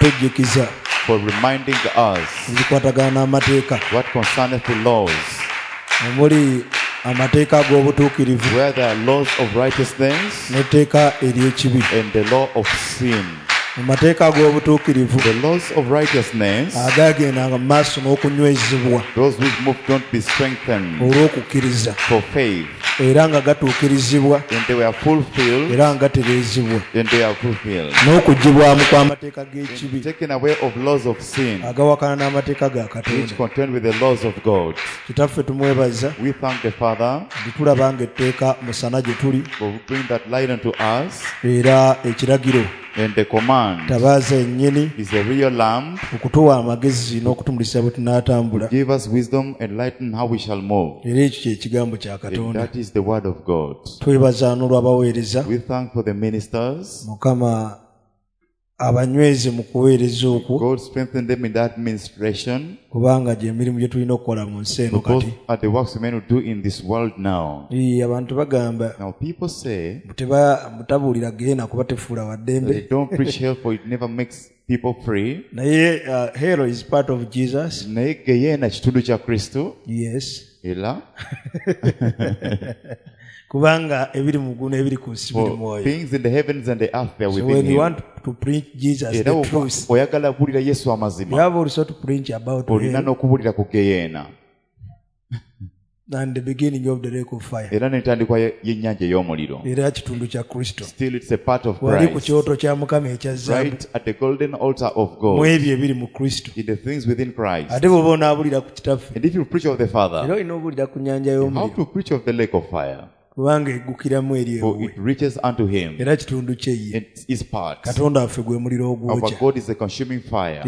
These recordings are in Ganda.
okutujjukiza for reminding us ebikwatagana n'amateeka what concerneth the laws, omuli amateeka ag'obutuukirivu where there are laws of righteousness n'etteeka ery'ekibi. and the law of sin. Mu mateeka ag'obutuukirivu The laws of righteousness, agaagendanga mu maaso n'okunywezebwa those which move don't be strengthened olw'okukkiriza for faith, era nga gatuukirizibwa and they were fulfilled, era nga gatereezebwa and they are fulfilled. n'okuggyibwamu kw'amateeka g'ekibi Taken away of laws of sin, agawakana n'amateeka ga which Katonda. contend with the laws of God. Kitaffe tumwebaza We thank the Father litulaba ng'etteeka musana gye tuli for bringing that light unto us, era ekiragiro and the command tabaaza ennyini is a real lamp, okutuwa amagezi n'okutumulisa bwe tunaatambula, give us wisdom and lighten how we shall move. era ekyo kye kigambo kya And Katonda. that is the word of God. Twebaza n'olw'abaweereza We thank for the ministers. Mukama abanyweze mu kuweereza okwo, God strengthen them in that ministration. kubanga gy'emirimu gye tulina okukola mu nsi eno Because kati. are the works men will do in this world now. Abantu bagamba Now people say mutabuulira geena kuba tefuula wa that ddembe, they don't preach hell for it never makes people free. naye hero is part of Jesus. Naye geyeena kitundu kya Kristo Yes. era Kubanga ebiri mu ggulu n'ebiri ku nsi biri for mwoyo. things in the heavens and the earth they are So within when you him. want to preach Jesus Era the truth, oyagala kuwulira Yesu you amazima, have also to preach about olina hell n'okubuulira ku geyeena and the beginning of the lake of fire. era n'entandikwa y'ennyanja ey'omuliro. Era kitundu kya Kristo. Still it's a part of Wali ku Christ. kyoto kya Mukama ekya zaabu, Right at the golden altar of mu God, ebyo ebiri mu Kristo. in the things within Christ. Ate bw'oba onaabulira ku kitaffe, And if you preach of the era Father, olina obuulira ku nnyanja how y'omuliro, to preach of the lake of fire? kubanga eggukiramu eri For ewuwe. it reaches unto him. Era kitundu kye ye. It's his part. Katonda waffe gwe muliro Our ogwokya. God is a consuming fire.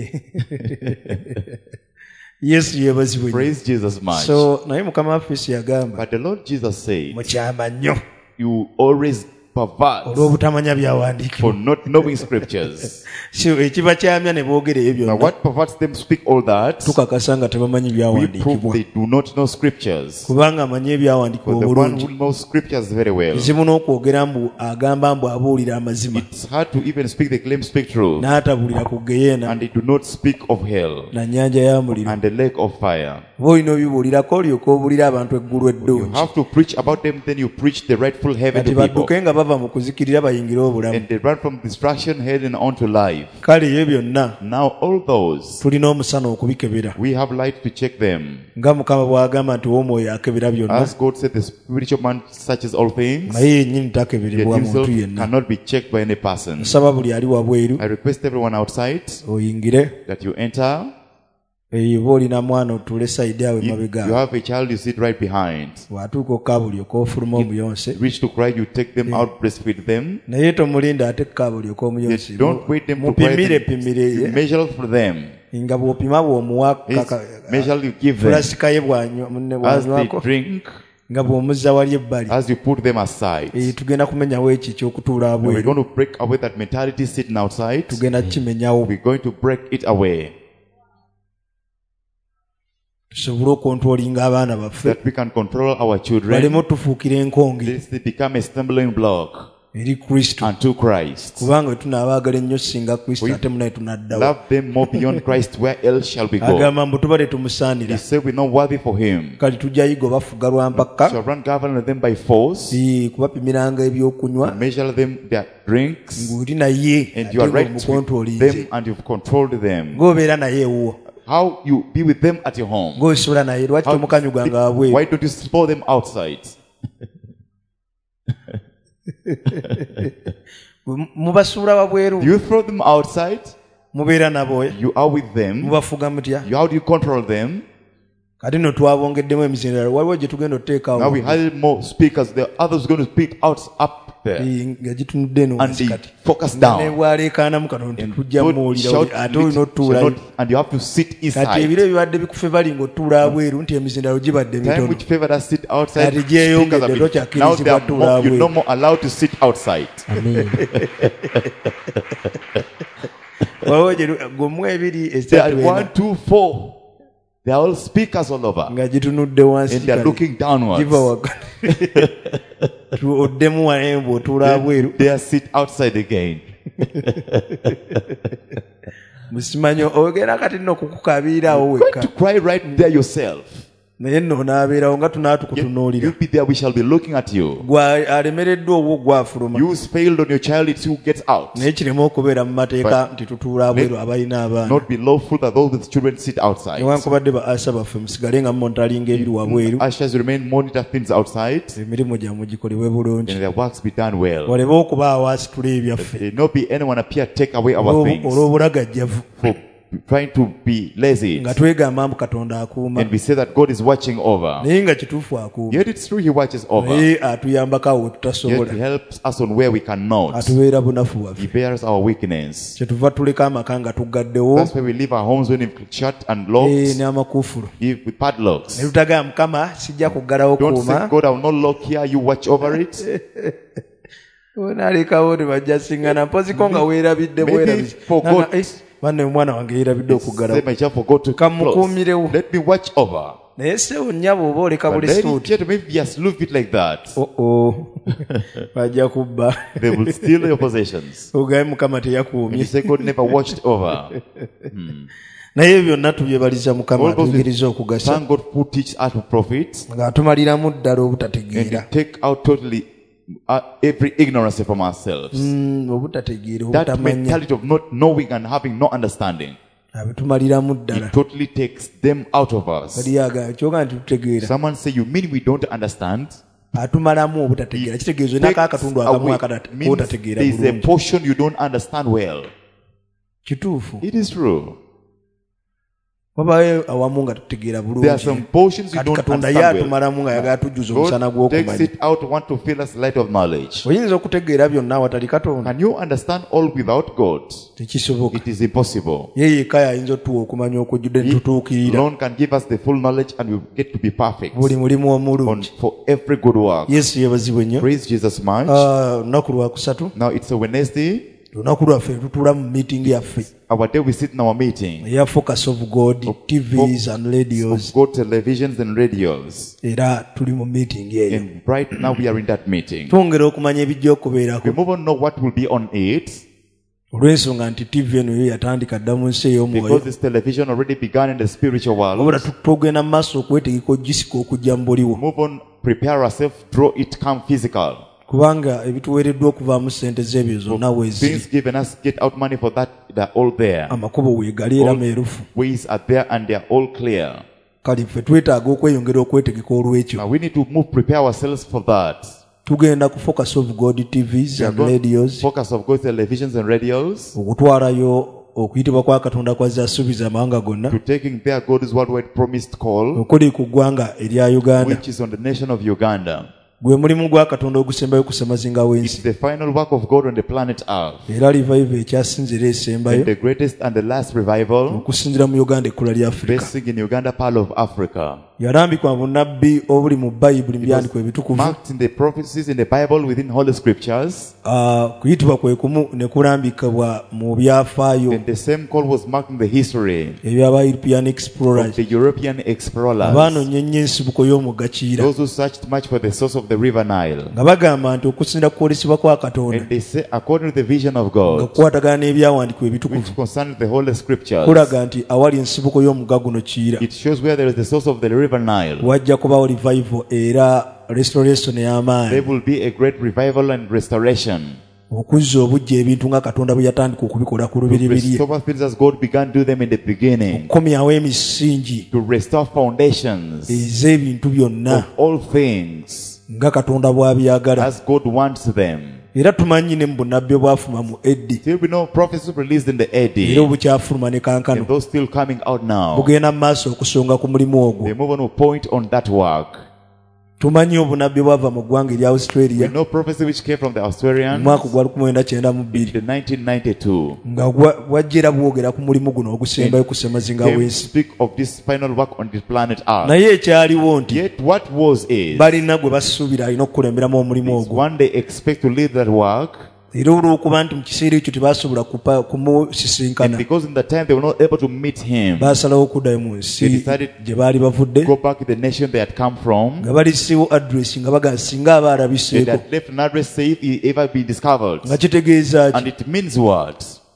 Yesu yeebazibwe nnyo. Praise Jesus much. So naye Mukama waffe Yesu yagamba But the Lord Jesus said, mukyama nnyo you always pervert olw'obutamanya byawandiikibwa. for not knowing scriptures. So ekiba kyamya ne boogera ebyo Now byonna, what perverts them speak all that? tukakasa nga tebamanyi We prove byawandiikibwa. they do not know scriptures. Kubanga amanyi ebyawandiikibwa For the one obulungi. who knows scriptures very well, Kizibu n'okwogera mbu agamba mbu abuulira amazima, it's hard to even speak the claim, speak truth, n'atabuulira ku geyeena and they do not speak of hell na nnyanja ya muliro. and the lake of fire. Oba olina obibuulirako olyoka obuulira abantu eggulu You eddungi, have to preach about them, then you preach the rightful heaven kati to people. badduke nga bava mu kuzikirira bayingire obulamu. And they run from destruction heading on to life. Kale ebyo byonna Now all those, tulina omusana okubikebera, we have light to check them. nga Mukama bw'agamba nti w'omwoyo akebera byonna, As God said, the spiritual man searches all things, naye yennyini yet takeberebwa himself muntu yenna. cannot be checked by any person. Nsaba buli ali wabweru I request everyone outside oyingire. that you enter. Oba olina mwana otuule sayidi awe If mabega, you have a child, you sit right behind. bw'atuuka okkaabuli ok'ofuluma omuyonse, Reach to cry, you take them out, breastfeed them. naye tomulinda ate kkaabuli ok'omuyonse. Yet don't wait them to cry. Mupimire You measure for them. nga bw'opima bw'omuwa Measure you give them. pulasika ye munne As they bw'anywako, drink, nga bw'omuzza wali ebbali. as you put them aside. Tugenda kumenyawo ekyo ekyokutuula And we're abweru, going to break away that mentality sitting outside. tugenda kukimenyawo We're going to break it away. tusobole okontrolinga abaana baffe, That we can control our children. baleme otufuukira enkongi Lest they become a stumbling block eri Kristo, unto Christ. kubanga bwe tunaabaagala ennyo singa Kristo, We ate munaye tunaddawo. Love them more beyond Christ. Where else shall we go? Agamba mbu tuba He tetumusaanira, said we're not worthy for him. kati tujja yiga bafuga lwa mpaka, Shall run govern them by force. kubapimiranga ebyokunywa, Measure them their drinks. ng'oli naye And ate you are right with ng'omukontrolinze, them and you've controlled them. ng'obeera naye ewuwo, How you be with them at your home? ng'osula naye, lwaki How- tomukanyuganga wabweru? Why don't you spoil them outside? Mubasuula wabweru, Do you throw them outside? mubeera nabo, You are with them. mubafuga mutya? How do you control them? Kati nno twabongeddemu emizindaalo, waliwo gye tugenda Now we oteekaawo had more speakers. The others going to speak out up there. nga gitunudde eno And wansi they kati. focus Ne down. bwaleekaanamu katono tetujja Don't muwulira, shout, ate olina shall otuulayo. not- and you have to sit Kati inside. ebiro ebibadde bikufe bali ng'otuula abweru nti emizindaalo gibadde Time mitono. which favored us sit outside. Kati gyeyongedde, Speakers have been- tokyakkirizibwa now they are tuula more, you're no abweru. more allowed to sit outside. Waliwo gye gomu ebiri There esatu are ena 1, 2, 4. They are all speakers all over. nga gitunudde wansi, And they are kale looking downwards. giva wakati. Oddemu wanaye bw'otuula abweru. They are sit outside again. musimanyo ogera kati nno kukukabiirawo Going wekka to cry right there yourself. naye nno n'abeerawo nga tunaatukutunuulira You'll be there, we shall be looking at you. gwe alemereddwa obwo gwafuluma You failed on your child, it's who gets out. naye kireme okubeera mu mateeka nti tutuula abweru abalina abaana Not be lawful that those with children sit outside. newankubadde ba asa baffe musigale nga monitalinga ebiri wabweru Ushers remain monitor things outside, emirimu gyammwe gikolebwe bulungi and their works be done well. waleme okubaawo asitula ebyaffe There not be anyone appear take away our things olw'obulagajjavu for trying to be lazy. nga twegamba mbu katonda akuuma And we say that God is watching over. naye nga kituufu akuuma Yet it's true He watches over. naye atuyambako awo we Yet tutasobola He helps us on where we cannot. atubeera bunafu waffe He bears our weakness. kyetuva tuleka amaka nga tuggaddewo That's why we leave our homes when it's shut and locked, n'amakuufulu with padlocks. ne tutagamba mukama sijja kuggalawo Don't say, kuuma God, I will not lock here, you watch over it. nalekawo ne bajja siŋŋana mpoziko nga weerabidde Maybe forgot. banne omwana wange yeerabidde Say, okuggalawo my child forgot to close. kamukuumirewo Let me watch over. naye sewo nnyabo oba oleka But buli then suuti yet maybe just leave it like that. bajja kubba They will steal your possessions. ogaye mukama And you teyakuumye say God never watched over. naye byonna tubyebaliza mukama All those atuyigiriza okugasa Thank God who teach us to profit ng'atumaliramu ddala and obutategeera take out totally every ignorance from ourselves. obutategeera That obutamanya mentality of not knowing and having no understanding. abitumaliramu ddala It totally takes them out of us. baliyaga kyoga nti tutegeera Someone say, you mean we don't understand? atumalamu obutategeera kitegeeza olina akatundu akamu obutategeera there is a bulungi portion you don't understand well. kituufu It is true. wabayo awamu nga tutegeera There are some bulungi portions you kati don't katonda ye understand well. atumalamu nga yagala tujjuza omusana God takes gw'okumanya it out, want to fill us light of knowledge. oyinza okutegeera byonna awatali katonda Can you understand all without God? tekisoboka It is impossible. ye yekka yayinza otuwa okumanya okujjudde ne tutuukirira Alone can give us the full knowledge and we get to be perfect buli mulimu omulungi for every good work. yesu yeebazibwe nnyo Praise Jesus much. olunaku lwakusatu Now it's a Wednesday. olunaku lwaffe tutuula mu meeting yaffe Our day we sit in our meeting. eya focus of god tvs and radios Of God televisions and radios. era tuli mu meeting eyo And right now we are in that meeting. twongera okumanya ebijja okubeerako We move on to know what will be on it. olw'ensonga nti tv eno yo yatandika dda mu nsi ey'omwoyo Because this television already began in the spiritual wabula world. tugenda mu maaso okwetegeka ogisika okujja mu buliwo Move on, prepare ourselves, draw it, come physical. kubanga ebituweereddwa okuvaamu ssente z'ebyo zonna weeziri Things given us, get out money for that, they're all there. amakubo weegali era meerufu Ways are there and they're all clear. kale ffe twetaaga okweyongera okwetegeka olw'ekyo Now we need to prepare ourselves for that. tugenda ku focus of god tvs We are and going radios focus of God televisions and radios okutwalayo okuyitibwa kwa katonda kwazasuubiza amawanga gonna to taking there God's worldwide promised call, okuli ku ggwanga erya uganda which is on the nation of Uganda. gwe mulimu gwa katonda ogusembayo kusemazinga It's w'ensi the final work of God on the planet Earth. era revival ekyasinzira esembayo And the greatest and the last revival, okusinzira mu uganda ekkula lya afirika basing in Uganda, part of Africa. yalambikwa mu nnabbi obuli mu bayibuli mu byandiko ebitukuvu Marked in the prophecies in the Bible within Holy Scriptures. kuyitibwa kwe kumu ne kulambikibwa mu byafaayo And the same call was marked in the history ebyaba european of explorers the European explorers. abaanoonya ennyo ensibuko y'omugga kiira Those who searched much for the source of the river Nile. nga bagamba nti okusinzira ku kwolesebwa kwa katonda And they say, according to the vision of nga God, kukwatagana n'ebyawandiikibwa ebitukuvu which concerns the Holy Scriptures, kulaga nti awali ensibuko y'omugga guno kiira it shows where there is the source of the river Nile. wajja kubawo revival era restoration There ey'amaanyi will be a great revival and restoration. okuzza obujja ebintu nga katonda bwe yatandika okubikola ku lubiribirye Restore things as God began to do them in the beginning. okukomyawo emisingi To restore foundations ez'ebintu byonna of all things nga katonda bw'abyagala as God wants them. era tumanyi ne mu bunnabbi obwafuluma mu eddi Still we know prophecies released in the era AD, obukyafuluma ne kankano and those still coming out now. bugenda mu maaso okusonga ku mulimu ogwo They move on to point on that work. tumanyi obunabbi bwava mu ggwanga erya We australia know prophecy which came from the mu Australians mwaka gwa 1992 in 1992. nga wajja era bwogera ku mulimu guno ogusembayo kusemazinga They w'ensi speak of this final work on the planet Earth. naye ekyaliwo nti Yet what was is, balina gwe basuubira alina okukulemberamu omulimu ogwo one day expect to lead that work, era olw'okuba nti mu kiseera ekyo tebasobola and kumusisinkana because in the time they were not able to meet him, baasalawo okuddayo mu nsi They decided gye baali bavudde go back to the nation they had come from, nga balisiwo adresi nga baga singa aba they alabiseeko had left an address say if he ever be discovered. nga kitegeeza And ki it means what?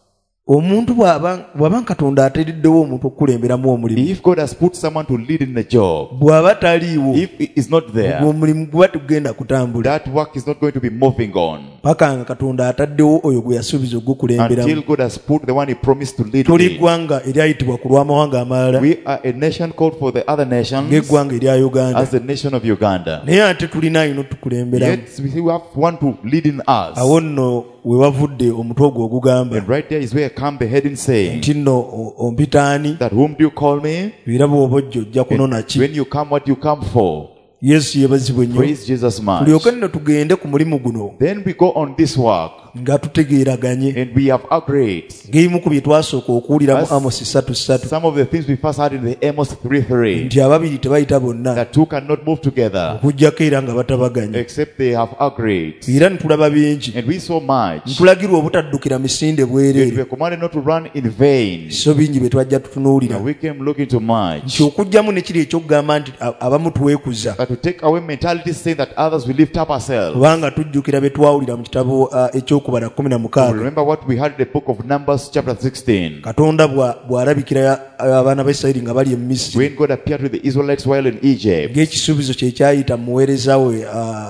omuntu bw'aba Katonda ateereddewo omuntu okukulemberamu omulimu, If God has put someone to lead in the job, bw'aba taliiwo, if he is not there, omulimu guba tugenda kutambula that work is not going to be moving on paka nga Katonda ataddewo oyo gwe yasuubiza okugukulemberamu. until God has put the one he promised to lead Tuli in. ggwanga eryayitibwa ku lw'amawanga amalala We are a nation called for the other nations ng'eggwanga erya Uganda, as the nation of Uganda. naye ate tulina ino tukulemberamu. Yet we still have one to lead in us. Awo nno we wavudde omutwe ogwo ogugamba And right there is where come the heading saying nti nno ompita ani, that whom do you call me? era bw'oba ojja ojja kunona ki. When you come, what do you come for? Yesu yeebazibwe nnyo. Praise Jesus much. Tulyoke nno tugende ku mulimu guno Then we go on this work nga tutegeeraganye and we have agreed. ng'ebimu ku bye twasooka okuwulira mu As- Amosi 3:3 Some of the things we first had in the Amos 3:3 nti ababiri tebayita bonna that two cannot move together okuggyako era nga batabaganye, except they have agreed. era nitulaba bingi, And we saw much. ntulagirwa obutaddukira misinde And we bwereere, are commanded not to run in vain. so bingi bye twajja tutunuulira, Now we came looking to much. nti okugjamu ne kiri ekyokugamba nti abamu tuweekuza, But to take away mentality saying that others will lift up ourselves. kubanga tujjukira bye twawulira mu kitabo ekyokubala 16. Remember what we had in the book of Numbers chapter 16. Katonda bw'alabikira abaana ba Isirayiri nga bali e Misiri, When God appeared to the Israelites while in Egypt. ng'ekisuubizo kye kyayita mu muweereza we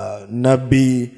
nabbi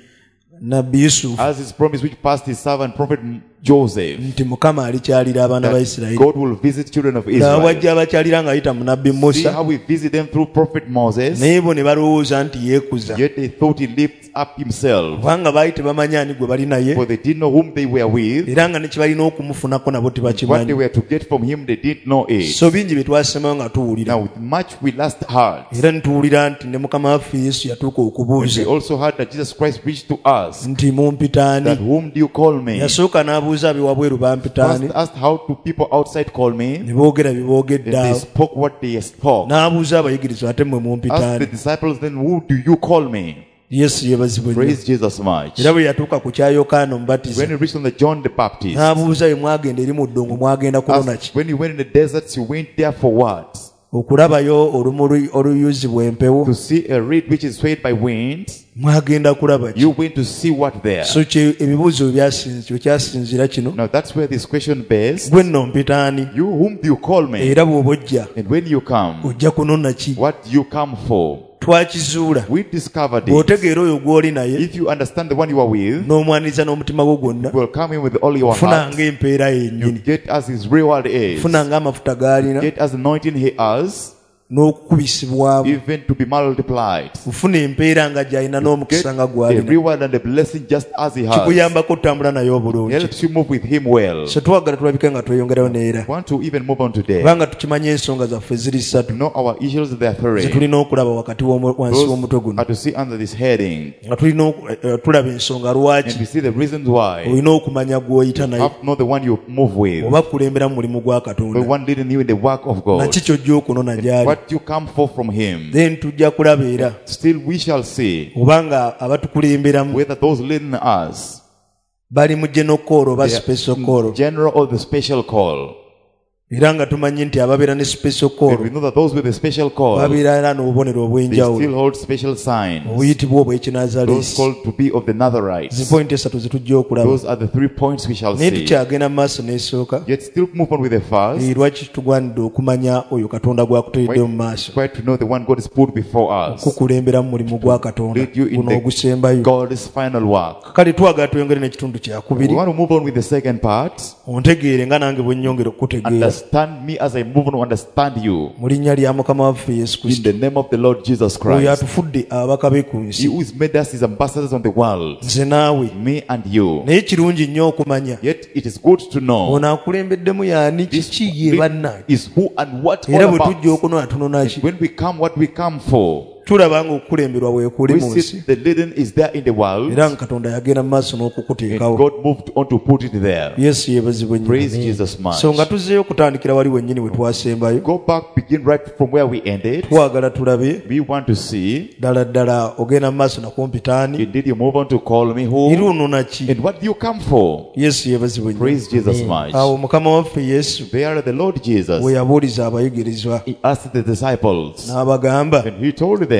Yusufu, As his promise which passed his servant prophet Joseph. nti Mukama alikyalira abaana ba That Isirayiri. God will visit children of Israel. Wajja abakyalira ng'ayita mu nabbi See Musa, how we visit them through prophet Moses. naye bo ne balowooza nti yeekuza, Yet they thought he lifts up himself. kubanga baali tebamanyi ani gwe bali naye, For they didn't know whom they were with. era nga ne kye balina okumufunako nabo What they tebakimanyi. were to get from him, they didn't know it. So bingi bye twasemayo nga tuwulira, Now, with much we last heard. era nituwulira nti ne Mukama waffe Yesu yatuuka We okubuuza also heard that Jesus Christ preached to us. nti mumpita That ani. whom do you call me? Yasooka n'abuuza ab'ewabweru bampita First ani, asked how do people outside call me? ne boogera bye boogedde Then they awo. spoke what they spoke. N'abuuza abayigirizwa ate mmwe mumpita Asked the ani. disciples, then who do you call me? Yesu yeebazibwe nnyo. Praise Jesus much. Era bwe yatuuka ku kya Yokaana Omubatiza, When he reached on the John the Baptist, n'abuuza bwe mwagenda eri mu ddungu mwagenda kunona ki? asked, when you went in the deserts, you went there for what? Okulabayo olumu oluyuzibwa empewo, To see a reed which is swayed by wind. mwagenda kulaba ki? You went to see what there. So ebibuuzo bye kyasinzira kino, Now that's where this question based. gwe nno mpita ani, You whom do you call me? era bw'oba ojja And when you come, ojja kunona ki? what do you come for? Twakizuula. We discovered it. Bw'otegeera oyo gw'oli naye If you understand the one you are with, n'omwaniriza n'omutima gwo gwonna, you will come in with all your funa heart. ng'empeera You yennyini, get as his reward is. funa ng'amafuta g'alina, Get as anointing he has, n'okukubisibwamu, even to be multiplied. ufuna empeera nga gy'alina Get n'omukisa nga a gw'alina, reward and a blessing just as he has. kikuyambako otambula naye It obulungi. helps you move with him well. So twagala tulabike nga tweyongerayo neera, Want to even move on today. kubanga tukimanya ensonga zaffe ziri To ssatu know our issues, there are three. ze tulina okulaba wakati wansi w'omutwe Those guno, are to see under this heading. nga tulina tulaba ensonga lwaki And we see the reasons why. olina okumanya gw'oyita naye, Have to know the one you move with. oba kulembera mu mulimu gwa The Katonda, one leading you in the work of God. naki ky'ojja okunona gy'ali. What you come for from him. Then tujja kulaba era Still we shall see obanga abatukulemberamu whether those leading us, bali mu general call oba they are special call, general or the special call. era nga tumanyi nti ababeera ne special And call we know that those with the special call, babeera era n'obubonero they still obw'enjawulo hold special signs. obuyitibwa Those obw'ekinazaleesi. called to be of the Nazarites. zipointi esatu zetujja okulaba, Those are the 3 points we shall naye see. tukyagenda mu maaso n'esooka. Yet still move on with the first. Lwaki tugwanidde okumanya oyo Katonda gw'akuteredde mu maaso, Try to know the one God has put before us. okukulembera mu mulimu gwa Katonda Lead you in guno the ogusembayo. God's final work. Kale twagala tweyongere n'ekitundu We kyakubiri, want to move on with the second part. ontegeere nga nange bwe nnyongera okukutegeera, Understand me as I move on to understand you. mu linnya lya Mukama waffe Yesu In Kristo, the name of the Lord Jesus oyo Christ. atufudde ababaka be ku He nsi, who has made us his ambassadors on the world. nze naawe. Me and you. Naye kirungi nnyo okumanya Yet it is good to know ono akulembeddemu y'ani, kiki ye bannange, is who and what era all bwe about. tujja okunona tunona ki. When we come, what we come for. Tulaba nga okukulemberwa bwe kuli We mu see nsi, the leading is there in the world. era nga Katonda yagenda mu maaso And n'okukuteekawo. God moved on to put it there. Yesu yeebazibwe nnyo. Praise Jesus much. So nga tuzzeeyo okutandikira wali wennyini we twasembayo, Go back, begin right from where we ended. twagala tulabe We want to see. ddala ddala ogenda mu maaso nakumpitaani, Indeed, you move on to call me who. era onona ki. And what do you come for? Yesu yeebazibwe nnyo. Praise Jesus much. Awo Mukama waffe Yesu There the Lord Jesus, bwe yabuuliza abayigirizwa he asked the disciples, n'abagamba and he told them,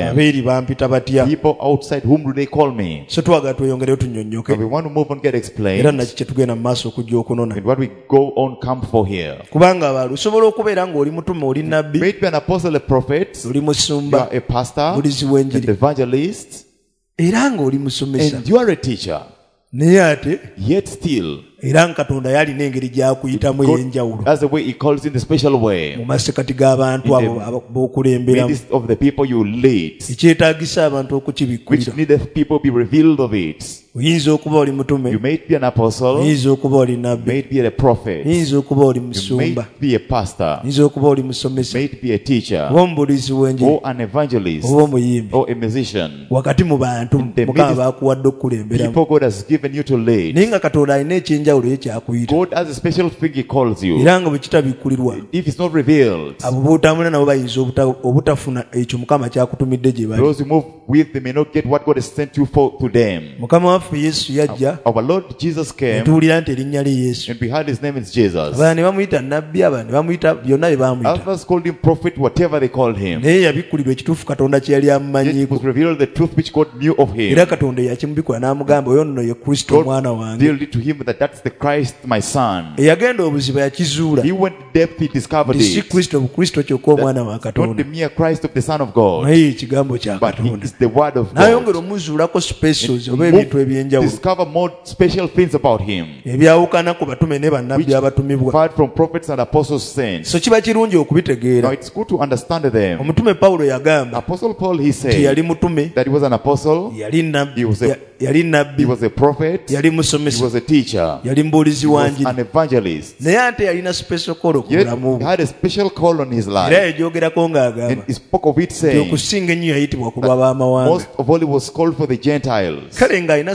them. abeeri bampita batya. People outside, whom do they call me? So twagala tweyongereyo tunnyonnyoke. And we want to move on, get Era explained. naki kye tugenda mu maaso okujja okunona. And what we go on, come for here. Kubanga abantu osobola okubeera ng'oli mutume, oli nabbi, May it be an apostle, a prophet, oli you musumba, are a pastor, mubulizi an w'enjiri, evangelist, era ng'oli musomesa. and you are a teacher. Naye ate Yet still, era nga Katonda yalina engeri gy'akuyitamu ey'enjawulo that's the way he calls in the special mu way. masekati g'abantu abo b'okulemberamu. Midst of the people you lead, Ekyetaagisa abantu which okukibikkulira. needeth people be revealed of it. Oyinza okuba oli mutume, You may be an apostle, oyinza okuba oli you nabbi, may be a prophet, oyinza okuba oli you may musumba, be a pastor, oyinza okuba oli you musomesa, may be a teacher, oba omubulizi w'enjiri, or an evangelist, oba omuyimbi. or a musician. Wakati mu bantu the Mukama midst- baakuwadde okukulemberamu. People God has given you to lead. Naye nga Katonda alina ekyenjawulo ye kyakuyita. God has a special thing he calls you. Era nga bwe kitabikkulirwa, If it's not revealed, abo b'otambula nabo bayinza obutafuna ekyo Mukama kyakutumidde gye bali. those who move with them may not get what God has sent you for to them. Mukama waffe Yesu yajja, Our Lord Jesus came, netuwulira nti erinnya lye Yesu. and we heard his name is Jesus. Abalala ne bamuyita nabbi, abalala ne bamuyita byonna bye baamuyita. Others called him prophet, whatever they called him. Naye yabikkulirwa ekituufu Katonda kye yali Yet amumanyiiko. was revealed the truth which God knew of him. Era Katonda yakimubikula n'amugamba, oyo nno ye Kristo omwana wange. Revealed it to him that that's the Christ, my son. Eyagenda obuziba yakizuula. He went depth, he discovered Nti si it. Kristo Bukristo kyokka omwana wa Not the Katonda. mere Christ of the Son of God, Naye ekigambo kya but he Katonda. is the Word of N'ayongera God. omuzuulako specials oba Move- ebintu eby'enjawulo discover more special things about him, ebyawukana ku batume ne bannabbi abatumibwa. apart from prophets and apostles sent. So kiba kirungi Now okubitegeera. it's good to understand them. Omutume Pawulo yagamba Apostle Paul, he nti said yali mutume, that he was an apostle, yali nabbi, He was a- yali he nabbi, was a prophet, yali he musomesa, was a teacher, yali mubuulizi he wa was njiri. an evangelist. Naye ate yalina special call ku Yet bulamu he bwe. had a special call on his Era life. yagyogerako ng'agamba And he spoke of it nti saying, okusinga ennyo yayitibwa ku lw'abamawanga. most of all, he was called for the Gentiles. Kale ng'alina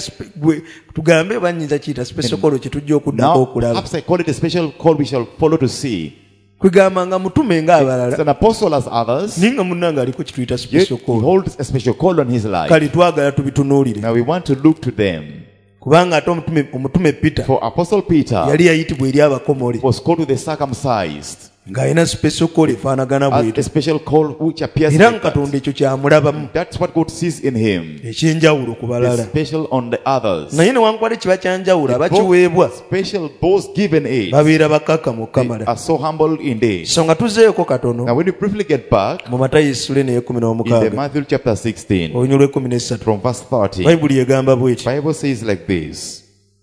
tugambe oba nnyinza kiyita special call kye tujja okuddako Now, okulaba. perhaps I call it a special call we shall follow to see. Kwegamba nga mutume It's ng'abalala, an apostle as others, naye nga munnange aliko kye tuyita yet special he call. holds a special call on his life. Kale twagala tubitunuulire. Now we want to look to them. Kubanga ate omutume Peter For Apostle Peter yali yayitibwa eri abakomole, was called to the circumcised, ng'alina special call efaanagana as a bw'etyo. special call which appears Era like nga that. Katonda ekyo kyamulabamu That's what God sees in him. ekyenjawulo ku The balala. special on the others. Naye newankubadde kiba kyanjawulo, abakiweebwa Special, those given it, babeera bakkakkamu they Kamala. are so humble indeed. So nga tuzeeko katono Now when you briefly get back, mu Matayo Essuula in the 16 Matthew chapter 16, olunyolo 13, from verse 30, Bayibuli egamba bw'eti: Bible says like this.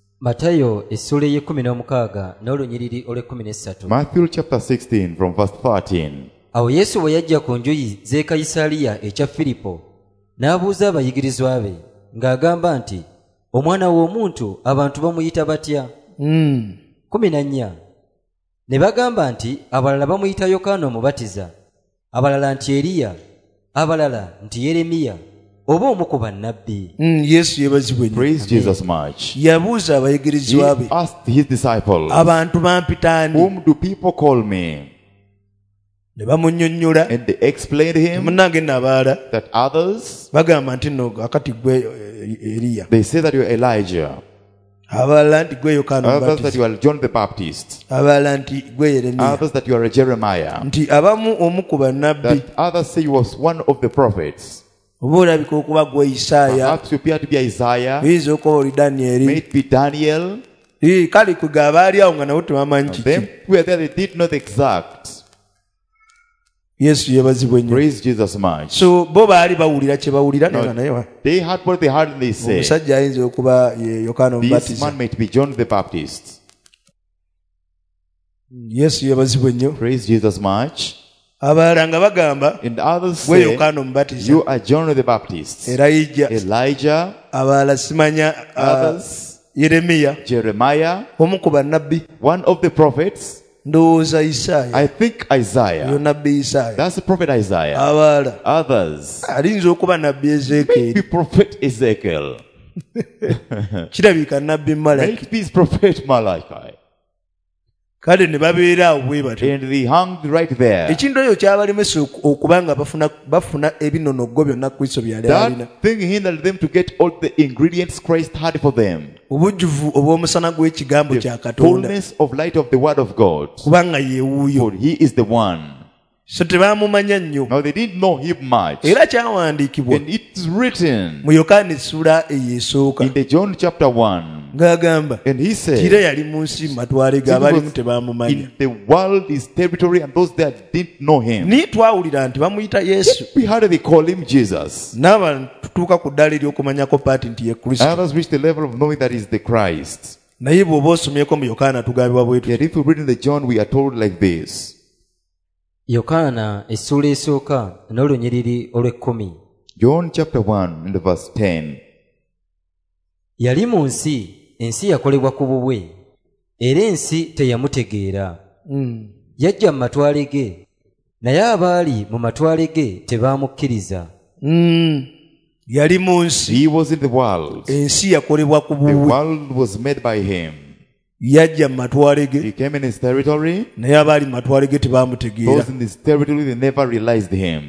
Matayo essula ey'ekumi n'olunyiriri olw'ekumi. Matthew chapter 16 from verse 13. Awo Yesu bwe yajja ku njuyi z'e Kayisaliya ekya Firipo, n'abuuza abayigirizwa be ng'agamba nti, Omwana w'omuntu abantu bamuyita batya? 14. Ne bagamba nti abalala bamuyita Yokaana Omubatiza, abalala nti Eriya, abalala nti Yeremiya, oba omu ku bannabbi. Yesu yeebazibwe nnyo. Praise Jesus much. Yabuuza He abayigirizwa be, asked his disciples, abantu bampita ani? whom do people call me? Ne bamunnyonnyola. And they explained him Munnange nno abalala that others, bagamba nti nno akati gwe Eriya, they say that you are Elijah, abalala nti gwe Yokaana others that Omubatiza, you are John the Baptist, abalala nti gwe Yeremiya, others that you are a Jeremiah, nti abamu omu ku bannabbi, that others say you was one of the prophets. oba olabika okuba gwe Isaaya, Perhaps you appear to be Isaiah, oyinza okuba oli may Danyeri. it be Daniel. Kale kwe abaali awo nga nabo tebamanyi kiki. Them who were there, they did not exact. Yesu yeebazibwe nnyo. Praise Jesus much. So bo baali bawulira kye bawulira naye nga naye They heard what they heard and they said, omusajja ayinza okuba ye Yokaana this Omubatiza. man might be John the Baptist. Yesu yeebazibwe nnyo. Praise Jesus much. Abalala nga bagamba And others gwe say, Yokaana Omubatiza, you are John the Baptist. Elijah, abalala simanya Others, Yeremiya, Jeremiah, omu ku bannabbi, one of the prophets. ndowooza Isaaya, I think yo Isaiah. nabbi Isaaya. That's the prophet Isaiah. Abalala Others, alinza okuba nabbi Ezeekeri, maybe prophet Ezekiel. kirabika nabbi Malaki. Maybe it's prophet Malachi. Kale ne babeera awo bwe batyo. And they hung right there. Ekintu ekyo kyabalemesa okuba nga bafuna ebinonoggo byonna Kristo byali alina. That thing hindered them to get all the ingredients Christ had for them. Obujjuvu obw'omusana gw'ekigambo The kya Katonda, fullness of light of the word of God. kubanga ye wuuyo. For he is the one. so tebamumanya nnyo Now they didn't know him much. era kyawandiikibwa And it's written mu Yokaana essula ey'esooka in the John chapter 1. ng'agamba And he kira said, yali mu nsi mu matwale ge abalimu tebamumanya in the world is territory and those that didn't know him. naye twawulira nti bamuyita yesu We heard they call him Jesus. n'abantu tutuuka ku ddaala ery'okumanyako paati nti ye kristo And others reach the level of knowing that is the Christ. naye bw'oba osomyeko mu Yokaana tugambibwa bwetu Yet if we read in the John, we are told like this. yokaana essula esooka n'olunyiriri olw'ekkumi. John chapter 1 and the verse 10. Yali mu nsi, ensi yakolebwa ku bubwe, era ensi teyamutegeera. Yajja mu matwale ge, naye abaali mu matwale ge tebaamukkiriza. yali mu nsi He was in the world. ensi yakolebwa ku The bubwe world was made by him. yajja mu matwale ge He came in his territory. naye abaali mu matwale ge tebaamutegeera Those in his territory, they never realized him.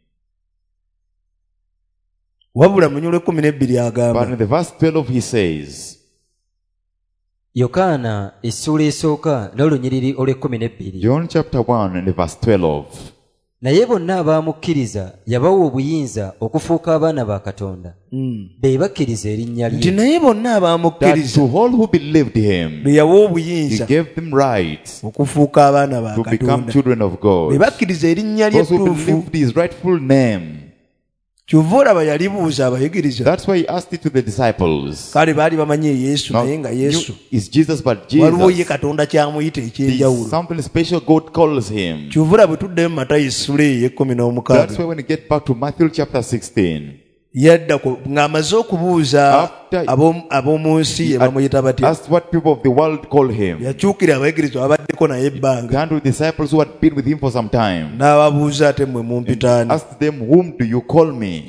wabula mu nnyolo 12 But agamba in the verse 12 he says, Yokaana essula esooka n'olunyiriri olw'ekkumi. John chapter 1 and the verse 12. Naye bonna abaamukkiriza yabawa obuyinza okufuuka abaana ba Katonda, be bakkiriza erinnya nti lye. naye bonna That abaamukkiriza to all who believed him, be yawa he obuyinza gave them right okufuuka abaana ba to become Katonda children of be God. bakkiriza erinnya lye Those who ttuufu believed his rightful name. kyova olaba yalibuuza abayigiriza That's why he asked it to the disciples. kale baali bamanye yesu Now, naye nga yesu is Jesus, but waliwo ye Jesus, katonda kyamuyita there's ekyenjawulo something special God calls him. kyova olaba bwe tuddemu Matayo essula eyo That's ey'ekumi why when you get back to Matthew chapter 16, yadda ng'amaze okubuuza After- ab'omu nsi ye bamuyita batya asked what people of the world call him. yakyukira abayigirizwa abaddeko naye ebbanga Turned to the disciples who had been with him for some time. n'ababuuza ate mmwe mumpitaani Asked them, whom do you call me?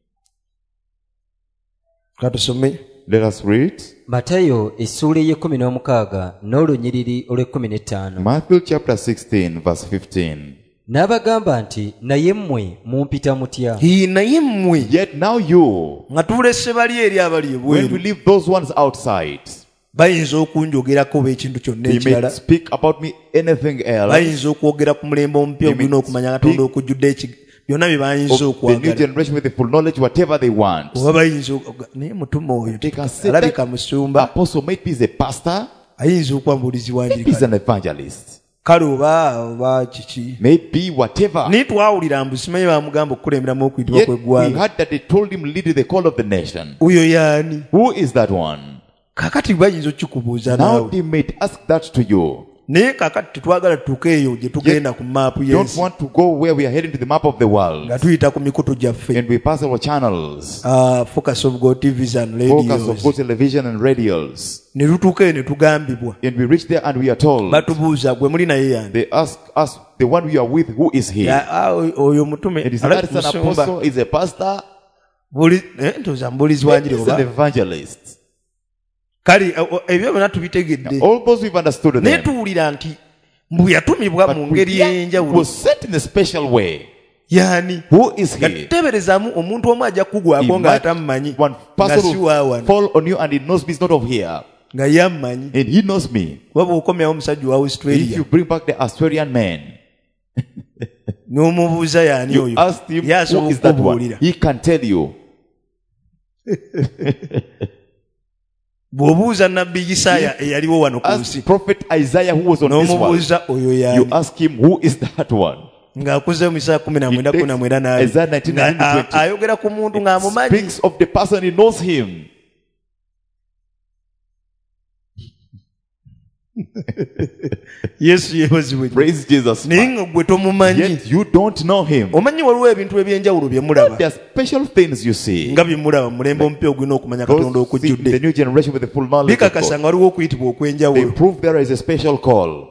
katusome Let us read. Matayo essula ey'ekumi n'olunyiriri olw'ekkumi. Matthew chapter 16 verse 15. N'abagamba nti, naye mmwe mumpita mutya? naye mmwe Yet now you, nga tulese bali eri abali when we ebweru leave those ones outside, bayinza okunjogerako oba ekintu kyonna they may ekirala speak about me anything else bayinza okwogera ku mulembe omupya They may ogulina okumanya Katonda speak okujjudde byonna bye bayinza of the new okwagala generation with the full knowledge, whatever they want. oba bayinza naye mutume oyo They can say alabika that musumba apostle maybe is a pastor, ayinza okuba mubulizi maybe he's wanjirika an evangelist, kale oba kiki maybe whatever. naye twawulira mbu simanyi bamugamba okukulemberamu okuyitibwa Yet we kw'eggwanga heard that they told him lead the call of the nation. oyo yaani Who is that one? kakati bayinza okikubuuza Now naawe they may ask that to you. naye kakati tetwagala tutuuke eyo gye tugenda ku maapu Don't y'ensi want to go where we are heading to the map of the world nga tuyita ku mikutu gyaffe and we pass our channels, Focus of God TVs and focus of radios both television and radios, ne tutuuka eyo ne tugambibwa and we reach there and we are told, batubuuza gwe muli naye yani they ask us, the one we are with, who is he? oyo mutume And he said, that is an apostle, is a pastor, ntoza mubulizi maybe wanjiri he's an oba evangelist. kale ebyo byonna tubitegedde All those we've understood naye them. tuwulira nti mbu yatumibwa But mu we ngeri yet ey'enjawulo was sent in a special way. yani Who is nga he? tuteeberezaamu omuntu omu ajja kugwako nga atamumanyi One nga person si will waawano fall on you and he knows me, he's not of here. nga yammanyi And he knows me. waba okomyawo omusajja wa If Australia you bring back the Australian man, n'omubuuza yaani you oyo ask him, ye who asobola is that one? okukubuulira He can tell you. bw'obuuza nabbi Isaaya eyaliwo wano ku Ask nsi Prophet Isaiah who was on this one. n'omubuuza oyo You yaani ask him, who is that one? ng'akuze mu Isaaya 19:19 Isaiah 19:20. ayogera ku muntu ng'amumanyi Speaks of the person, he knows him. yesu yeebazibwe Praise Jesus. naye nga gwe tomumanyi Yet you don't know him. omanyi waliwo ebintu ebyenjawulo bye mulaba There are special things you see. nga bye mulaba mu mulembe omupya ogulina okumanya Those Katonda see in the okujjudde new generation with the full knowledge of bikakasa God. nga waliwo okuyitibwa They okw'enjawulo prove there is a special call.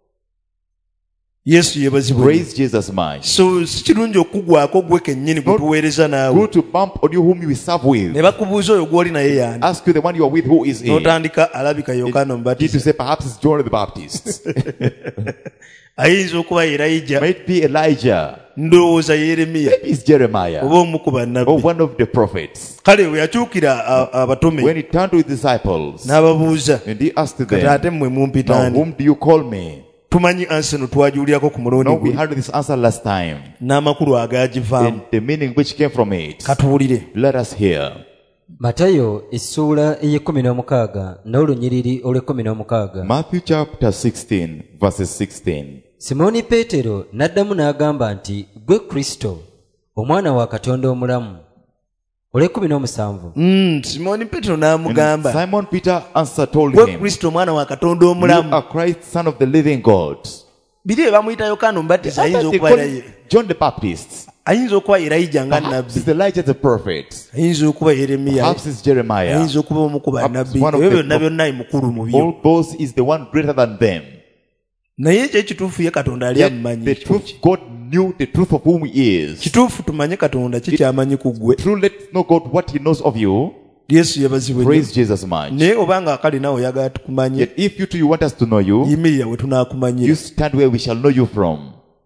yesu yeebazibwe Praise Jesus much. so si kirungi okugwako gwe kennyini gwe tuweereza naawe Good to bump on you whom you serve with. ne bakubuuza oyo gw'oli naye yaani Ask you the one you are with, who is he? n'otandika alabika yokaana Need to omubatiza say perhaps it's John the Baptist. ayinza okuba yerayija Might be Elijah. ndowooza yeremiya Maybe it's Jeremiah. oba omu ku Or bannabbi one of the prophets. kale bwe yakyukira abatume When he turned to his disciples n'ababuuza and he asked kati them, ate mmwe now mumpitaani whom do you call me? tumanyi answer twajuliako ku mulondi No, we gwe had this answer last time. n'amakulu agagivaamu. And the meaning which came from it. Katuwulire. Let us hear. Matayo essuula ey'16 n'olunyiriri olw'16. Matthew chapter 16, verses 16. Simooni Peetero n'addamu n'agamba nti, gwe Kristo, omwana wa Katonda omulamu. olw'17. Simoni Petero And n'amugamba, Simon Peter answered, told gwe him, Kristo omwana wa Katonda you omulamu. are Christ, son of the living God. Biri bamuyita Yokaana Omubatiza, ayinza They okuba call Elijah, him John the Baptist. ayinza okuba Elijah nga Perhaps nnabbi, it's Elijah the prophet. ayinza okuba Yeremiya, Perhaps it's Jeremiah. ayinza okuba omu ku bannabbi. one of Ebyo the- byonna byonna ye mukulu mu byo. All those is the one greater than them. Naye ekyo ekituufu ye Katonda ali Yet amumanyi. the truth, God knew the truth of whom he is. Kituufu tumanye Katonda ki ky'amanyi ku ggwe. True, let's know God what he knows of you. Yesu yebazibwe nnyo. Praise Jesus much. Naye obanga akali nawe oyagala tukumanye, Yet if you too you want us to know you, yimirira we tunaakumanyira. you stand where we shall know you from.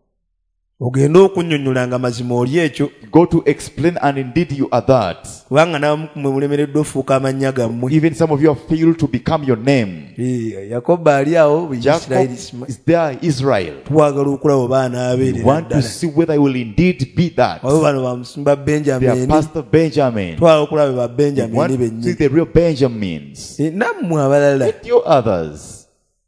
Ogenda okunnyonnyola nga mazima oli ekyo, Go to explain, and indeed you are that. kubanga n'abamu ku mmwe mulemereddwa ofuuka amannya gammwe. Even some of you have failed to become your name. Yakobo ali awo, Jacob Isirayiri, is there, Israel. twagala okulaba oba anaabeerera We want to ddala. see whether he will indeed be that. Waliwo bano bamusumba They are Benjamini, Pastor Benjamin. twagala okulaba ba We Benjamini want to see bennyini. the real Benjamins. Nammwe abalala, Let you others.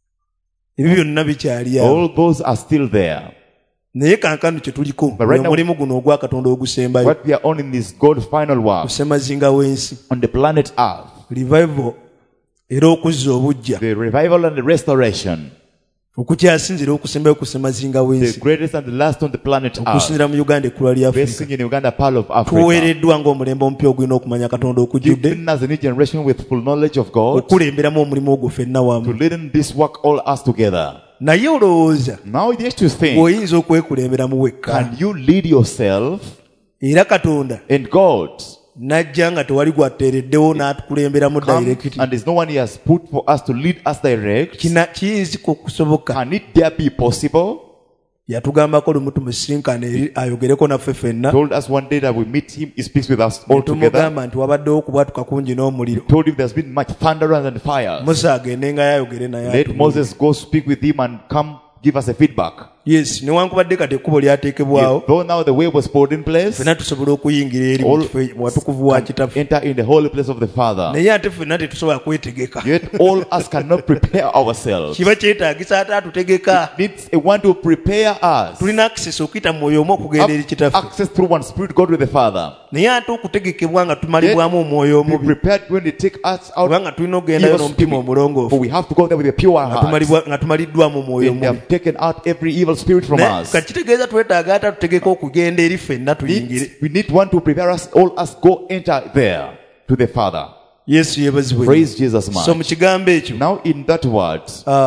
ebyo byonna bikyali awo. All those are still there. Naye kankano kye tuliko, But right now- omulimu guno ogwa Katonda ogusembayo, What we are on in this God's final work kusemazinga w'ensi, on the planet Earth. revival era okuzza obujja, The revival and the restoration. okukyasinzira okusembayo kusemazinga The w'ensi, greatest and the last on the planet Earth. okusinzira mu Uganda ekkula lya Afrika. Basing in Uganda, Pearl of Africa. Tuweereddwa ng'omulembe omupya ogulina okumanya Katonda okujjudde, Given as a new generation with full knowledge of God. okulemberamu omulimu ogwo ffenna To wamu. lead in this work all us together. Naye olowooza Now you have to think. bw'oyinza okwekulemberamu wekka, Can you lead yourself? era Katonda And God n'ajja nga tewali gwatteereddewo n'atukulemberamu comes direct. and there's no one he has put for us to lead us direct. Kiyinzika okusoboka. Can it there be possible? Yatugambako lumu tumusisinkane eri ayogereko naffe ffenna, Told us one day that we meet him, he speaks with us all together. tumugamba nti wabaddewo okubwatuka kungi n'omuliro. Told him there's been much thunder and fire. Musa agende nga yayogere naye Let atubuulire. Moses go speak with him and come give us a feedback. Yes, newankubadde kati ekkubo lyateekebwawo, Though now the way was poured in place, ffenna tusobola okuyingira eri mu all kifo watukuvu wa can kitaffe. enter in the holy place of the Father. Naye ate ffenna tetusobola kwetegeka. Yet all us cannot prepare ourselves. Kiba kyetaagisa ate atutegeka. Needs a one to prepare us. Tulina access okuyita mu mwoyo omu okugenda eri Have kitaffe. access through one spirit, God with the Father. Naye ate okutegekebwa nga tumalibwamu omwoyo Be omubi, prepared when they take us out. kubanga tulina okugendayo evil n'omutima spirit. omulongoofu, For we have to go there with a pure heart. nga tumaliddwamu omwoyo And they omubi. have taken out every evil spirit from Naye us. kakitegeeza twetaaga ate tutegeka okugenda eri ffenna tuyingire. We need one to prepare us, all us go enter there to the Father. Yesu yeebazibwe. Praise Jesus So mu much. kigambo ekyo, Now in that word,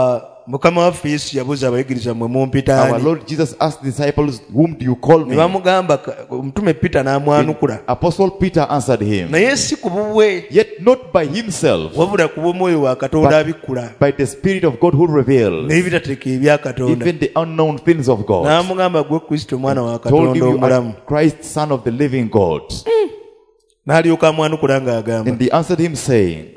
Mukama waffe Yesu yabuuza abayigiriza mmwe mumpita our ani? Lord Jesus asked the disciples, whom do you call Ne me? bamugamba, omutume Peter n'amwanukula, Apostle Peter answered him, naye si ku bubwe, yet not by himself, wabula ku bw'omwoyo wa Katonda abikkula, by the Spirit of God who reveals n'ebitateeka ebya Katonda. even the unknown things of God. N'amugamba, gwe Kristo omwana wa Told Katonda him you omulamu. are Christ, Son of the living God. N'alyoka amwanukula ng'agamba, And they answered him saying,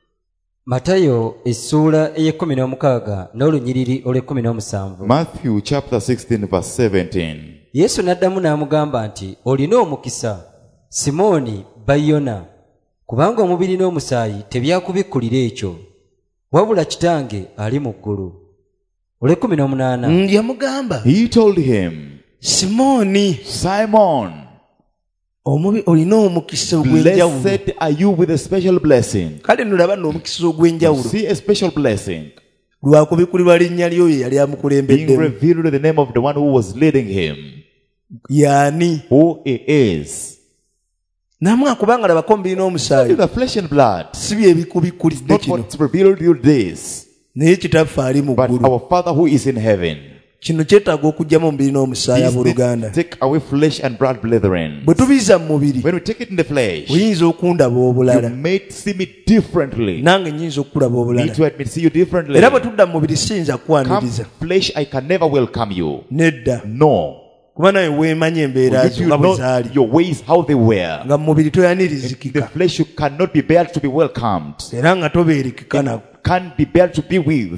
Matayo essuula ey'16 n'olunyiriri olw'17. Matthew chapter 16 verse 17. Yesu n'addamu n'amugamba nti, olina omukisa, Simooni Bayona, kubanga omubiri n'omusaayi tebyakubikkulira ekyo, wabula Kitange ali mu ggulu. olw'18. Yamugamba, He told him, Simooni, Simon, olina omukisa ogw'enjawulo. blessed are you with a special blessing. Kale nolaba n'omukisa ogw'enjawulo, See a special blessing lwakubikulirwa linnya lyoyo yali being amukulembeddemu. revealed in the name of the one who was leading him, Y'ani? who he is. Namwe kubanga labako mbiri Not n'omusaayi, the flesh and blood. si bye bikubikulidde Not kino, what's revealed you this, naye kitaffe ali mu but ggulu. our Father who is in heaven. Kino kyetaaga okugyamu omubiri n'omusaayi This abooluganda. needs to take away flesh and blood, brethren. Bwe tubiza mu mubiri, When we take it in the flesh, oyinza okundaba you obulala, may see me differently. nange nyinza okulaba Me obulala. too, I may see you differently. Era bwe tudda mu mubiri siyinza Come kukwaniriza, flesh, I can never welcome you. nedda, No. kuba nawe weemanya embeera If zo you nga bwe know zaali, your ways, how they were. nga mu mubiri In the toyanirizikika, flesh, you cannot be bared to be welcomed. era nga tobeerekeka nabo. Can't be bared to be with.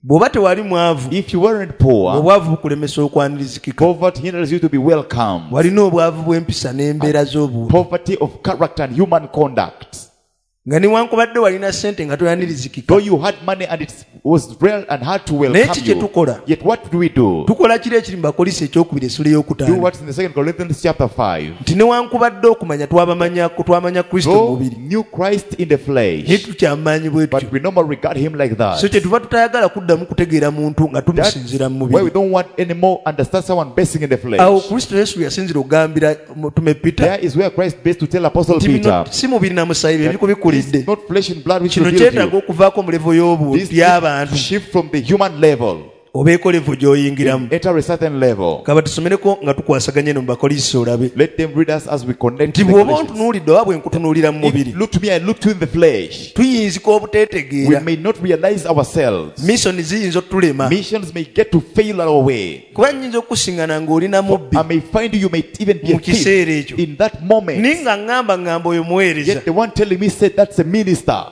bw'oba tewali mwavu If you weren't poor, obwavu bukulemesa okwanirizikika poverty hinders you to be welcomed. walina obwavu bw'empisa n'embeera z'obuntu Poverty of character and human conduct. nga newankubadde walina ssente nga toyanirizikika Though you had money and it was real and hard to naye welcome ki kye you, tukola yet what do we do? tukola kiri ekiri mu bakolisi ekyokubiri essula Do ey'okutaano what's in the 2 Corinthians chapter 5. nti newankubadde okumanya twamanya kristo mu Though mubiri knew Christ in the naye flesh, tukyamumanyi bwe tutyo but we normally regard him like so that. kye tuba tutayagala kuddamu kutegeera muntu nga tumusinzira mu Why we mubiri don't want anymore understand someone basing in the awo flesh. kristo yesu yasinzira okugambira mutume peter There is where Christ based to tell Apostle nti bino Peter, si mubiri na musaayi ebikubikulidde it's not flesh and blood which kino revealed kyetaaga you. okuvaako mu levo This y'abantu shift from the human level, obeeko levo gy'oyingiramu enter a certain level. kaba tusomereko nga tukwasaganye no mu bakolisi olabe Let them read us as we connect nti to the bw'oba Galatians. ontunuulidde oba bwe nkutunuulira mu mubiri If look to me, I look to you in the flesh. tuyinzika We obuteetegeera may not realize ourselves. misoni ziyinza otulema Missions may get to fail our way. kuba nyinza okusiŋŋana ng'olina mubbi I may find you may even be a mu kiseera thief ekyo in that moment. naye nga ŋŋamba oyo muweereza Yet the one telling me said that's a minister.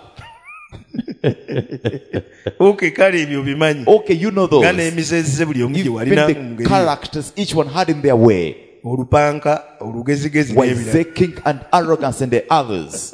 oke kale ebyo bimanyi Okay, you know nga those. n'emizezize buli omu gye Even walinanga the mu ngeri characters each one had in their way. olupanka olugezigezi n'ebirala Wiseking and arrogance and the others.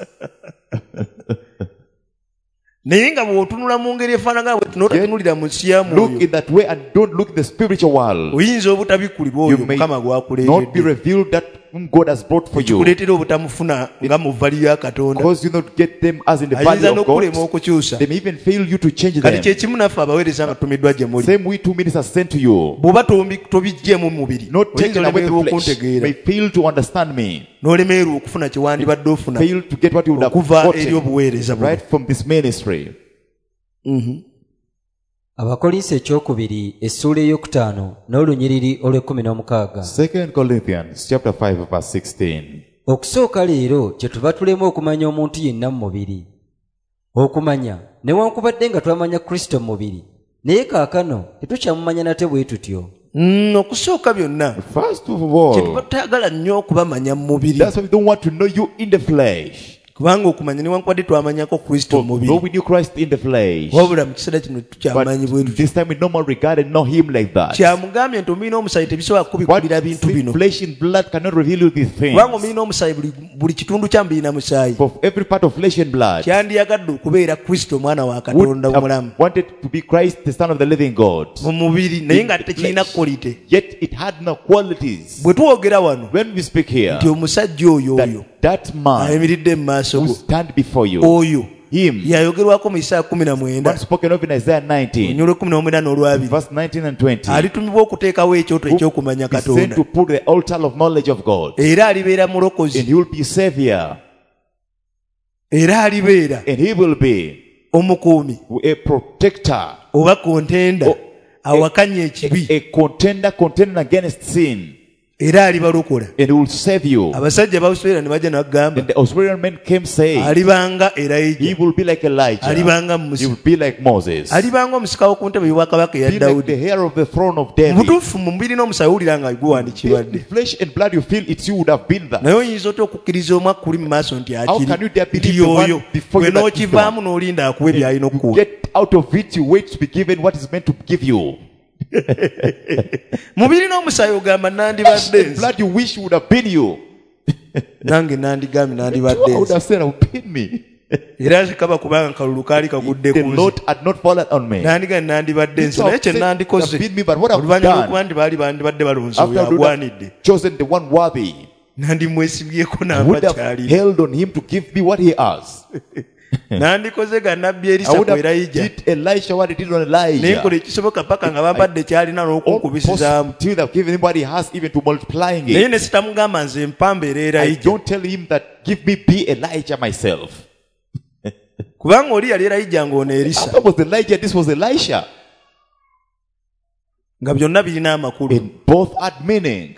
naye nga bw'otunula mu ngeri efaanagana bwe n'otatunulira mu nsi ya Look mwoyo in that way and don't look in the spiritual world. oyinza obutabikulirwa oyo You may mukama not be gwakuleetedde revealed that whom God has brought for you. kuleetera obutamufuna nga mu vali ya katonda Because you not get them as in the valley ayinza of n'okulema God. okukyusa They may even fail you to change kati them. kyekimu naffe abaweereza nga tutumiddwa gye muli Same way 2 ministers sent to you. bw'oba tobiggyemu mu mubiri Not oyinza taking away olemererwa the flesh. okuntegeera May fail to understand me. n'olemererwa okufuna kye wandibadde ofuna Fail to get what you would have okuva eri gotten obuweereza buno. right from this ministry. abakolinsi ekyokubiri essuula ey'okutaano n'olunyiriri olw'ekumi n'omukaaga 2 Corinthians chapter 5 verse 16. okusooka leero kye tuva tulema okumanya omuntu yenna mu mubiri okumanya newankubadde nga twamanya kristo mu mubiri naye kaakano tetukyamumanya nate bwe tutyo okusooka byonna First of kyetuba all, tutayagala nnyo okubamanya mu mubiri that's why we don't want to know you in the flesh. kubanga okumanya newankubadde twamanyako kristo mu Though mubiri we knew Christ in the flesh, wabula mu kiseera kino but tukyamanyi bwe tutyo this time we no more regard and know him like that. kyamugambye nti omubiri n'omusaayi tebisobola What kubikubira bintu bino flesh and blood cannot reveal you these things. kubanga omubiri n'omusaayi buli kitundu kya mubiri na musaayi For every part of flesh and blood kyandiyagadde okubeera kristo omwana wa would katonda omulamu have wanted to be Christ, the Son of the living God. mu mubiri naye nga tekirina kolite Yet it had no qualities. bwe twogera wano When we speak here, nti omusajja oyo oyo that man ayimiridde mu maaso who go stand before you, oyo him, yayogerwako mu Isaaya 19 one spoken of in Isaiah 19, onyolo 19 n'olwabiri verse 19 and 20, alitumibwa okuteekawo ekyoto ekyokumanya is sent katonda to put the altar of knowledge of God. era alibeera And mulokozi he will be Savior. era alibeera And he will be omukuumi a protector, oba kontenda awakanya ekibi a contender contending against sin. era alibalokola And he will save you. abasajja bawusirayira ne bajja nabagamba And the Australian men came saying, alibanga he Elijah will be like Elijah. alibanga He Musa will be like Moses. alibanga omusika w'oku ntebe y'obwakabaka eya Be like Dawudi the hair of the throne of mu David. butuufu mu mubiri n'omusaayi wulira nga guwandikibwadde Flesh and blood, you feel it's you would have been that. naye oyinza otya okukkiriza omwakka kuli mu maaso nti How can you dare akiri believe nti the one y'oyo before gwe you that is the n'okivaamu n'olinda akuwa ebyalina You okukuwa get out of it, you wait to be given what is meant to give you. mubiri n'omusaayi ogamba nandibadde And blood, you wish would have been you. nange nandigambye I nandibadde would have said, have been me. era kaba kubanga kalulu kaali kagudde The ku nze Lord had not fallen on me. nandigambye nandibadde nze So naye kye have nandikoze been me, but what have you oluvannyuma done? lw'okuba nti baali bandibadde balonze After oyo I would agwanidde have chosen the one worthy, nandimwesibyeko I would n'ampa have kyalina held on him to give me what he has. nandikoze ga nabbi I erisa would ku have Elijah did Elisha what he did on naye Elijah. nkola ekisoboka paka nga bampadde kyalina n'okunkubisizaamu Till they have given him what he has, even to multiplying naye it. ne sitamugamba nze mpambeera I Elijah don't tell him that give me be Elijah myself. kubanga oli yali Elijah ng'ono erisa That was Elijah, this was Elisha. nga byonna birina amakulu And both had meaning.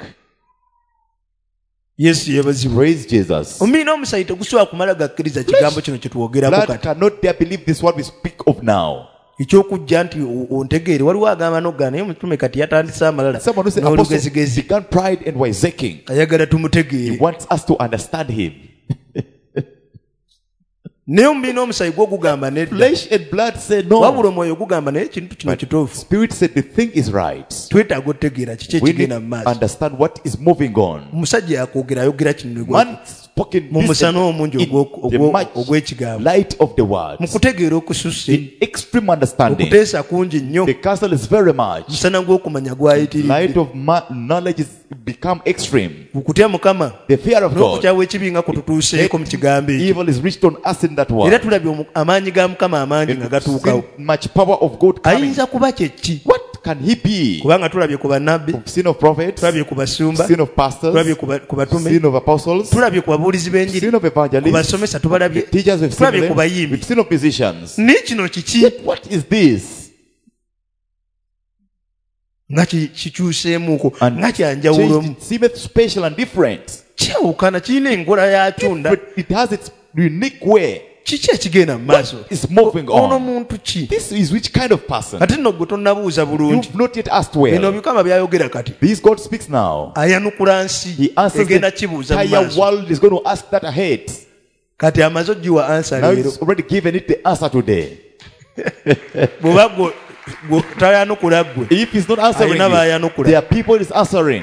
yesu yeebazibwe Praise Jesus. omubiri n'omusaayi tegusobola kumala gakkiriza kigambo kino kye twogerako Blood kati cannot dare believe this what we speak of now. ekyokujja nti ontegeere waliwo agamba n'ogaana naye omutume kati yatandise amalala Someone who said Apostle n'olugezigezi began pride and wiseking. ayagala He tumutegeere wants us to understand him. naye omubiri n'omusaayi gwo gugamba nedda Flesh and blood said no. wabula omwoyo gugamba naye ekintu kino kituufu Spirit said the thing is right. twetaaga otegeera kiki We need ekigenda mu to maaso understand what is moving on. omusajja yakwogera ayogera kino Man spoken mu musana omungi in the much ogw'ekigambo light of the words. mu kutegeera okususse In extreme understanding. okuteesa kungi nnyo The castle is very much. musana gw'okumanya gwayitiridde Light of knowledge is become extreme. okutya mukama The fear of God. n'okukyawa ekibi nga kututuuseeko mu kigambo ekyo Evil is reached on us in that era word. tulabye amaanyi ga mukama amangi nga gatuukawo Seen much power of God coming. ayinza kuba kyeki What can he be? kubanga tulabye ku bannabbi Sin of prophets, tulabye ku basumba sin of pastors, tulabye ku batume sin of apostles, tulabye ku babuulizi b'enjiri sin of ku evangelists, basomesa tubalabye teachers of tulabye ku sin, bayimbi with sin of musicians. naye kino kiki What is this? nga kikyuseemuuko And nga kyanjawulomu changed, it seemeth special and different. kyawukana kirina enkola yakyo nda But it has its unique way. kiki ekigenda mu maaso It's moving ono on. muntu ki This is which kind of person? ate nno gwe tonnabuuza bulungi You've not yet asked bino well. bikama byayogera kati This God speaks now. ayanukula nsi He answers egenda the kibuuza mu entire maaso world is going to ask that ahead. kati amaze ogiwa ansa Now leero it's already given it the answer today. bw'oba tayanukula ggwe If he's not answering Ayina you, b'ayanukula. there are people he's answering.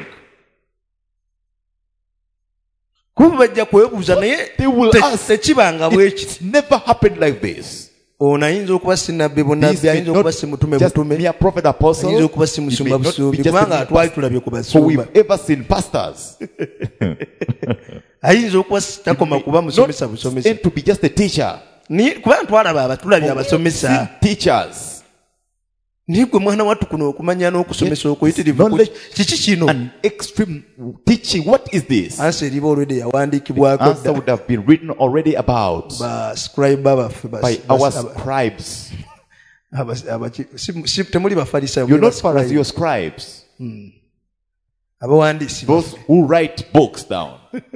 kuba bajja kwebuuza naye They will ask. tekibanga bweki It's never happened like this. ono ayinza okuba si nabbi These bunabbi may ayinza not okuba si mutume just butume mere prophet apostle. ayinza okuba si It may musumba not be busumbi just kubanga a twali pastor. tulabye ku For basumba we've ever seen pastors ayinza okuba takoma kuba musomesa busomesa and to be just a teacher. kubanga twalaba tulabye abasomesa Seen teachers naye gwe mwana wattu kuno okumanya n'okusomesa okuyitirivu knowledge kiki kino and extreme teaching. What is this? ansa eriba olwedde yawandiikibwako Answer dda would have been written already about bascriba baffe by our scribes. temuli bafalisayo You're not Pharisees, you're scribes. abawandiisi Those who write books down.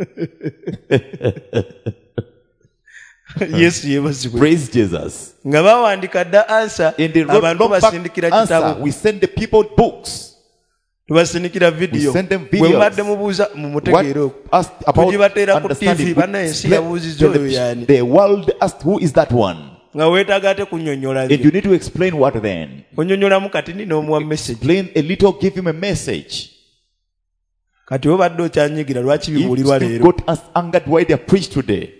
yesu yeebazibwe Praise Jesus. nga bawandiika dda ansa In the abantu road basindikira answer, kitabo we send the people books. tubasindikira vidiyo We send them bwe videos. mubadde mubuuza mu mutegeero What asked about tugibateera ku understanding. TV banna ensi yabuuzizza oyo yaani The world asked, who is that one? nga weetaaga ate kunnyonnyola And you need to explain what then. onnyonnyolamu kati ni n'omuwa message Explain a little, give him a message. kati obadde okyanyigira lwaki If bibuulirwa still leero got us angered why they are preached today.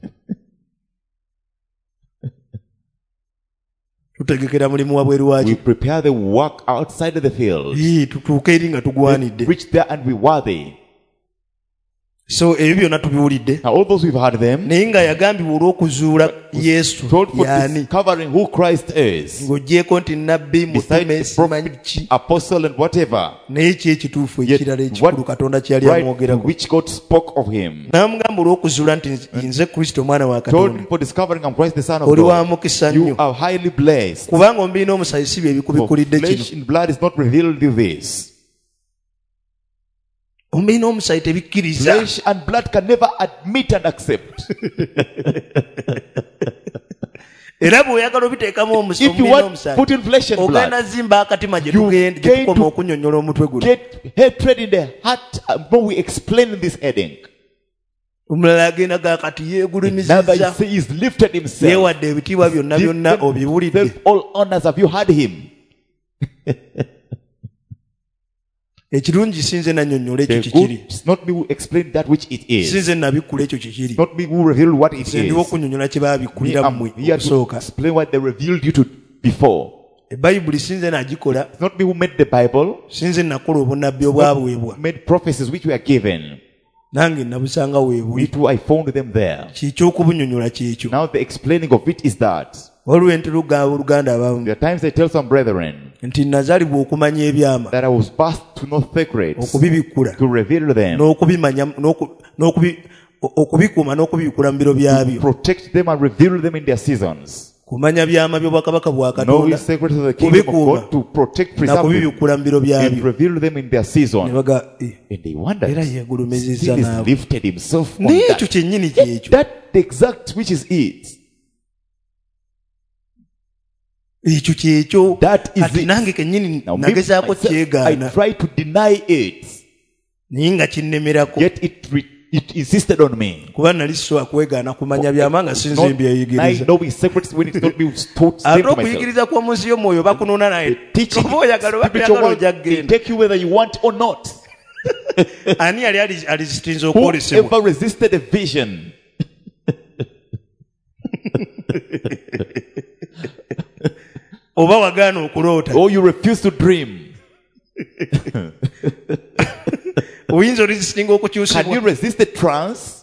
tutegekera mulimu wabweru We waki prepare the work outside of the field. tutuuke eri nga tugwanidde Reach there and we worthy. so ebyo byonna tubiwulidde Now all those we've heard them, naye nga yagambibwa olw'okuzuula yesu told for yaani discovering who Christ is. ng'ogyeko nti nabbi mutume Besides simanyi prophet, ki apostle and whatever. naye ki ekituufu Yet ekirala ekikulu what katonda kyali right amwogerako which God spoke of him. n'amugamba olw'okuzuula nti nze kristo omwana wa Told katonda him for discovering I'm Christ the Son of oli wa God. mukisa You nnyo are highly blessed. kubanga omubiri n'omusaayi si bye For bikubikulidde kino flesh and blood is not revealed you this. omubiri n'omusaayi tebikkiriza Flesh and blood can never admit and accept. era bw'oyagala obiteekamu If you omubiri want n'omusaayi put in flesh and ogenda blood, zimba akatima gye You tugenda- gye gain tukoma to okunnyonnyola omutwe guno get hatred in the heart when we explain this heading. omulala agenda gakati Another yeegulumizizza he is lifted himself. yeewadde ebitiibwa byonna byonna obiwulidde Himself all honors. Have you heard him? ekirungi sinze nannyonnyola ekyo The good kikiri is not me who explained that which it is. sinze nabikkula ekyo kikiri It's not me who revealed what it nze ndiwo is. okunnyonnyola kye Me, baabikkulira mmwe I'm here to okusooka explain what they revealed you to before. ebayibuli sinze nagikola It's not me who made the Bible. sinze nakola obunabbi obwaweebwa Made prophecies which were given. nange nabusanga Me weebuli too, I found them there. kiky'okubunnyonnyola kyekyo Now the explaining of it is that waliwo nti luganda abamu there are times I tell some brethren nti nazaalibwa okumanya ebyama that I was birthed to know secrets, okubibikkula to reveal them, n'okubimanya okubikuuma n'okubibikkula mu biro byabyo protect them and reveal them in their seasons. kumanya byama by'obwakabaka bwa Know katonda his secrets of the kingdom of kubikuuma God, to protect, preserve them, nakubibikkula mu biro and byabyo reveal them in their ne season. baga And they wondered, era still yeegulumizizza he's naabo lifted himself on naye that. ekyo kyennyini kyekyo That the exact which is it. ekyo kyekyo That is kati it. nange kennyini Now, me, nagezaako myself, I kyegaana try to deny it, naye nga kinnemerako yet it it insisted on me. kuba nali sisobola kwegaana kumanya byamanga sinzi Not byeyigiriza knowing secrets when it's not being taught ate to myself. okuyigiriza kw'omuzi y'omwoyo bakunuuna naye Teaching oba oyagala oba spiritual toyagala world, ojja they kgenda take you whether you want or not. ani yali alizitinza okwolesebwa Whoever resisted a vision, oba wagaana okuloota or you refuse to dream, oyinza olisitinga can you okukyusibwa resist the trance?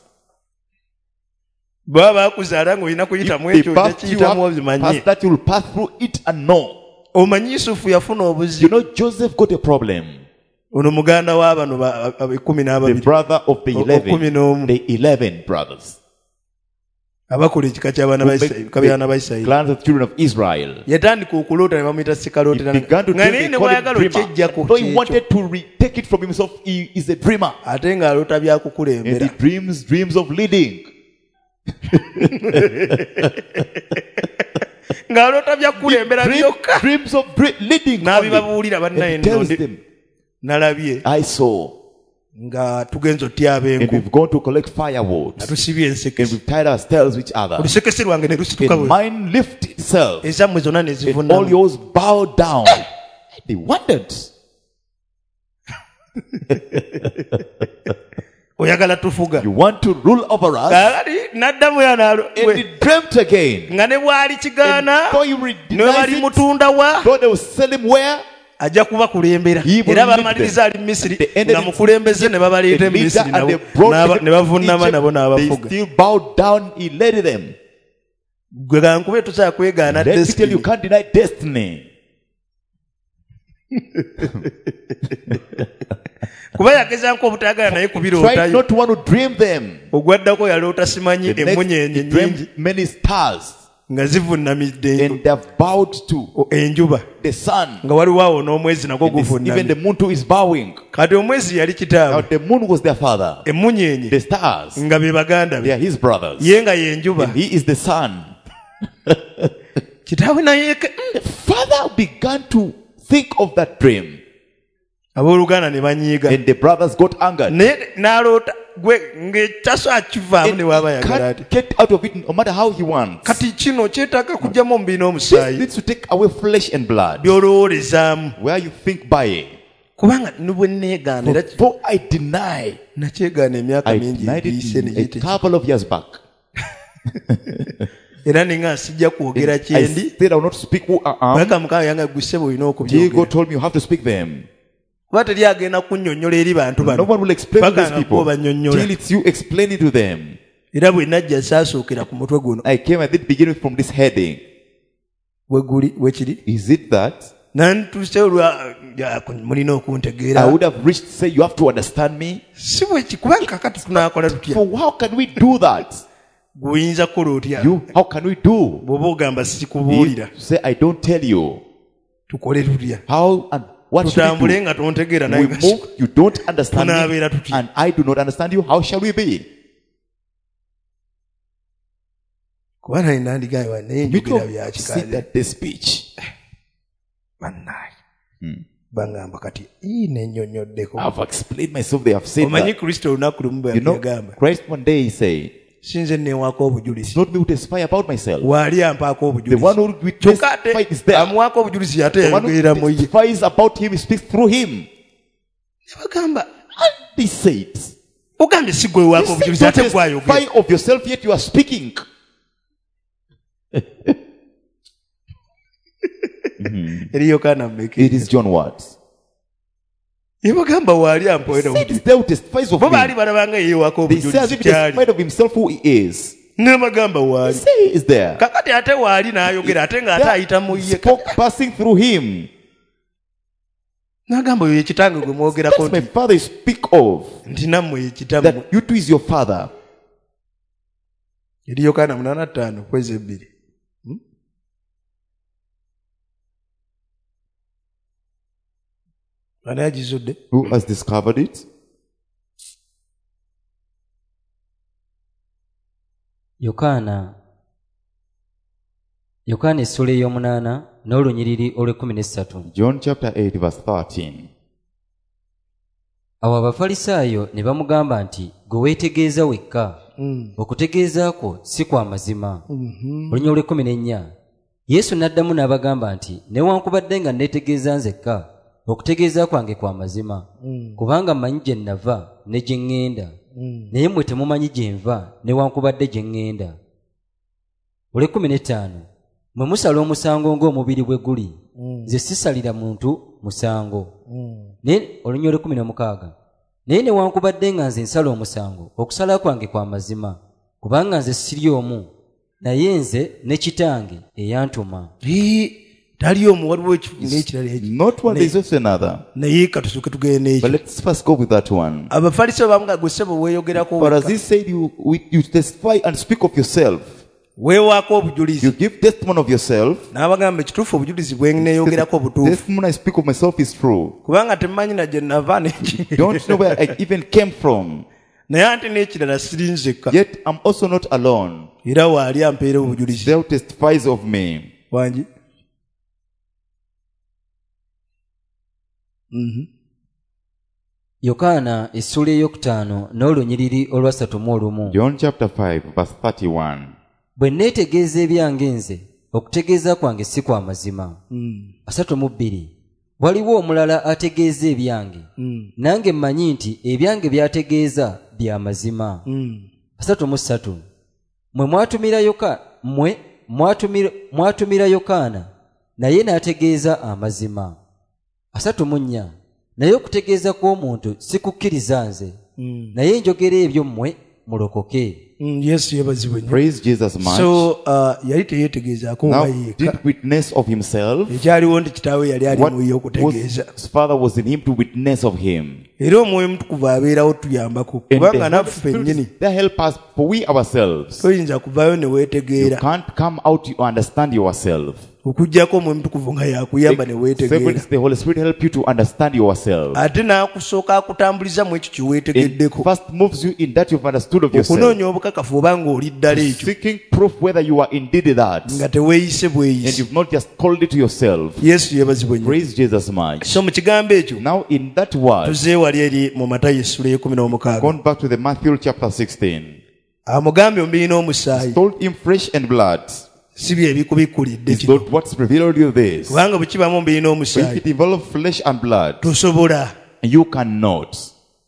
baba bakuzaala ng'olina kuyitamu They ekyo pass you kyekiyitamu up, obimanye past that you will pass through it and know. omanyi yusufu yafuna You obuzibu know, Joseph got a problem. ono muganda wa bano 12 The brother of the 11, the 11 brothers, abakola ekika ky'abaana ba Isirayiri kabyana ba Isirayiri clans of the children of Israel. yatandika okuloota ne bamuyita He sikalootera began to nga dream, naye they ne called him bwayagala dreamer. okyejjako Though he wanted to take it from himself, he is a dreamer. ate ng'aloota And byakukulembera he dreams of leading. ng'aloota byakukulembera byokka Dreams of leading. n'abibabuulira bannaye And he tells nno them, nalabye I saw. nga tugenza otyaba And enku we've gone to collect firewood. nga tusibye And ensekese we've tied our tails to each other. olusekese lwange ne lusituka And bwe mine lifted itself. ezammwe zonna ne And all zivunamu yours bowed down. They wondered. oyagala tufuga You want to rule over us? kaalali n'addamu And he dreamt again. nga ne bw'ali kigaana And though you ne denies bali it, mutunda wa though they will sell him where? ajja kubakulembera He will era lead bamaliriza ali them. misiri At the end nga of it, mukulembeze ne babaleeta The e leader misiri and nabo they brought ne bavunnama nabo they n'abafuga still bowed down. He led them. gwe gankube tosobola kwegaana Let me tell you, destiny can't deny destiny. kuba yagezanko obutayagala naye Try kubirootayo not to want to dream them. ogwaddako yaloota simanyi The next, emunyenye he nyingi dreamed many stars. nga zivunnamidde And they have bowed to enjuba the sun. nga waliwo awo n'omwezi nagwo Even the guvunnamye moon too is bowing. kati omwezi yali Now kitaawe the moon was their father. emunyenye The stars, nga be baganda they be are his brothers. ye nga yenjuba And he is the sun. kitaawe nayeeke The father began to think of that dream. abooluganda ne banyiiga And the brothers got angered. naye n'aloota gwe ng'ekyaso akivaamu ne waaba yagala ati Can't get out of it no matter how he wants. kati kino kyetaaga kugyamu omubiri This n'omusaayi needs to take away flesh and blood. by'olowoolezaamu Where you think by it. kubanga ne bwe neegaana era Though I deny, nakyegaana emyaka I mingi denied egiyise ne it a giyite couple of years back. era ne nga sijja kwogera I kyendi said I will not speak who I am. paka mukama yange gusebo olina Diego okubyogera told me you have to speak them. kuba teri agenda kunnyonnyola eri bantu No bano one will explain to paka these nga people bw'obanyonnyola till it's you explaining to them. era bwe najja saasookera ku mutwe guno I came at the beginning from this heading. wekiri Is it that? nantuse olwa mulina I okuntegeera would have reached to say you have to understand me. si bweki kubanga kakati tunaakola tutya So how can we do that? gweoyinza kukola otya How can we do? bw'oba ogamba sikikubuulira You say I don't tell you. tukole tutya How and what should we tutambule do? nga tontegeera We naye move, you don't understand tunaabeera me, tutya and I do not understand you. How shall we be? kuba nali nandigayo naye You njogera don't bya see kikazi that this speech. bannaayi bangamba kati nennyonnyoddeko I've explained myself. They have said omanyi that. kristo olunaku lumu bwe You know, yagamba Christ one day he said, sinze neewaako it's obujulizi not me who testify about myself. waali ampaako The one obujulizi who kyokka ate testifies is there. amuwaako obujulizi ate The one who yayogerera mu ye testifies about him, he speaks through him. ne bagamba And he said, ogambye si gwe waako he obujulizi said, ate don't gwayogera testify of yourself, yet you are speaking. eri yokaana mmeka It is John Watts. ne bagamba waali ampoera Said it's there who testifies of bo baali me. balabanga yeewaako They say as obujulizi if he kyali testified of himself who he is. ne bagamba They waali say he is there. kakati ate waali n'ayogera ate ng'ate ayita mu ye Spoke passing through him. n'agamba oyo yekitange gwe mwogerako That's my nti father you speak of. nti nammwe yekitammwe That you too is your father. eri yokaana 8:5 kwezi 2 ani agizudde Who has discovered it? yokaana essula ey'omunaana n'olunyiriri olw'ekkumi n'essatu John chapter 8 verse 13. Awo Abafalisaayo ne bamugamba nti, gwe weetegeeza wekka, okutegeeza kwo si kwa mazima. Olunyolo 14. Yesu n'addamu n'abagamba nti, newankubadde nga neetegeeza nzekka, okutegeeza kwange kwa mazima, kubanga mmanyi gye nava ne gye ŋŋenda, naye mmwe temumanyi gye nva newankubadde gye ŋŋenda. 15. Mwe musala omusango ng'omubiri bwe guli, nze sisalira muntu musango. Naye olunyolo 16. Naye newankubadde nga nze nsala omusango, okusala kwange kwa mazima, kubanga nze siri omu, naye nze ne Kitange eyantuma. Tali omu, waliwo ekifungo ekirala ekyo. Not one, there is also another. Naye katusooke tugende ekyo. But let's first go with that one. Abafalisaayo bamugamba gwe ssebo weeyogerako For as wekka. he said, you testify and speak of yourself. Weewaako obujulizi. You give testimony of yourself. N'abagamba ekituufu obujulizi bwe neeyogerako butuufu. Testimony I speak of myself is true. Kubanga temumanyi na gye nava n'ekigenda. Don't know where I even came from. Naye ate n'ekirala siri nzekka. Yet I'm also not alone. Era waali ampeera obujulizi. Thou testifies of me. Wangi? Yokaana essula ey'okutaano n'olunyiriri olwa 31. John chapter 5 verse 31. Bwe neetegeeza ebyange nze, okutegeeza kwange si kwa mazima. 32. Waliwo omulala ategeeza ebyange, nange mmanyi nti ebyange byategeeza bya mazima. 33. Mwe mwatumira Yokaana, naye n'ategeeza amazima. 34. Naye okutegeeza kw'omuntu si kukkiriza nze, naye njogera ebyo mmwe mulokoke. Yesu yebazibwe nnyo. Praise Jesus much. So yali teyeetegeezaako Now oba yeeka. did witness of himself. Ekyaliwo nti kitaawe yali ali What mu ye okutegeeza. his father was in him to witness of him. Era omwoyo mutukuvu abeerawo tuyambako. And Kubanga the Holy naffe Spirit ffennyini is there help us, for we ourselves. toyinza kuvaayo ne You weetegeera. can't come out to understand yourself. Okuggyako omwoyo mutukuvu nga yakuyamba ne weetegeera. Except the Holy Spirit help you to understand yourself. Ate n'akusooka akutambuliza mu ekyo kye It weetegeddeko. first moves you in that you've understood of yourself. Okunoonya obukakafu oba ng'oli ddala ekyo Seeking proof whether you are indeed that. nga teweeyise And bweyise. you've not just called it to yourself. Yesu yebazibwe nnyo. Praise Jesus much. So mu kigambo ekyo Now in that word, tuze wali eri mu Matayo essula y'ekumi going back to the Matthew chapter 16. amugambye omubiri n'omusaayi Told him flesh and blood. si bye bikubikkulidde It's kino. not what's revealed you this. Kubanga bwe kibamu omubiri If n'omusaayi it involves flesh and blood, tosobola. you cannot.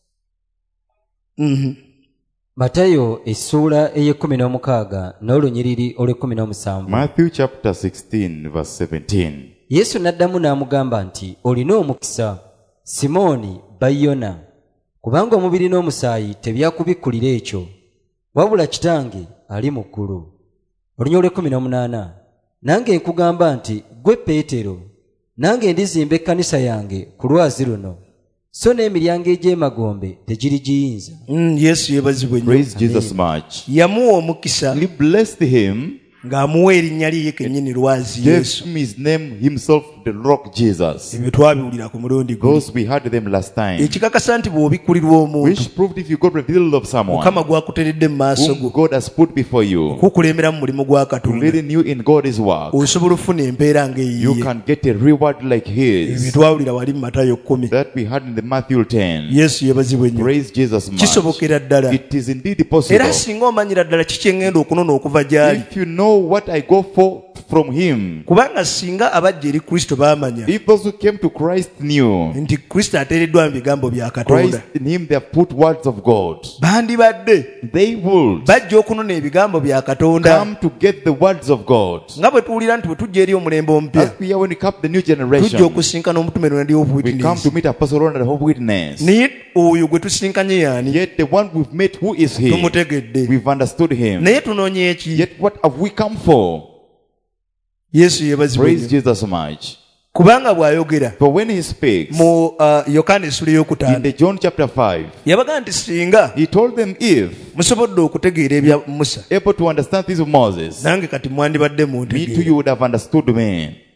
Matayo essula ey'ekumi n'olunyiriri olw'ekumi. Matthew chapter 16 verse 17. Yesu n'addamu n'amugamba nti, olina omukisa, Simooni Bayona, kubanga omubiri n'omusaayi tebyakubikkulira ekyo, wabula Kitange ali mu ggulu. Olunyolo 18. Nange nkugamba nti gwe Peetero, nange ndizimba ekkanisa yange ku lwazi luno, so n'emiryango egy'emagombe tegirigiyinza. Yesu yebazibwe nnyo. Praise Jesus much. Yamuwa omukisa He blessed him, ng'amuwa erinnya lye kennyini lwazi gave Yesu. him his name himself, the rock Jesus. Ebyo twabiwulira ku mulundi guno. Those we heard them last time. Ekikakasa nti bw'obikkulirwa omuntu Which proved if you got revealed of someone Mukama gwakuteredde mu maaso whom go God has put before you, kukulembera mu mulimu gwa to Katonda leading you in God's work, osobola ofuna empeera ng'eyiye. you can get a reward like Ebyo his. twawulira wali mu Matayo 10. That we had in the Matthew 10. Yesu yebazibwe nnyo. Praise Jesus much. Kisobokera ddala. It is indeed possible. Era singa omanyira ddala kiki engenda okunona okuva gy'ali. If you know what I go for from him, Kubanga singa abajja eri Kristo baamanya if those who came to Christ knew, nti Kristo ateereddwa mu bigambo bya Katonda, Christ in him they have put words of God, bandibadde they would bajja okunona ebigambo bya Katonda. come to get the words of God. Nga bwe tuwulira nti bwe tujja eri omulembe omupya As we are when we come to the new tujja generation, okusinkana omutume Ronald of we come Witness. to meet Apostle Ronald of Witness. Naye oyo gwe tusinkanye yaani Yet the one we've met, who is he? tumutegedde. We've understood him. Naye tunoonya eki? Yet what have we come for? Yesu yebazibwe Praise nnyo. Jesus much. Kubanga bw'ayogera For when he speaks mu Yokaana essula in ey'okutaano the John chapter 5, yabaga nti singa he told them, if musobodde okutegeera ebya Musa able to understand things of Moses, nange kati mwandibadde me too muntegeera. you would have understood me.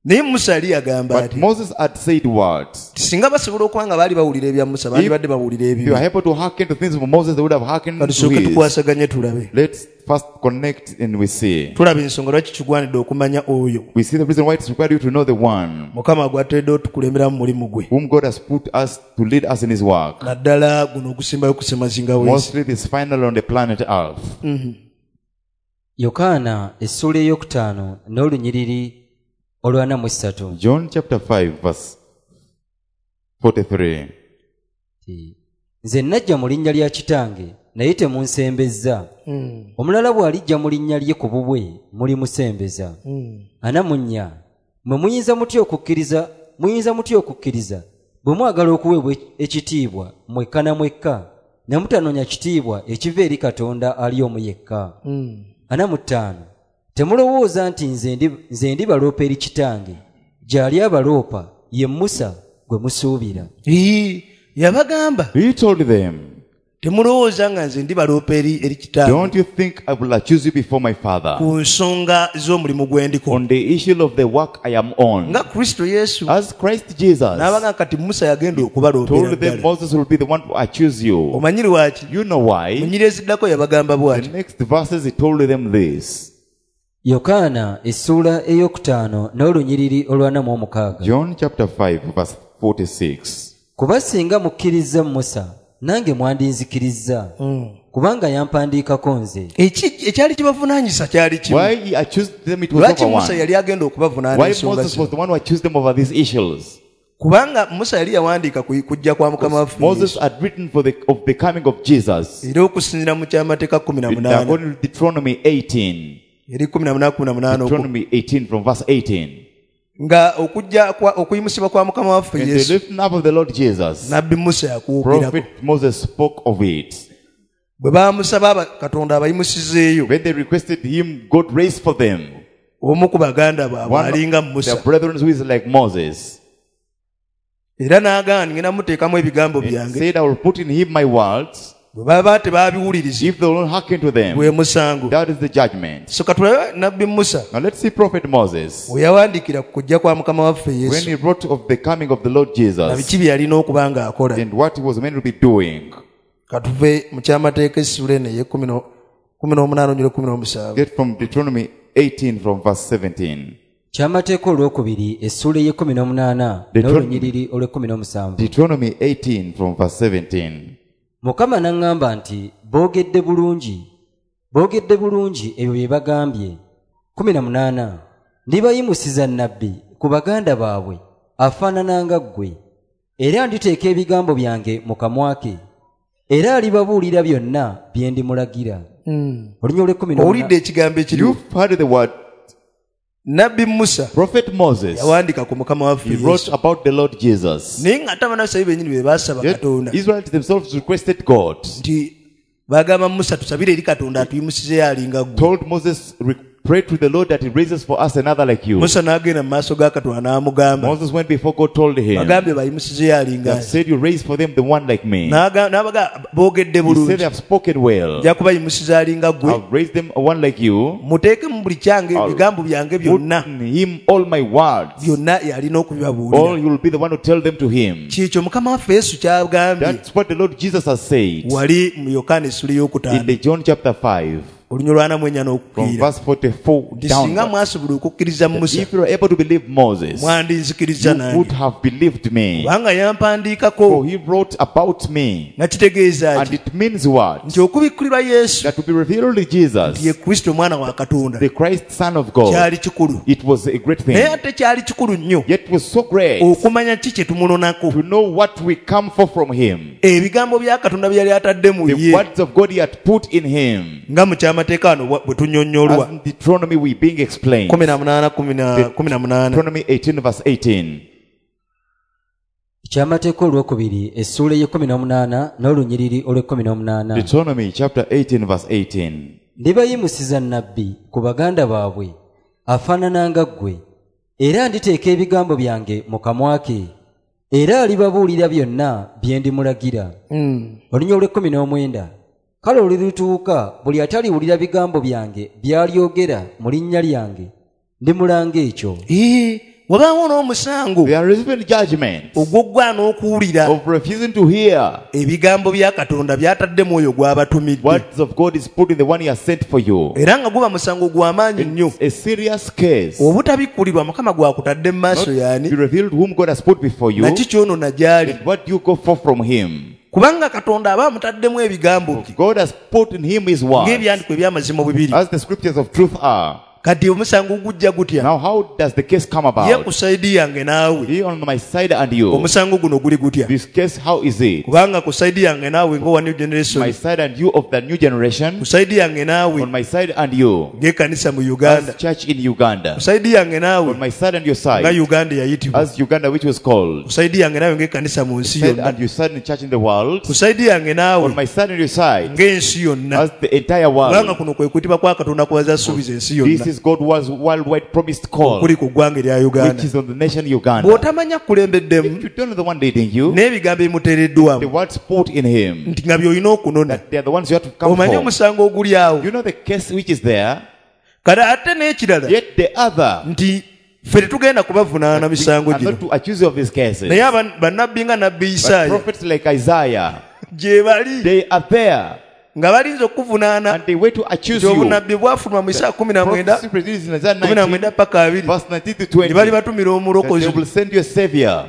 naye Musa yali yagamba But ati Moses had said what? singa basobola okuba nga baali bawulira ebya Musa baali badde bawulira If you are ebibi. able to hearken to things from Moses, they would have hearkened to Katusooke his. tukwasaganye tulabe. Let's first connect and we see. Tulaba ensonga lwaki kigwanidde okumanya oyo We see the reason why it is required you to know the one Mukama gw'atedde otukulembera mu mulimu gwe. whom God has put us to lead us in his work. Naddala guno ogusimbayo kusemazinga w'ensi. Mostly this final on the planet Earth. yokaana essuula eyokutaano n'olunyiriri olwana mu ssatu. John chapter 5 verse 43. Nze najja mu linnya lya kitange naye temunsembezza. Omulala bw'alijja mu linnya lye ku bubwe mulimusembeza. Anamunnya mmwe muyinza mutya okukkiriza bwe mwagala okuweebwa ekitiibwa mwekka na mwekka ne mutanoonya kitiibwa ekiva eri Katonda ali omu yekka. Anamuttaano temulowooza nti nze ndibaloopa eri kitange gy'ali abaloopa ye Musa gwe musuubira. Yabagamba He told them, temulowooza nga nze ndibaloopa eri kitange don't you think I will accuse you before my Father ku nsonga z'omulimu gwe ndiko on the issue of the work I am on? nga Kristo Yesu As Christ Jesus n'abagamba kati Musa yagenda okubaloopera told them ddala. Moses will be the one to accuse you. Omanyiri waki You know mu why? nnyiri eziddako yabagamba The bw'ati next verses he told them this. Yokaana essuula eyokutaano n'olunyiriri olwana mu omukaaga. John chapter 5 verse 46. Kuba singa mukkiriza Musa nange mwandinzikirizza kubanga yampandiikako nze. ekyali kibavunaanyisa kyali kimu. Why he accused them, it was Lwaki over Musa one. yali agenda okubavunaana Why ensonga Moses zino? was the one who accused them over these issues? Kubanga Musa yali yawandiika ku kujja kwa Mukama waffe Moses Yesu. had written of the coming of Jesus. Era okusinziira mu kyamateeka 18 According to Deuteronomy 18. eri 18 Deuteronomy 18 from verse 18. nga okuyimusibwa kwa Mukama waffe And the Yesu lifting up of the Lord Jesus, nabbi Musa yakuwukirako. Prophet Moses spoke of it. Bwe baamusaba Katonda abayimusizeeyo, When they requested him, God raised for them omu ku baganda baabwe one alinga of their Musa, brethren who is like Moses. era n'agaana ngenda muteekamu ebigambo And byange. said, I will put in him my words. Bwe baba tebaabiwuliriza If they will not hearken to them, bwe musango. that is the judgment. So katulabe nabbi Musa Now let's see Prophet Moses. bwe yawandiikira ku kujja kwa Mukama waffe When Yesu he wrote of the coming of the Lord na Jesus biki bye yalina okuba ng'akola. and what he was meant to be doing. Katuve mu kyamateeka essula eno eye 18:17. Get from Deuteronomy 18 from verse 17. Kyamateeka olwokubiri essuula ey'e18 n'olunyiriri olw'e17. Deuteronomy 18 from verse 17. Mukama n'aŋŋamba nti boogedde bulungi ebyo bye bagambye. 18 Ndibayimusiza nnabbi ku baganda baabwe afaanana nga ggwe, era nditeeka ebigambo byange mu kamwa ke, era alibabuulira byonna bye ndimulagira. Olunyiriri olw'e18. Owulidde ekigambo ekiri You've heard the word. nabbi Musa Prophet Moses, yawandiika ku Mukama waffe he wrote Yesu, about the Lord Jesus. naye ng'ate abannaffe bennyini be baasaba Yet Katonda Israelites themselves requested God. nti bagamba Musa tusabire eri Katonda atuyimusizeyo alinga ggwe. Told Moses, pray to the Lord that he raises for us another like you. Musa n'agenda mu maaso ga Katonda n'amugamba Moses went before God, told him, bagambye bayimusizeyo alinga they have said you raise for them the one like me. n'abaga boogedde He said bulungi they have spoken well. nja kubayimusiza alinga ggwe, I've raised them one like you. muteeke mu buli kyange ebigambo byange Put byonna in him all my words. byonna yalina All okubibabuulira. you will be the one to tell them to him. Kyekyo Mukama waffe Yesu kyagambye That's what the Lord Jesus has said wali mu Yokaana essula in ey'okutaano the John chapter 5 olunyiriri lwa 44 from n'okukkirira verse 44 nti singa down. mwasobola okukkiriza Musa If you are able to believe Moses, mwandinzikiriza you would nange, have believed me. kubanga For yampandiikako he wrote about me. nga kitegeeza And ki it means what? nti okubikkulirwa Yesu That to be revealed to ye Jesus, Kristo omwana wa Katonda the Christ Son of God, kyali kikulu, it was a great naye thing. ate kyali kikulu nnyo Yet it was so great okumanya ki kye tumulonako. to know what we come for from him. Ebigambo bya Katonda bye yali atadde mu The ye, words of God he had put in him. nga mu kyamateeka wano bwe tunnyonnyolwa As in Deuteronomy we being explained. 18:18. Deuteronomy 18 verse 18. Kyamateeka olwokubiri essuula ey'e18 n'olunyiriri olw'e18. Deuteronomy chapter 18 verse 18. Ndibayimusiza nnabbi ku baganda baabwe afaanana nga ggwe, era nditeeka ebigambo byange mu kamwa ke, era alibabuulira byonna bye ndimulagira. Olunyiriri olw'e19. Kale olulituuka buli ataliwulira bigambo byange by'alyogera mu linnya lyange ndimulanga ekyo. wabaawo n'omusango There is even judgment ogw'oggwana okuwulira of refusing to hear ebigambo bya Katonda by'ataddemu oyo gw'abatumidde, words of God is put in the one He has sent for you. era nga guba musango gw'amaanyi nnyo. A serious case. Obutabikkulirwa Mukama gwakutadde mu maaso Not y'ani, be revealed whom God has put before you. naki kyonona gy'ali. And what you go for from Him. Kubanga Katonda aba amutaddemu ebigambo bye God has put in Him His word. ng'ebyandikwa eby'amazima bwe biri. As the scriptures of truth are. Kati omusango gujja gutya? Now how does the case come Ye about? ku sayidi yange naawe He on my side and you. omusango guno guli gutya? This case, how is it? Kubanga ku sayidi yange naawe ng'owa new generation, My side and you of the new generation. ku sayidi yange naawe On my side and you. ng'ekkanisa mu Uganda, As church in Uganda. ku sayidi yange naawe On my side and your nga side. Uganda yayitibwa, As Uganda which was called. ku sayidi yange naawe ng'ekkanisa mu nsi Side yonna, and your side in church in the world. ku sayidi yange naawe On my side and your side. ng'ensi yonna. As the entire Kubanga world. kuno kwe kuyitibwa kwa Katonda kwaza asuubiza ensi This yonna is God's worldwide promised call. kuli ku ggwanga erya Which Uganda. is on the nation Uganda. Bw'otamanya kulembeddemu If you don't know the one leading you. n'ebigambo The ebimuteereddwamu words put in Him. nti nga by'olina okunona, They are the ones you have to come omanye for. omusango oguli awo. You know the case which is there. Kale ate n'ekirala Yet the other. nti ffe tetugenda kubavunaana misango And gino, not to accuse you of these cases. naye bannabbi nga nabbi But Isaaya prophets like Isaiah. gye bali They are there. nga balinza okuvunaana And they wait to accuse nti you. obunabbi bwafuluma mu Isaaya 19 Prophecy produced in Isaiah 19 19. paka 20 Verse 19 to ne 20. bali batumira That omulokozi, they will send you a savior.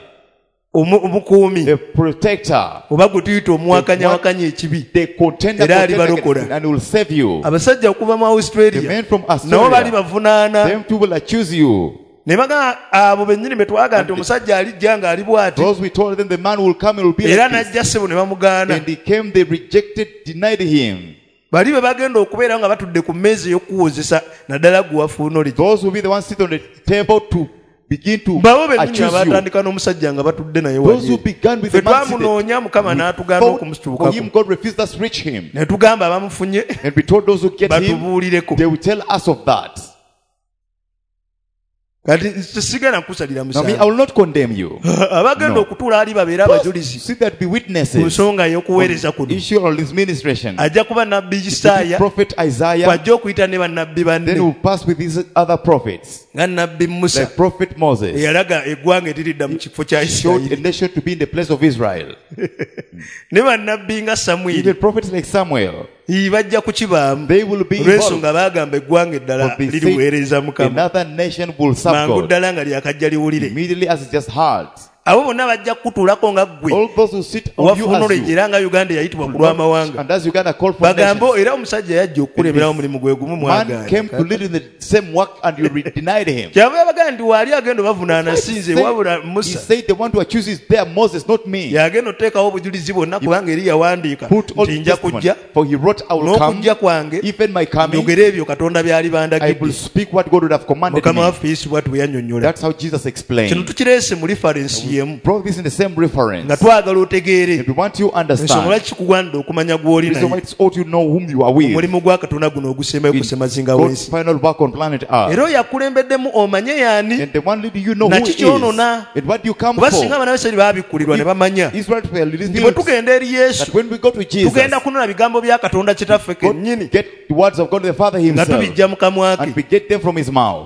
omukuumi, A protector. oba gwe tuyita omuwakanyawakanya ekibi. The contender Era ali against balokola. sin and will save you. Abasajja okuva mu The Australia men from nabo bali Australia. bavunaana, Them too will accuse you. ne bagamba abo bennyini be twaga nti omusajja alijja ng'ali bw'ati, Those we told them the man will come and will be era like this. n'ajja ssebo ne bamugaana. And he came, they rejected, denied him. Bali be bagenda okubeera nga batudde ku mmeeza ey'okuwozesa naddala gwe wafuuna oli. Those will be the ones sit on the table to begin to Babo bennyini accuse you. abatandika n'omusajja nga batudde naye Those who wali. began with Ffe the man seated. twamunoonya Mukama n'atugaana For him, okumutuukako. God refused us to reach him. Ne tugamba abamufunye And we told those who get him, batubuulireko. they will tell us of that. Kati sigenda kusalira Now, me, I musango. will not condemn you. Abagenda No. okutuula ali babeere abajulizi See that be ku witnesses. nsonga y'okuweereza kuno. Issue of this ministration. Ajja kuba nabbi The Isaaya, prophet Isaiah. kwajja okuyita ne bannabbi Then he banne will pass with these other prophets. nga nabbi Musa Like prophet Moses. eyalaga eggwanga eriridda mu kifo kya Showed a Isirayiri, nation to be in the place of Israel. ne bannabbi nga Samwiri Even prophets like Samuel. bajja kukibaamu They will be involved. olw'ensonga baagamba eggwanga eddala For they liriweereza say Mukama, another nation will serve mangu God. ddala nga lyakajja liwulire. Immediately as it just heard. Abo bonna bajja kukutuulako nga ggwe All those who sit on you wafuuna as olwejjo, you. era nga Uganda yayitibwa ku lw'amawanga. And as Uganda called for Bagambo nations. era omusajja yajja okukulemberawo omulimu gwe gumu Man came to mwagaana. lead in the same work and you denied him. Kyava yabagamba nti waali agenda obavunaana sinze wabula He Musa said the one to accuse is there, Moses, not me. yagenda oteekawo obujulizi bwonna kubanga eri yawandiika Put all nti the nja testimony. kujja For he wrote, I will come. n'okujja kwange Even my coming, njogere ebyo Katonda byali I will bandagidde. speak what God would have commanded Mukama me. waffe Yesu bw'atu bwe yannyonnyola. That's how Jesus Kino explained. tukireese mu lifarensi y'emu Brought this in the same reference. nga twagala otegeere If we want you to ensonga understand, lwaki kikugwanidde okumanya gw'oli reason why naye. it's ought you know whom you are with. Omulimu gwa Katonda guno ogusembayo In kusemazinga God's w'ensi. final work on planet Earth. Era oyo yakulembeddemu omanye y'ani, And the one leading you know who naki he is. kyonona. And what you come kuba singa for. abaana b'Isirayiri baabikkulirwa ne bamanya Israel fell. It is nti bwe tugenda eri Yesu that when we go to Jesus, tugenda kunona bigambo bya Katonda kitaffe God kennyini get the words of God the Father nga himself. tubijja mu kamwa And ke. we get them from his mouth.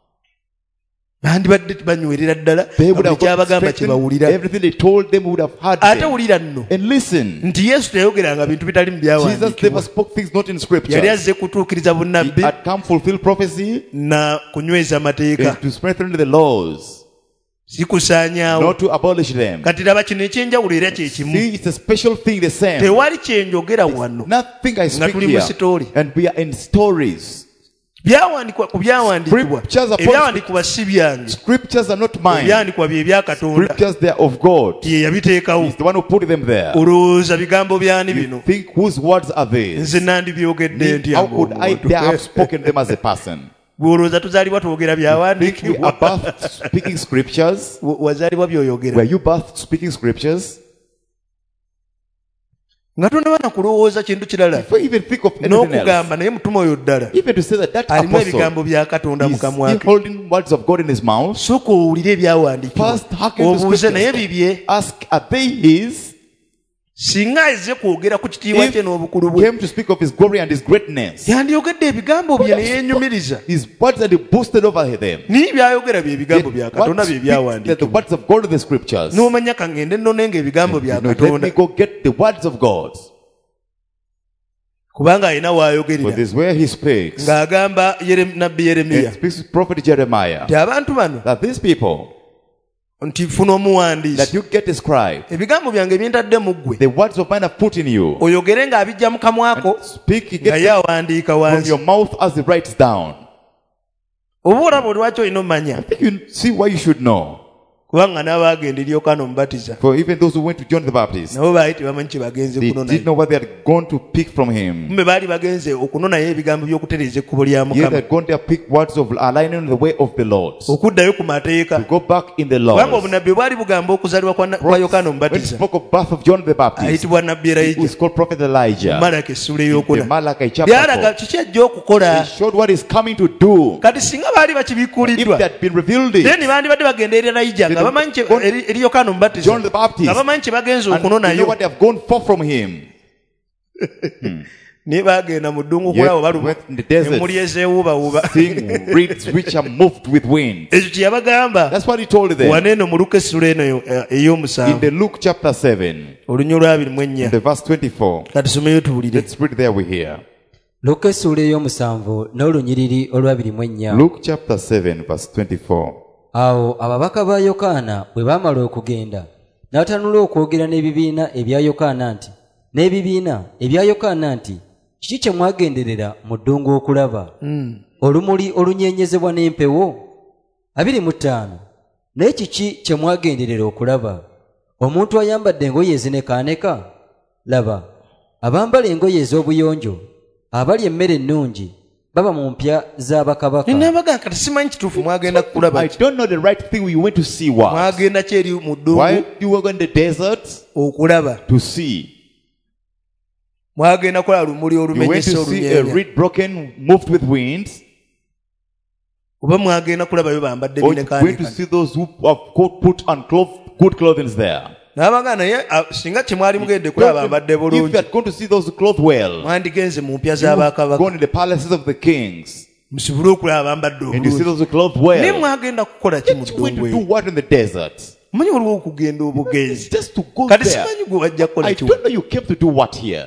Bandibadde banywerera ddala They would buli have got kyabagamba kye strengthened. bawulira. Everything they told them would have heard Ate them. wulira nno And listen, nti Yesu teyayogeranga bintu bitali mu Jesus never byawandiikibwa. spoke things not in scripture. Yali azze kutuukiriza He bunnabbi had come fulfill prophecy na kunyweza amateeka, and to strengthen the laws, si kusaanyaawo. not to abolish them. Kati laba kino ekyenjawulo era kye kimu. See, it's a special thing the same. Tewali kyenjogera wano. Nothing I speak tuli mu story. here. And we are in stories. Byawandiikwa ku byawandiikibwa. Scriptures are Ebyawandiikibwa si byange. Scriptures are not mine. Ebyawandiikibwa bye bya Katonda. Scriptures, they are of God. Ye yabiteekawo. He's the one who put them there. Olowooza bigambo byani You bino? think whose words are these? Nze nandibyogedde ntya How could I ng'omuntu? dare have spoken them as a person? Bw'olowooza tuzaalibwa twogera Think we are byawandiikibwa. birthed speaking scriptures? Wazaalibwa by'oyogera. Were you birthed speaking scriptures? Nga tonnaba na kulowooza kintu kirala. Before you even think of anything else, N'okugamba naye mutuma oyo ddala. even to say that Alimu apostle ebigambo bya Katonda mu is kamwa he ke. holding words of God in his mouth. Sooka owulire ebyawandiikibwa. First, hearken to Obuuze naye scriptures. bibye. Ask, are they his? singa aze kwogera ku kitiibwa kye n'obukulu He bwe came to speak of his glory and his greatness. yandiyogedde ebigambo bye ne yeenyumiriza His words that he boosted over them. naye byayogera bye bigambo bya katonda bye That the byawandiikibwa words of God of the scriptures. n'omanya kangende nnone ng'ebigambo bya Let me katonda go get the words of God. kubanga alina For w'ayogerera this is where he speaks. ng'agamba nabbi He yeremiya speaks to prophet Jeremiah. nti abantu bano That these people, nti funa omuwandiisi that you get a scribe. ebigambo byange byentadde mu ggwe The words of mine have put in you. oyogere ng'abijja mu kamwako Speak, he nga gets ye awandiika from wansi your mouth as he writes down. oba olaba lwaki olina omumanya I think you see why you should know. kubanga n'abaagenda eri Yokaana Omubatiza For even those who went to John the Baptist, nabo baali tebamanyi kye bagenze they kunona didn't know what they had gone to pick from him. kumbe baali bagenze okunonayo ebigambo by'okutereeza ekkubo lya Yet they mukama had gone there pick words of aligning the way of the Lord. okuddayo ku mateeka To go back in the kubanga law. obunabbi bwali bugamba okuzaalibwa kwa Yokaana When he Omubatiza spoke of birth of John the Baptist, ayitibwa nabbi he Erayija was called prophet Elijah. Malaki essula The ey'okuna Malachi chapter byalaga 4. kiki ajja okukola He showed what he's coming to do. kati singa baali If bakibikkuliddwa that had been revealed it, then bandibadde bagenda eri Erayija nga bamanyi eri Yokaana Omubatiza John the Baptist, nga bamanyi kye bagenze and you know okunonayo what they have gone for from him. naye baagenda mu ddungu Yet kulabo baluma went in the desert, emmuli ezeewubawuba seeing reeds which are moved with wind. ekyo kye yabagamba That's what he told them. waneeno mu Luka essula eno In ey'omusanvu the Luke chapter 7, olunya olw'abiri the verse 24. katusomeyo tuwulire Let's read there we hear. Luka essula ey'omusanvu n'olunyiriri olw'abiri Luke chapter 7, verse 24. awo ababaka ba Yokaana bwe baamala okugenda n'atanula okwogera n'ebibiina ebya Yokaana nti kiki kye mwagenderera mu ddungu okulaba olumuli olunyeenyezebwa n'empewo 25 naye kiki kye mwagenderera okulaba omuntu ayambadde engoye ezinekaaneka laba abambala engoye ez'obuyonjo abalya emmere ennungi baba mu mpya za bakabaka ninabaga kati simanyi kituufu mwagenda kulaba I don't know the right thing you went to see what. mwagenda ki eri mu Why ddungu you were going to the desert okulaba to see? mwagenda kulaba lumuli You went olumenyese to see a olunyeenya reed broken, moved with winds. oba mwagenda kulabayo bambadde Or you went to binekaaneka see those who have put on good clothing there. n'abaga naye singa kye mwali mugende kulaba bambadde If you bulungi had gone to see those who clothed well, mwandigenze mu mpya you z'abakabaka gone in the palaces of the kings, musobole okulaba bambadde and you see obulungi those who clothed naye well. mwagenda kukola ki mu You went ddungu to do eyo what in the desert? manyi waliwo okugenda obugenzi Just to go kati there. simanyi gwe wajja kukola I ki don't know you came to do what here.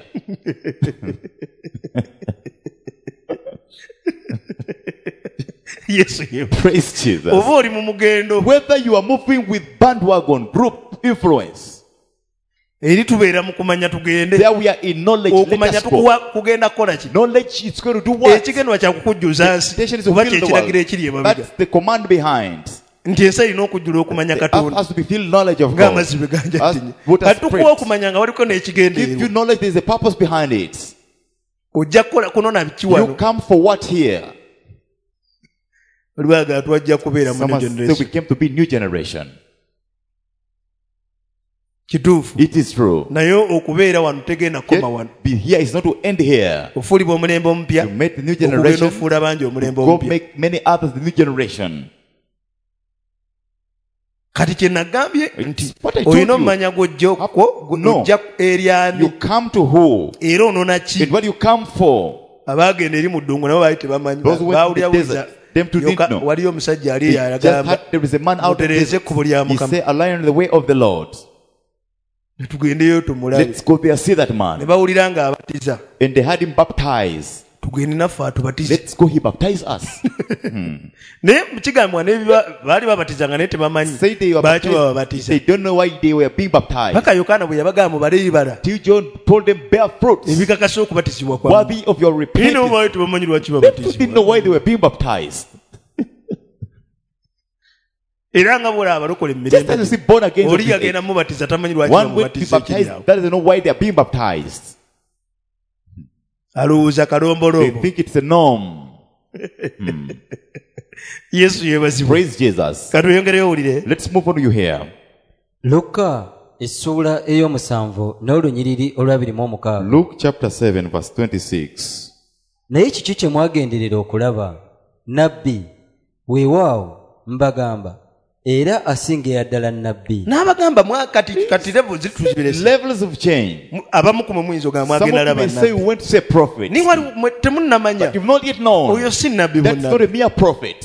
yesu ye Praise Jesus. oba oli mu mugendo Whether you are moving with bandwagon, group influence, eri tubeera mu kumanya tugende there we are in knowledge. Let okumanya us go. tukuwa kugenda kukola ki Knowledge is going to do what? ekigendwa kyakukujjuza nsi Invitation is to kuba fill the kyekiragiro ekiri world. emabega That's the command behind. nti ensi erina okujjula okumanya The earth katonda has to be filled knowledge of God. ng'amazzi bwe ganja As ttinya water kati tukuwa spreads. okumanya nga waliko Give you n'ekigendeerwa knowledge, there is a purpose behind it. ojja kukola kunona biki You wano come for what here? olwaga twajja kubeera mu Someone said we generation came to be new generation. kituufu It is true. naye okubeera wano tegenda kukoma wano Yet, be here is not to end here. ofuulibwa omulembe omupya To make the new okugenda generation, ofuula bangi omulembe go omupya make many others the new generation. kati kye nagambye nti What I told olina you. omumanya gw'ojjako No. ojja eri ani You come to who? era onona ki And what you come for? abaagenda eri mu ddungu nabo baali tebamanyi Those who went to the desert, them too didn't know. waliyo omusajja ali They eyo just alagamba had, there is a man out there. mutereeze ekkubo lya He mukama said, align the way of the Lord. tugendeyo tumulabe Let's go there, see that ne man. bawulira nga abatiza And they had him baptized. tugende naffe atubatize Let's go, he baptized us. naye mukigambwa baali babatizanga naye tebamanyi Say they were lwaki baptized. bababatiza They don't know why they were being baptized. paka yokaana bwe yabagamba mubale ebibala Till John told them, bear fruits ebikakasa okubatizibwa kwammwe worthy of your naye repentance. baali tebamanyi lwaki They too didn't know babatizibwa why they were being baptized. era nga bwolaba abalokole Just as you emirembe see born again, oli yagenda mubatiza tamanyi lwaki one way to be bamubatiza ekiri baptized, awo that doesn't know why they are being baptized. alowooza They kalombolombo think it's a norm. yesu yeebazibwa Praise Jesus. katuyongereyo owulire Let's move on you here. Luka essuula ey'omusanvu n'olunyiriri olw'abiri Luke chapter 7 verse 26. naye kiki kye mwagenderera okulaba nabbi weewaawo mbagamba era asingira ddala nnabbi. N'abagamba kati level zituzibirese. Levels of change. Abamu ku mumuyinzo ga Some mwagenda of you laba may say we nnabbi. went to say prophet. Ni wali temunnamanya. But you've not yet known. Oyo si nnabbi That's not a mere prophet.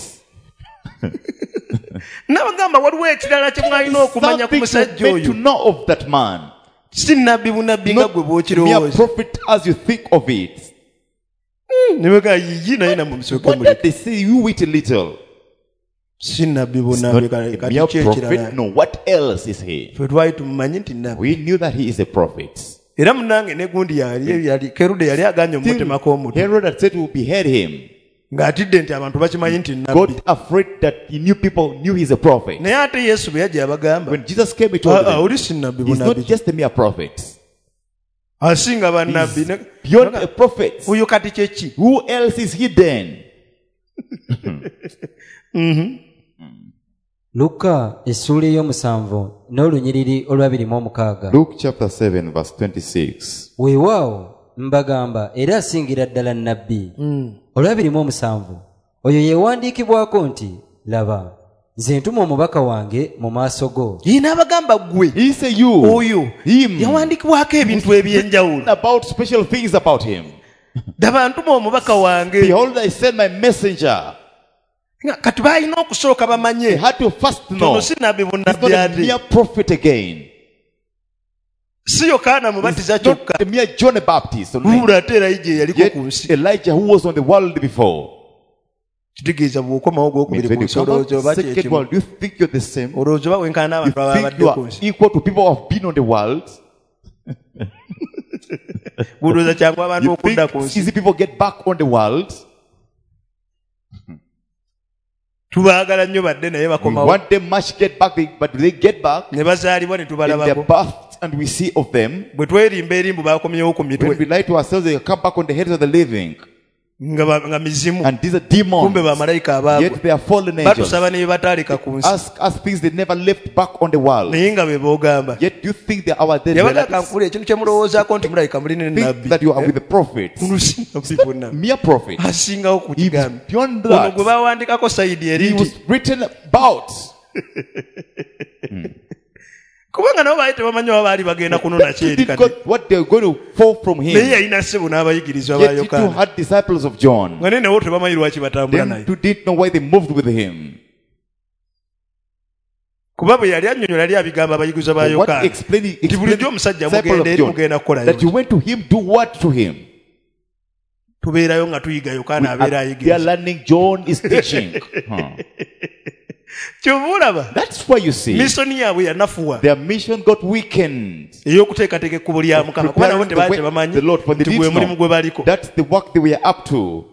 N'abagamba waliwo ekirala kye mwalina okumanya ku Something musajja you're meant to oyo. know of that man. Si nnabbi bunabbi nga gwe Not mere bw'okirowooza. prophet as you think of it. Ne bwega yiyi naye namwe musooke What muli. did they say? You wait a little. Si nnabbi It's bunabbi not a kati mere ki prophet. ekirala. No, what else is he? Ffe twali tumumanyi nti nnabbi. We knew that he is a prophet. Era munange ne gundi yali Kerude yali aganye omutemako omutwe. Herod had said he would behead him. Ng'atidde nti abantu bakimanyi nti nnabbi. Got afraid that he knew people knew he's a prophet. Naye ate Yesu bwe yajja abagamba. When Jesus came, he told them, Oli si nnabbi he's not bunabbi. just a mere prophet. Asinga bannabbi. He's beyond a prophet. Oyo kati kye ki? Who else is he then? Luka essuula ey'omusanvu n'olunyiriri olw'26. Luke chapter 7 verse 26. Weewaawo mbagamba era asingira ddala nnabbi. Olw'27 oyo yeewandiikibwako nti laba nze ntuma omubaka wange mu maaso go. Ye n'abagamba ggwe. He said you. Oyo Him. yawandiikibwako ebintu eby'enjawulo. About special things about him. Daba ntuma omubaka wange. Behold, I send my messenger. Kati baalina okusooka They bamanye. had to first know. Tono si nabbi He's not bunabbi a ate. mere prophet again. Si Yokaana mubatiza He's not kyokka. a mere John the Baptist. only. Wabula ate era ije yaliko ku nsi. Yet Elijah, who was on the world before. Kitegeeza bw'okomawo gwokubiri ku When you nsi come olowooza out oba second kyekimu. world, you think you're the same. Olowooza oba wenkana You n'abantu ababa think you badde ku are nsi. equal to people who have been on the world. Bulowooza kyangu abantu You okudda think ku it's nsi. easy people get back on the world. Tubaagala nnyo badde naye We bakomawo. want them much get back, but do they get back? Ne bazaalibwa ne In their tubalabako. birth, and we see of them. Bwe twerimba erimbu bakomyewo ku When mitwe. we lie to ourselves, they come back on the heads of the living. Nga mizimu. And these are demons. Kumbe bamalayika abaagwa. Yet they are fallen angels. Batusaba ne bataaleka ku nsi. Ask us things they never left back on the world. Naye nga be boogamba. Yet you think they are our dead Yabaga relatives. kankule ekintu kye mulowoozaako nti mulayika muline Think nnabbi. that you are with the prophet. Kunusi nabbi bonna. Mere prophet. Asingawo ku He was kigambo. beyond Ono gwe that. baawandikako sayidi eri He was nti. written about. Kubanga nabo baali tebamanyi oba baali bagenda kunona ki eri Did kati. God what they were going to fall from Naye him. yalina ssebo n'abayigirizwa ba Yet he too Yokaana. had disciples of John. Nga ne newo tebamanyi lwaki batambula Them naye. too didn't know why they moved with him. Kuba bwe yali annyonnyola yali abigamba abayigirizwa ba But what Yokaana. explaining Nti bulijjo omusajja disciple mugenda of eri John, mugenda kukolayo. that you went to him, do what to him? Tubeerayo nga tuyiga Yokaana abeera They are ayigiriza. learning John is teaching. Kyova olaba. That's why you see Misoni yaabwe yanafuwa. their mission got weakened. Ey'okuteekateeka ekkubo lya Mukama. Kuba nabo Preparing the tebaali way tebamanyi the Lord, for they nti gwe didn't mulimu gwe know. baliko. That's the work they were up to.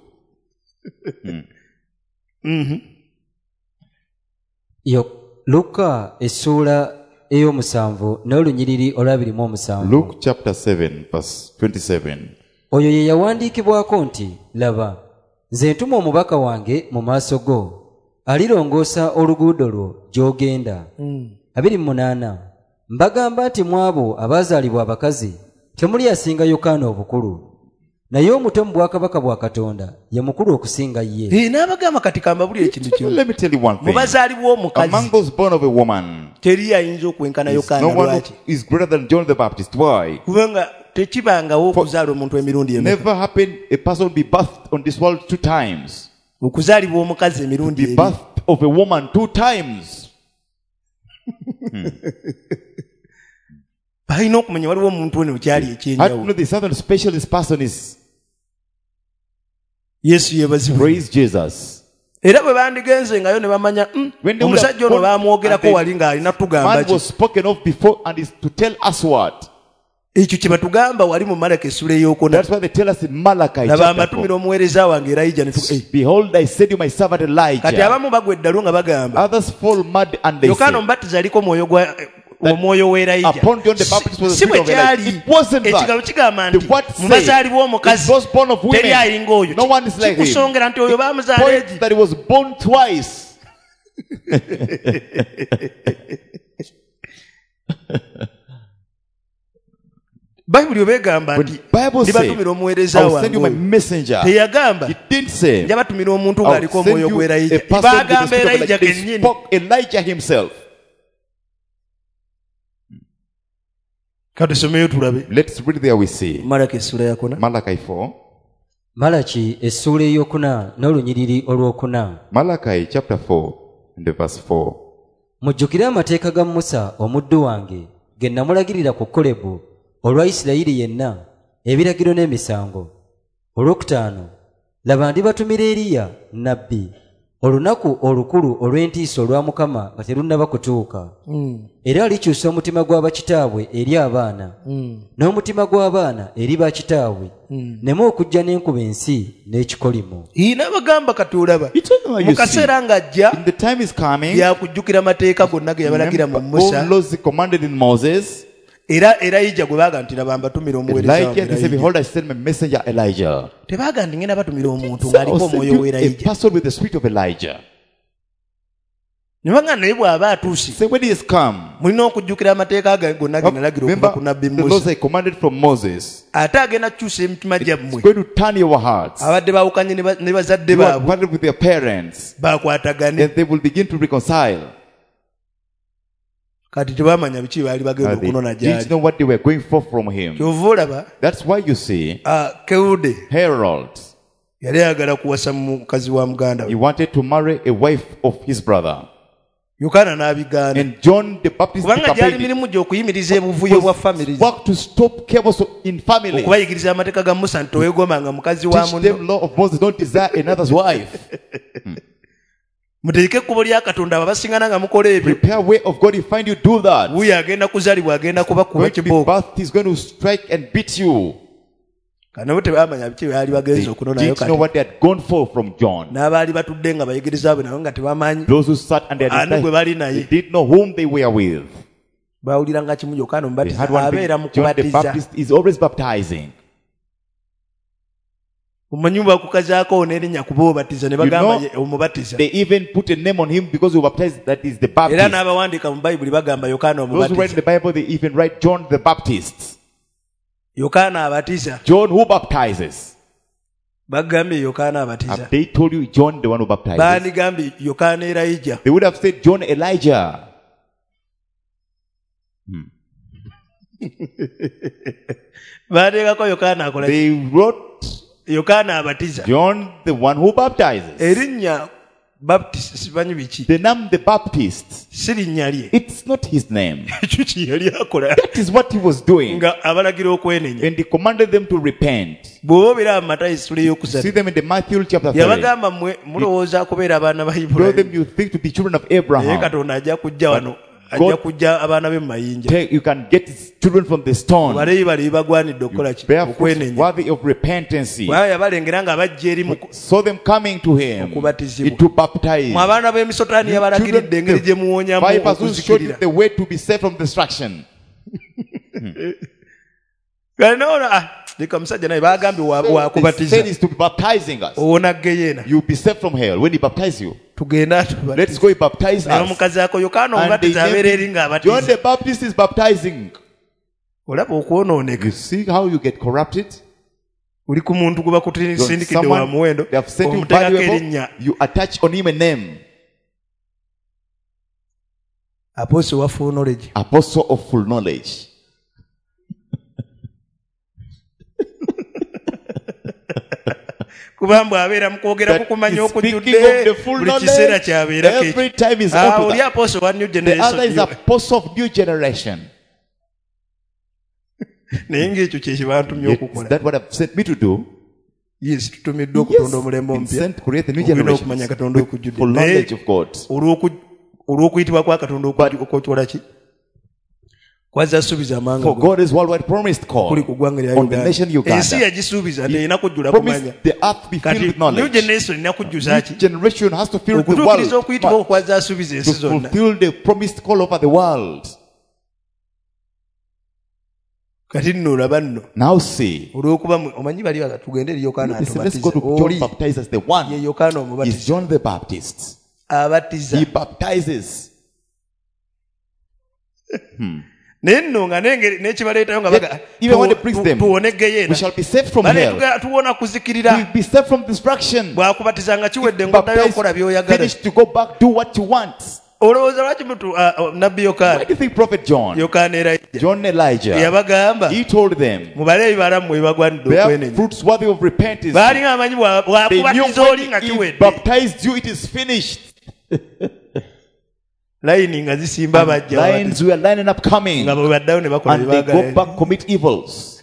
Luka essuula ey'omusanvu n'olunyiriri olw'27. Luke chapter 7 verse 27. Oyo ye yawandiikibwako nti laba nze ntuma omubaka wange mu maaso go alirongoosa oluguudo lwo gy'ogenda. 28 mbagamba nti mu abo abaazaalibwa abakazi temuli asinga Yokaana obukulu, naye omuto mu bwakabaka bwa Katonda ye mukulu okusinga ye. N'abagamba kati kambabulira ekintu kimu. Let me tell you one Mu thing. bazaalibwa omukazi Among those born of a woman, teri ayinza okwenkana there's Yokaana no one lwaki. who is greater than John the Baptist. Why? Kubanga tekibangawo okuzaala omuntu emirundi emu. Never happened a person be birthed on this world 2 times. Okuzaalibwa omukazi emirundi Be emu. birthed of a woman 2 times. Balina okumanya waliwo omuntu ono kyali I don't ekyenjawulo. know there's something special this person is. Yesu yeebazibwe. Praise Jesus. Era bwe bandigenzengayo ne bamanya When they would omusajja have ono gone baamwogerako and wali ng'alina tugamba Man ki. was spoken of before and is to tell us what? Ekyo kye batugamba wali mu Malaki essula ey'okuna. That's why they tell us in Malachi Laba chapter amatumira 4. omuweereza wange Elijah ne Behold, I send you my servant kati Elijah. abamu bagwa eddalu nga bagamba Others fall mad and they Yokaana say, omubatiza aliko omwoyo wa Elijah. upon John the Baptist was the Si bwe spirit of Elijah. kyali. It wasn't Ekigabo that. kigamba The nti word mu says, bazaalibwa it omukazi was born of teri women. alinga oyo. No one is like him. Kikusongera nti oyo baamuzaala Point egi. that he was born twice. bayibuli obegamba When nti the Bible says, ndibatumira omuweereza I will send you my wange messenger, teyagamba he didn't say, njabatumira omuntu I will ng'aliko send omwoyo you gwa a Elijah. person with the Bagamba spirit of Elijah Elijah. They kennyini. spoke Elijah himself. Katusomeyo tulabe. Let's read there we see. Malaki essula ya 4. Malachi 4. Malaki essula ey'okuna n'olunyiriri olwokuna. Malachi chapter 4 and verse 4. Mujjukire amateeka ga Musa omuddu wange ge namulagirira ku Kolebu olwa Isirayiri yenna ebiragiro n'emisango. Olwokutaano, laba ndibatumira Eriya nnabbi olunaku olukulu olw'entiisa olwa Mukama nga terunnaba kutuuka. Era alikyusa omutima gw'abakitaabwe eri abaana n'omutima gw'abaana eri bakitaabwe nemu okujja n'enkuba ensi n'ekikolimo. N'abagamba kati olaba mu kaseera ng'ajja In the time is coming, yakujjukira amateeka gonna ge yabalagira mu Musa. all laws commanded in Moses. Era Elijah gwe baaga nti laba mbatumira omuweereza wange Elijah, they said, Elijah. behold, I send my messenger Elijah. Tebaaga nti ngenda batumira omuntu So ng'aliko I'll send omwoyo you wa a Elijah. person with the spirit of Elijah. Ne bagamba naye bw'aba atuuse Say, when he has come, mulina okujjukira amateeka gonna ge nalagira okuva remember ku nabbi the laws Musa. I commanded from Moses. Ate agenda kukyusa emitima It's gyammwe. going to turn your hearts. Abadde baawukanye ne bazadde You are baabwe partnered with their parents, baakwatagane. and they will begin to reconcile. Kati tebamanya biki baali bagenda They okunona didn't gyali. know what they were going for from him. Kyova olaba That's why you see, Kewude Harold, yali ayagala kuwasa mukazi wa muganda he we. wanted to marry a wife of his brother. Yokaana n'abigaana. And John the Baptist Kubanga gyali disobeyed it. mirimu gy'okuyimiriza ebuvuyo bwa families. Work to stop chaos in families. Okubayigiriza amateeka ga Musa nti toweegomanga mukazi wa Teach munno. them law of Moses. Don't desire another's wife. Muteeke ekkubo lya Katonda abo abasingana nga mukola ebyo. Prepare way of God. He find you do that. Wuyo agenda kuzaalibwa agenda kubakuba Going to be kibooko. birthed, he's going to strike and beat you. Kanabo tebamanya biki baali They bagenza okunonayo didn't know kati. what they had gone for from John. N'abaali batudde nga bayigiriza abo nabo nga tebamanyi. Those who sat and they Ani gwe bali naye. didn't know whom they were with. Baawulira nga kimu Yokaana They had Omubatiza one abeera mu big, John the kubatiza. Baptist is always baptizing. Omanyi bakukazaako n'erinnya kuba obatiza ne bagamba You know, ye omubatiza. They even put a name on him because he baptized, that is the Era Baptist. n'abawandiika mu Bayibuli bagamba Yokaana Those who write in omubatiza. the Bible, they even write John the Baptist. Yokaana abatiza. John who baptizes. Bagambye Yokaana abatiza. Have they told you John the one who baptizes? Bandigambye Yokaana Elijah. They would have said John Elijah. Bandeekako Yokaana akola ki? They wrote Yokaana abatiza. John the one who baptizes. Erinnya Baptist simanyi biki. The name the Baptist, Si linnya lye. it's not his name. Ekyo kye yali akola. That is what he was doing. Nga abalagira okwenenya. And he commanded them to repent. Bw'oba obeera mu Matayo essula See ey'okusatu. them in the Matthew chapter 3. Yabagamba mmwe mulowooza kubeera abaana ba Tell Ibulayimu. them you think to be children of Naye Abraham. Katonda ajja kujja wano. God- Ajja kujja abaana be mu mayinja. You can get his children from the stone. Baleeyi bali bagwanidde okukola ki? Bear fruits Okwenenya. worthy of repentance. Bw'aba yabalengera nga bajja eri mu Saw them coming to him Okubatizibwa. to baptize. mu abaana b'emisotaani yabalagiridde engeri gye muwonyamu Vipers who showed you okuzikirira. the way to be saved from destruction. Leka musajja naye bagambye They said wakubatiza is to be baptizing us. owona geyeena You'll be saved from hell when he baptize you. tugenda Let's atubatiza. go, he baptize naye us. omukazi ako Yokaana And they omubatiza abeera eri named nga him John abatiza. the Baptist is baptizing. Olaba okwonooneka. You see how you get corrupted? Uli ku muntu gwe bakutisindikidde wa Someone muwendo they have sent you omuteekako valuable, erinnya you attach on him a name. Apostle wa full knowledge. Apostle of full knowledge. Kubanga abeera mu kwogera ku That kumanya is speaking okujjudde of the full buli kiseera knowledge. kyabeerako Every ekyo. time is up to Oli that. apostle wa new The other is generation. apostle of new generation. Naye ng'ekyo kye kibantumye Yet, is okukola. that what I've sent me to do? Yes, tutumiddwa okutonda omulembe been omupya. sent to create a new Ogenda generation okumanya Katonda with okujjudde. full Naye knowledge of God. olw'okuyitibwa kwa Katonda okwokola ki? Kwazza asuubiza amanga For God is worldwide promised kuli call ku ggwanga lya on the nation Uganda. Ensi Uganda. yagisuubiza nti erina kujjula Promised kumanya. the earth be filled Kati with new knowledge. generation erina kujjuza ki? Each generation has to fill the Okutuukiriza world okuyitibwa okwo kwazza asuubiza ensi to zonna. fulfill the promised call over the world. Kati nno olaba nno. Now see. Olw'okuba omanyi bali tugende eri Yokaana Listen, let's atubatiza. go to John Oli baptizes. The ye one Yokaana is omubatiza. John the Baptist. Abatiza. He baptizes. nenno nga nekibaleetayo nga baga even when they brings them, tuwonegeyo we shall be saved from hell. tuwona kuzikirira We'll be saved from destruction. bw'akubatizanga kiwedde ng'oddayo okukola by'oyagala Finish to go back, do what you want. olowooza lwaki nabbi Why do you think Prophet John, yokaana Elijah John Elijah, yabagamba he told them, mubale ebibala mmwe ebagwanidde bear okwenenya fruits worthy of repentance. baalinga amanyi They knew bw'akubatiza oli nga when he kiwedde baptized you, it is finished. layini nga zisimba bajja Lions were lining up coming, nga bwe baddayo ne bakola and they go byebagala back, commit evils.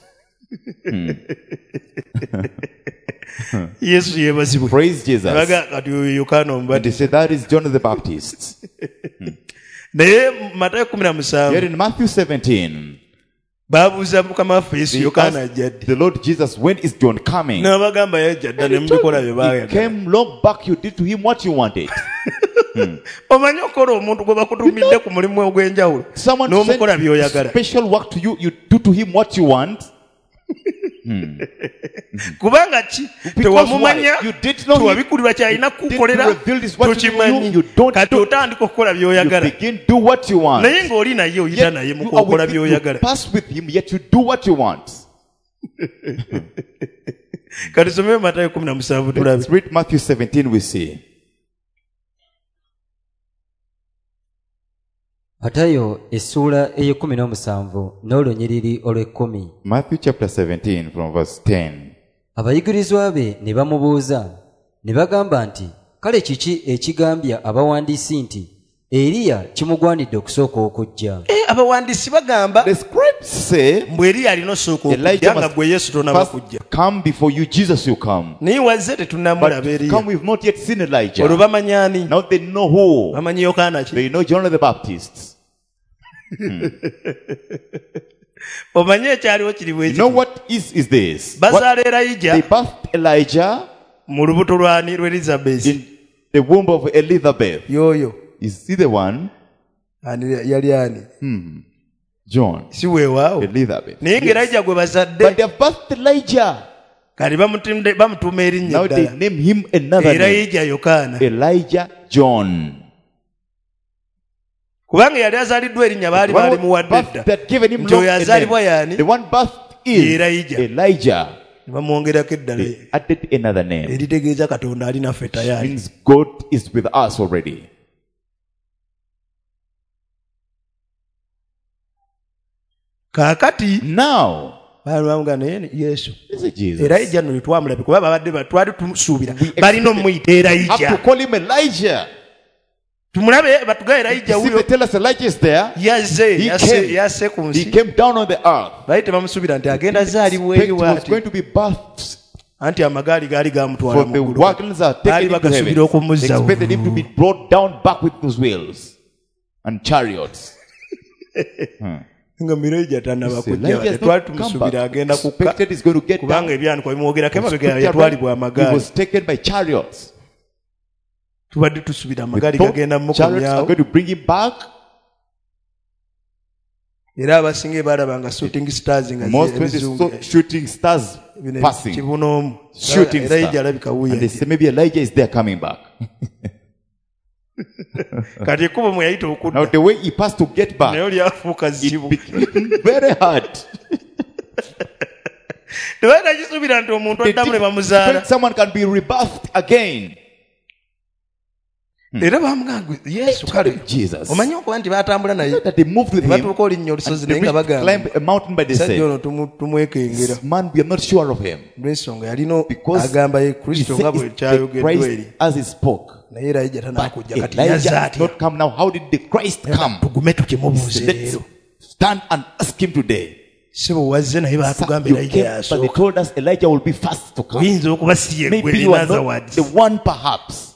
yesu yeebazibwe Praise Jesus. baga kati oyo yokaana And omubatiza they said, that is John the Baptist. naye matayo 17 Here in Matthew 17, baabuuza mukama waffe yesu they yokaana asked ajja ddi the Lord Jesus, when is John coming? n'abagamba yajja dda ne He told mubikola bye them, he baayagala came long back, you did to him what you wanted. omanyi okola omuntu gwe bakutumidde ku mulimu ogw'enjawulo Someone n'omukola sent by'oyagala special work to you, you do to him what you want. kubanga ki Because tewamumanya why? You did not tewabikulirwa kyalina kukukolera reveal this what you tokimanyi you don't kati do. otandika okukola You by'oyagala begin do what you want. naye ng'oli naye oyita Yet naye mu you are kukola with him, you by'oyagala pass with him, yet you do what you want. kati someye matayo 17 tulabe Let's read Matthew 17, we see. Matayo essuula ey'17 n'olunyiriri olw'ekkumi. Matthew chapter 17 from verse 10. Abayigirizwa be ne bamubuuza ne bagamba nti kale kiki ekigambya abawandiisi nti Eriya kimugwanidde okusooka okujja? abawandiisi bagamba The scribes say mbu Eriya alina osooka Elijah okujja nga must gwe Yesu tonaba first kujja come before you, Jesus will come. naye wazze tetunnamulaba But Eriya come, we've not yet seen olwo Elijah. bamanya ani Now they know who. bamanyi yokaana ki They know John the Baptist. omanye ekyaliwo kiri You bwe know kiti what is this? bazaala Erayija They birthed Elijah mu lubuto lwani Elizabeth in the womb of Elizabeth. yoyo Is he the one? yali ani John. si weewaawo Elizabeth. naye ng'Erayija gwe bazadde But they have birthed Elijah. kati bamutuuma erinnya Now they eddala name him another name. Erayija Yokaana Elijah John. kubanga yali azaaliddwa erinnya baali baalimuwadde dda That given him nti long oyo a azaalibwa name. yaani The one birthed is Elijah. Elijah. ne bamwongerako eddala They added another name. eritegeeza Katonda ali naffe tayali Means God is with us already. kaakati Now, baalwamuga naye Yesu this is Jesus. Erayija nno twamulabe kuba babadde twali tumusuubira expected- balina omuyita Have to Erayija call him Elijah. tumulabe batuga Erayija You see, wuyo they tell us Elijah is there. yasse ku He nsi came down on the earth. baali tebamusuubira nti agenda zaalibwa eri Expect he was bw'ati going to be birthed. anti amagaali gaali gamutwala For the mu ggulu wagons are baali taken into bagasuubira heaven. They okumuzzawo expected him to be brought down back with those wheels and chariots. nga Erayija tannaba See, kujja Elijah has twali not come tumusuubira back. agenda kukka Expected he's going to get kubanga down. ebyaniko bimwogerako emabega Scripture yatwalibwa read, he amagaali was taken by chariots. tubadde tusuubira We amagaali thought gagenda chariots are mukomyawo going to bring him back. era abasinga balabanga shooting stars nga Most when they saw shooting stars passing, kibunoomu shooting Erayija stars, alabika and they wuya say maybe Elijah is there coming back. kati ekkubo mwe yayita Now okudda the way he passed to get naye back, oli afuuka it zibu became very hard. tebaita kisuubira nti omuntu They addamu ne didn't bamuzaala expect someone can be rebirthed again. era bamugamba Yesu kale Jesus. omanyi okuba nti baatambula naye That they moved with ne him batuuka olinnya and olusozi they naye nga bagamba climbed a mountain, but they sajja said, ono tumwekengera this man, we are not sure of him. olw'ensonga yalina Because agamba ye He kristo said nga bwe it's the kyayogeddwa eri Christ as he spoke. naye Erayija But tanaakujja kati Elijah yazza did atya not come now. How did the Christ come? tugume tukimubuuze Let's leero stand and ask him today. si bwe wazze naye baatugamba You Erayija came, but they yasooka told us Elijah will be first to come. oyinza okuba si ye gwe Maybe you are erina not zawadis the one, perhaps.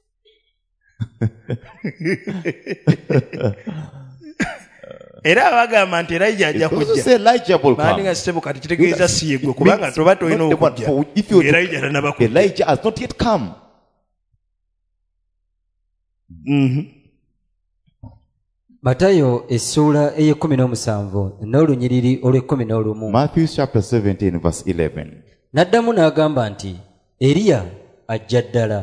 era bagamba nti Erayija ajja It also kujja say Elijah will baani come. nga sebo kati kitegeeza si ye gwe kubanga toba tolina Not the one. okujja For if you Erayija tanaba kujja Elijah has not yet come. Matayo essuula ey'17 n'olunyiriri olw'ekkumi. Matthew chapter 17 verse 11. N'addamu n'agamba nti Eriya ajja ddala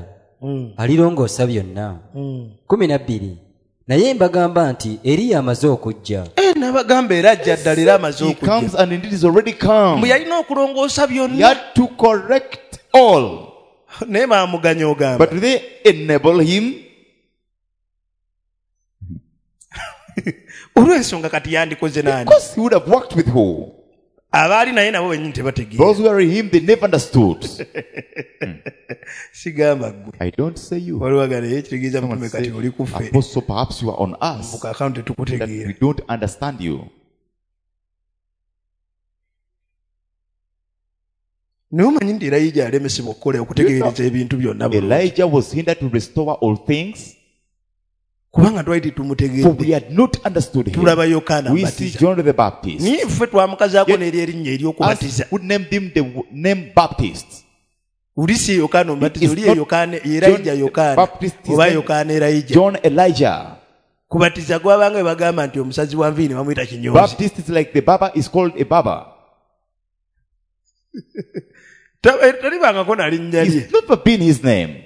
alirongoosa byonna. 12 Naye mbagamba nti Eriya amaze okujja n'abagamba era ajja ddala era amaze He comes okujja and indeed is already come. mbu yalina okulongoosa He byonna had to correct all. naye baamuganya ogamba But they enable him. olw'ensonga kati yandikoze nani Because he would have worked with who? abaali naye nabo bennyini tebategeera Those who are in him, they never understood. sigamba ggwe I don't say you. waliwagala ye kitegeeza Someone mutume kati say, oli kuffe Apostle, perhaps you are on us. mbuka akawunti That tetukutegeera we don't understand you. naye omanyi nti erayija alemesebwa okukola okutegeereza ebintu byonna bulungi. Elijah was hindered to restore all things, kubanga twali for tetumutegeedde we had not understood him. tulaba yokaana We see mbatiza John the Baptist. naye ffe twamukazaako Yet- n'eri erinnya ery'okubatiza Us who named him the name Baptist. oli si yokaana omubatiza It's oli not yokaana erayija John yokaana Baptist, his oba name- yokaana erayija John Elijah. kubatiza gwabanga bwe bagamba nti omusazi wa nviiri ne bamuyita kinyonzi Baptist is like the Baba is called a Baba. talibangako nalinnya lye It's never been his name.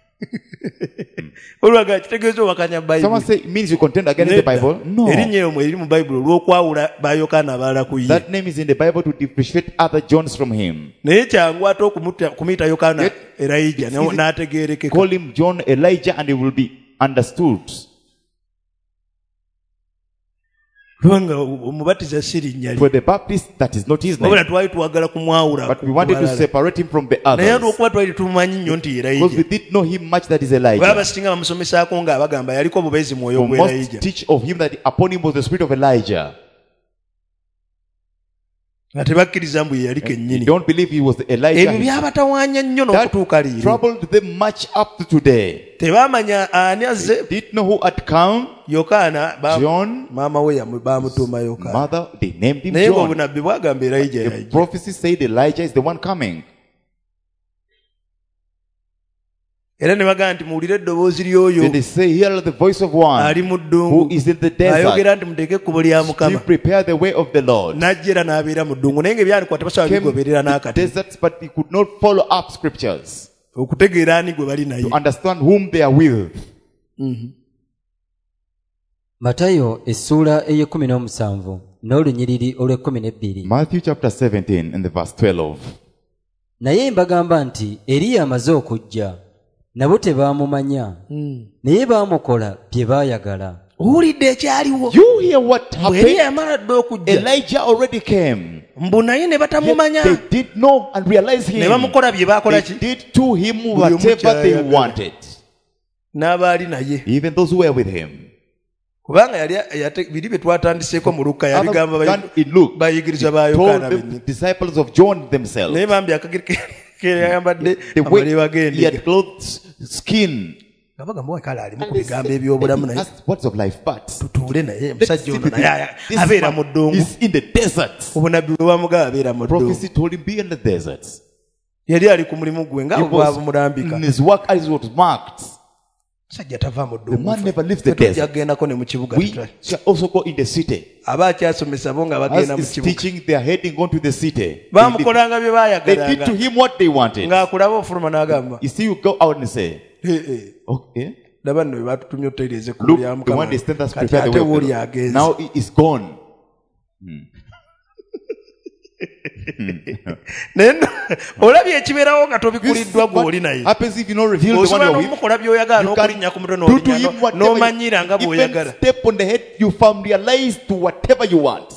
olwaga kitegeeza owakanya Someone bayibuli say it means you contend against the Bible. No. erinnya eryo eriri mu bayibuli olw'okwawula ba yokaana abalala ku ye That name is in the Bible to differentiate other Johns from him. naye kyangu ate kumuyita yokaana Yet- erayija it's easy- n'ategeerekeka Call him John Elijah and he will be understood. kubanga omubatiza si linnya lye For the Baptist, that is not his wabula name. twali twagala kumwawula But we wanted to balala. separate him from the naye others. olw'okuba twali tumumanyi nnyo nti Because we erayija didn't know him much, that is baba Elijah. basinga bamusomesaako ng'abagamba yaliko obubeezi mwoyo For gwa most erayija teach of him that upon him was the spirit of Elijah. nga tebakkiriza mbu ye yali They kennyini don't believe he was the Elijah. ebyo byabatawaanya nnyo n'okutuuka That leero troubled them much up to today. tebaamanya ani azze Didn't know who had come. yokaana John, maama we bamutuuma yokaana mother, they named him naye John. ng'obunabbi bwagamba erayija The yajja prophecy said Elijah is the one coming. era ne bagamba nti muwulire eddoboozi ly'oyo Then they say, hear the voice of one ali mu who ddungu is in the desert. ayogera nti muteeke ekkubo lya To mukama prepare the way of the Lord. n'ajja era n'abeera mu ddungu naye ng'ebyandikwa tebasobola Came bigoberera to n'akati deserts, but he could not follow up scriptures okutegeera ani gwe bali naye to understand whom they are with. matayo essuula ey'17 n'olunyiriri olw'12 Matthew chapter 17 and the verse 12. naye mbagamba nti eriya amaze okujja nabo tebaamumanya naye baamukola bye baayagala owulidde ekyaliwo You hear what bwe yali happened? yamala dde okujja Elijah already came. mbu naye ne batamumanya Yet they did know and realize ne him. bamukola bye baakola They ki did to him Buli whatever omu they ky'ayagala. wanted. n'abaali naye Even those who were with him. kubanga biri bye twatandiseeko mu Luka yabigamba Other than in Luke, bayigiriza ba he yokaana told the bennyini disciples of John themselves. naye bambi akagiri keyayambadde The way amale he bagendega had clothed skin. nga bagamba wakale alimu ku bigambo ebyobulamu And he naye asked words of life, but tutuule naye let's omusajja sit ono with him. naye This abeera mu man ddungu is in the desert. obunabbi bwe bamugaba abeera mu ddungu Prophecy told him, be in the desert. yali ali ku mulimu gwe nga He bwe was bamulambika in his work as it was marked. musajja tava mu The man never leaves the ddungu desert. agendako ne mu kibuga We shall also go in the city. aba akyasomesa bo nga As bagenda mu is kibuga teaching, they are heading on to the city. bamukolanga bye They did to baayagalanga him what they wanted. ng'akulaba ofuluma n'agamba You see, you go out and say, okay. laba nno bwe batutumye otutereeza ekkubo Look, lya the mukama one they sent us kati prepare the ate way of wooli the Lord. agenze Now he is gone. naye nno olabye ekibeerawo nga This is tobikuliddwa gw'oli what naye happens if you not reveal the one osobola you're with. n'omukola by'oyagala You can n'okulinnya ku mutwe do to n'olinya him whatever n'omanyira nga you, bw'oyagala even step on the head, you familiarize to whatever you want.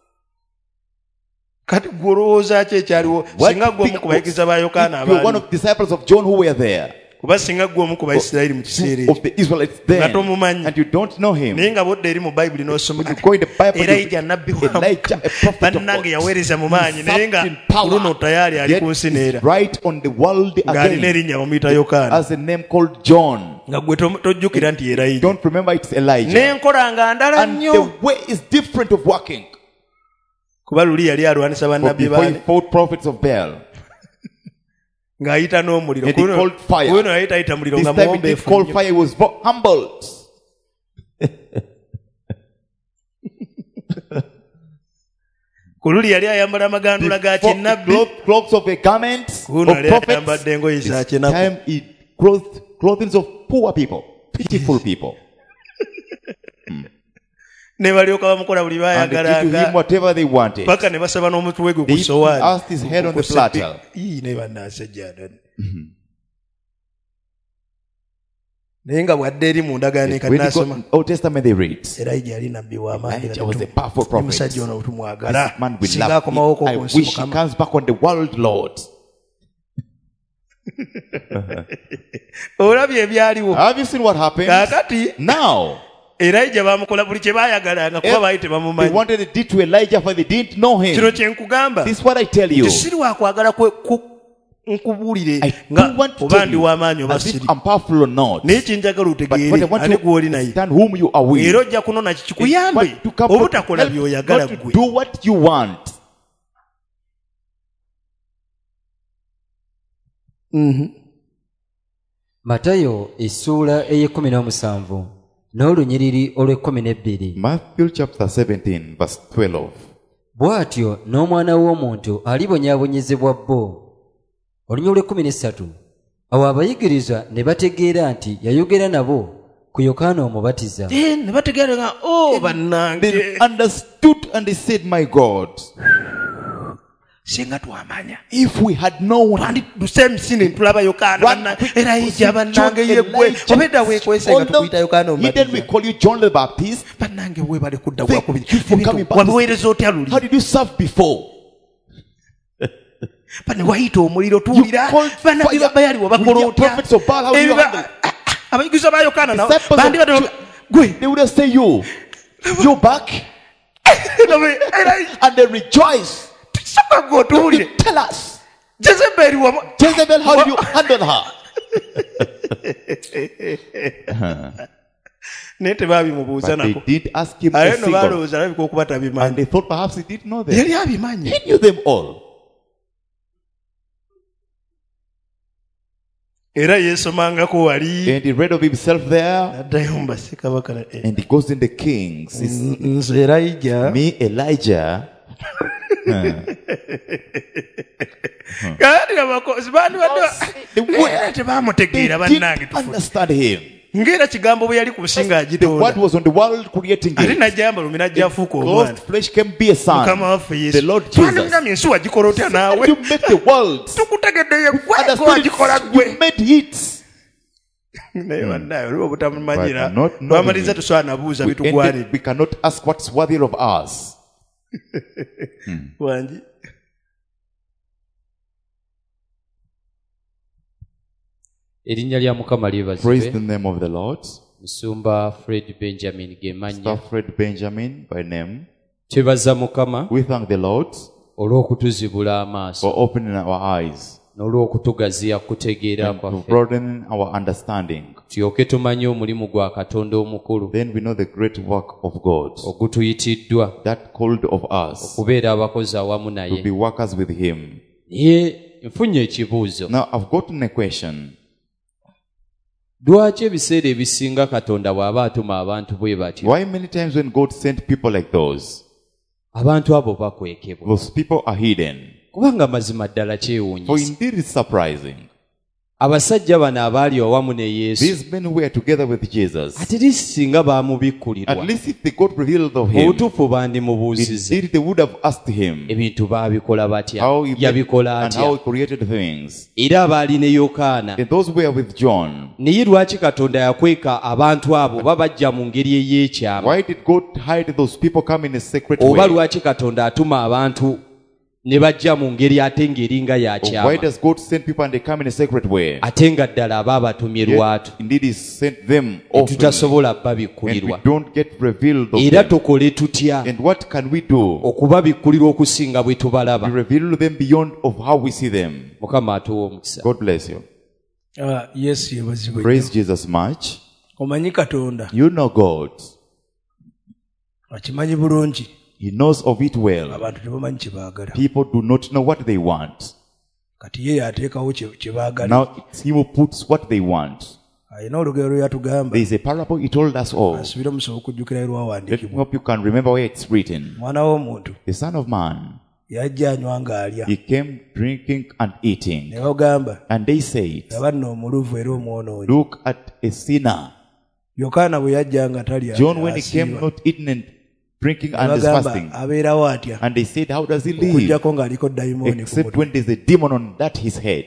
kati gwe olowooza ki ekyaliwo What singa gwe omu ku bayigiriza ba yokaana if you're one abaali of the disciples of John who were there, kuba singa gwe omu ku bayisirayiri mu kiseera of ekyo the Israelites then, Nga tomumanyi. and you don't know him, naye nga bodde eri mu bayibuli n'osoma when you go in the Bible, erayija nabbi Elijah, a prophet of bannange God, yaweereza mu maanyi naye nga in power, luno tayali ali yet ku nsi neera is right on the world ng'alina again, erinnya bamuyita yokaana as a name called John. nga gwe tojjukira nti yerayija Don't remember it's Elijah. n'enkola nga ndala And nnyo the way is different of working. kuba luli yali alwanisa For bannabbi before he baali fought prophets of Baal, ng'ayita n'omuliro and he called fire. kuno yali tayita muliro This nga time he did muwombeefu call nnyo. fire, he was humbled. ku luli yali ayambala amagandula ga Before he kinnabbi clothed clothes of a garment kuno of yali prophets. ayambadde engoye za This kinaku time he clothed clothing of poor people, pitiful people. ne balyoka bamukola buli and they give to him bayagalanga whatever they wanted. paka ne basaba n'omutwe gwe They ku even sowaani asked his head on the platter. ne bannaasajja naye nga bwadde eri mu ndagaano When they got ekanaasoma in Old Testament, they read. Elijah yali nabbi w'amaanyi Elijah was a powerful prophet. musajja ono tumwagala This man will singa love akomawoko him. I ku nsi wish he Mukama comes back on the world, Lord. olabye ebyaliwo Have you seen what happened? kaakati Now, Elijah bamukola buli kye baayagalanga kuba baali they tebamumanyi wanted to do to Elijah, for they didn't know kino him. kye nkugamba This is what I tell you. siri wakwagala nkubuulire I nga do want to oba tell ndi you, w'amaanyi oba as if siri I'm powerful or not. naye kyenjagala But what I otegeere want ate to gw'oli naye understand whom you are with. era ojja kunona kikikuyambe But to come obutakola help by'oyagala not to ggwe do what you want. Matayo essuula ey'e17 n'olunyiriri olw'e12. Matthew chapter 17, verse 12. Bw'atyo n'omwana w'omuntu alibonyaabonyezebwa bbo. Olunyiriri olw'e13. Awo abayigirizwa ne bategeera nti yayogera nabo ku Yokaana Omubatiza. ne bategeera nga bannange They understood and they said, my God, singa twamanya if we had known, twandiduse emisini ntulaba Yokaana Elijah bannange yeggwe obedda weekwese nga tukuyita Yokaana he then we Omubatiza call you John the Baptist. bannange weebale kudda Thank gwakubiri you for coming back. wabiweereza otya luli How did you serve before? bane wayita omuliro tuwulira You called bannabbi fire. ba Baali wabakola With the otya prophets of Baal, how do you Ebiba- handle? abayigirizwa ba Yokaana nabo Disciples of bandi bano Ju- gwe They would have said, you're back. Elijah And they rejoice. sooka gwe otuwulire Tell us, Jezeberi wamu Jezebel, how did you handle her? naye tebaabimubuuza But they nako did ask him a aye no single. baalowooza alabika okuba And tabimanyi they thought perhaps he didn't know them. yali abimanyi He knew them all. era yeesomangako wali And he read of himself there. addayo mu bassekabaka And he goes in the Kings. He's, nze Elijah me, Elijah. kandi abakozi bandi The word, tebaamutegeera they bannange didn't tufu understand him. ng'era kigambo bwe yali ku businga The word agitonda was on the world creating ate it. najjamba lumi najja afuuka God's omwana flesh can be a son. mukama waffe The yesu Lord Jesus. twandimunyamya ensi wagikola otya naawe You make the world. tukutegedde ye gwe Understood wagikola it. gwe You made it. naye bannaawe oliba obutamumanyira But not knowing lwamaliriza it. tusobola nabuuza We bitugwanira cannot ask what's worthy of us. wangi Erinnya lya Mukama Praise lyebazibwe. the name of the Lord. Musumba Fred Benjamin ge mannya. Stafford Benjamin by name. Twebaza Mukama We thank the Lord olw'okutuzibula amaaso for opening our eyes n'olw'okutugaziya kutegeera and to kwaffe broaden our understanding. tulyoke tumanye omulimu gwa Katonda omukulu Then we know the great work of God ogutuyitiddwa that called of us okubeera abakozi awamu to naye. be workers with Him. Naye nfunye ekibuuzo. Now I've gotten a question. Lwaki ebiseera ebisinga Katonda bw'aba atuma abantu bwe batyo Why many times when God sent people like those, abantu abo bakwekebwa? those people are hidden? Kubanga mazima ddala For kyewuunyisa. indeed it's surprising. Abasajja bano abaali awamu ne Yesu These men who were together with Jesus, ate least singa at baamubikkulirwa least if they got revealed of Him, obutuufu bandimubuuzize indeed they would have asked Him ebintu baabikola batya how He made yabikola and how He atya. created things. Era abaali ne Yokaana And those who were with John, naye lwaki Katonda yakweka abantu abo babajja mu ngeri ey'ekyama? why did God hide those people come in a secret Oba way? lwaki Katonda atuma abantu ne bajja mu ngeri ate ng'eringa ya Or why kyama, does God send people and they come in a secret way? ate nga ddala aba abatumye lwatu? Yet, indeed He sent them often, Tutasobola and we babikkulirwa. don't get revealed of Era them. tukole tutya And what can we do okubabikkulirwa okusinga bwe to tubalaba? reveal them beyond of how we see them? Mukama atuwa omukisa. God bless you. yesu yebazibwe Praise Jesus much. omanyi katonda You know God. akimanyi bulungi He knows of it well. abantu tebamanyi kye baagala People do not know what they want. kati ye yateekawo kye baagala Now it's He who puts what they want. alina olugero lwe yatugamba There is a parable He told us all. asubire musobola okujjukira Let me lwawandiikibwa hope you can remember where it's written. omwana w'omuntu The Son of Man, yajja anywa ng'alya He came drinking and eating. ne bagamba And they said, laba nno omuluvu era omwonoonyi look at a sinner. yokaana bwe yajja nga talya John, when he came asiiba. not eating and drinking and is fasting. Abeerawo atya And they said, how does he live? okuggyako ng'aliko dayimooni ku Except mutwe. when there's a demon on that his head.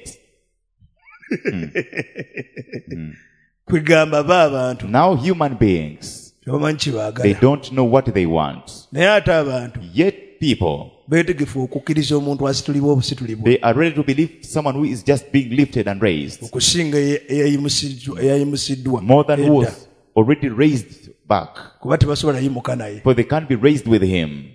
kwegamba ba abantu Now human beings, tebamanyi they kibaagala don't know what they want. naye ate abantu Yet people, beetegefu okukkiriza omuntu asitulibwa obusitulibwa they are ready to believe someone who is just being lifted and raised. okusinga eyayimusiddwa More than who edda. was already raised back. kuba tebasobola yimuka naye For they can't be raised with him.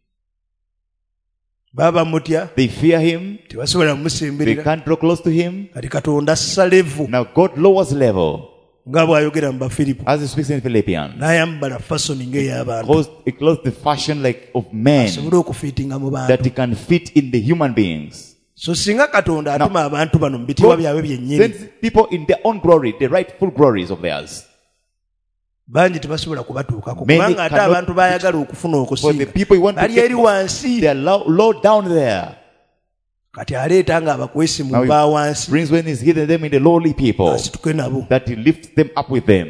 baba mutya They fear him. tebasobola They mumusimbirira can't draw close to him. kati katonda assa levu Now God lowers level. nga bw'ayogera mu bafiripo As he speaks in Philippians. n'ayambala fasoni ng'ey'abantu He clothes the fashion like of men, asobole okufiitinga mu that bantu he can fit in the human beings. so singa katonda atuma abantu bano mu bitiibwa God byabwe byennyini sends people in their own glory, the rightful glories of theirs. bangi tebasobola kubatuukako Many kubanga ate cannot abantu baayagala okufuna For the okusinga people you want to bali get eri wansi they are low down there. kati aleeta nga abakwesi mu Now he ba wansi brings when he's hidden them in the lowly people, asituke nabo that he lifts them up with them.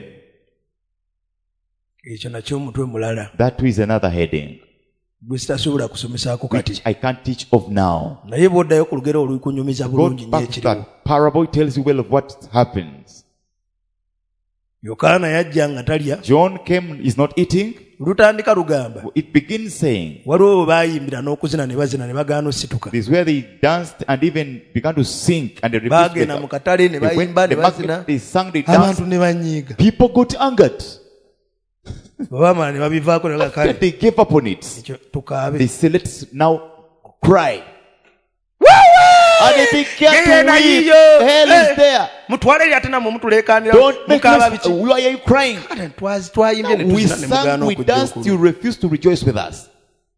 ekyo nakyo omutwe mulala That too is another heading, gwe sitasobola kusomesaako which kati I can't teach of now. naye bw'oddayo ku lugero olukunyumiza bulungi Go nnyo back to ekiriwo that parable, tells you well of what happens. yokaana yajja nga talya John came, is not eating. lutandika lugamba It begins saying, waliwo bwe baayimbira n'okuzina ne bazina ne bagaana osituka this is where they danced and even began to sing and they refused to baagenda wake mu up. katale ne They went bayimba to ne the bazina market, they sang, they danced. abantu ne banyiiga People got angered. bwe baamala ne babivaako ne After bakale they gave up on it, ekyo tukaabe they said, let's now cry. And they began to Genda weep. yiyo. Hell is there. mutwale eri ate nammwe mutuleekaanira Don't make mukaaba noise. biki Why are you crying? Kale twayimbye ne We tuzina ne mugaana sang, we okujja danced, okulu you refused to rejoice with us.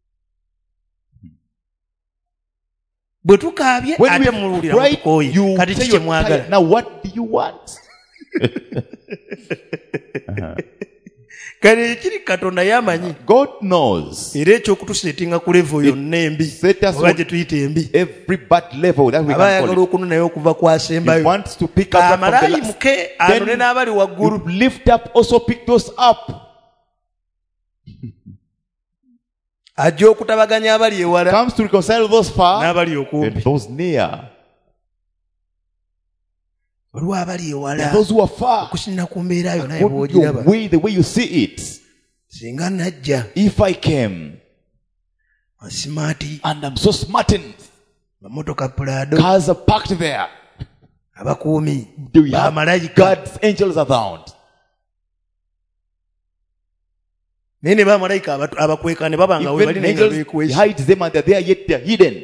bwe tukaabye When ate we muwulira cried, mutukooye you kati say ki you're kyemwagala tired. Now what do you want? kale ekiri katonda yamanyi God knows era ekyokutuseetinga ku levo yonna embi set us oba on gye tuyita embi every bad level that we aba can ayagala call it. okununayo okuva ku He asembayo wants to pick us up from the amalayi last. muke anone Then n'abali waggulu you lift up, also pick those up. ajja okutabaganya abali ewala Comes to reconcile those far n'abali okumpi and those near. waliwo abali And ewala those who are far. okusinira ku mbeera yo naye According to your bw'ogiraba way, the way you see it. singa najja If I came asimaati and I'm so smartened, mamotoka pulaado cars are parked there. abakuumi Do you have bamalayika God's angels around? naye ne bamalayika abakweka ne baba nga we bali Even naye nga angels beekwesa hide them and they're there, yet they're hidden.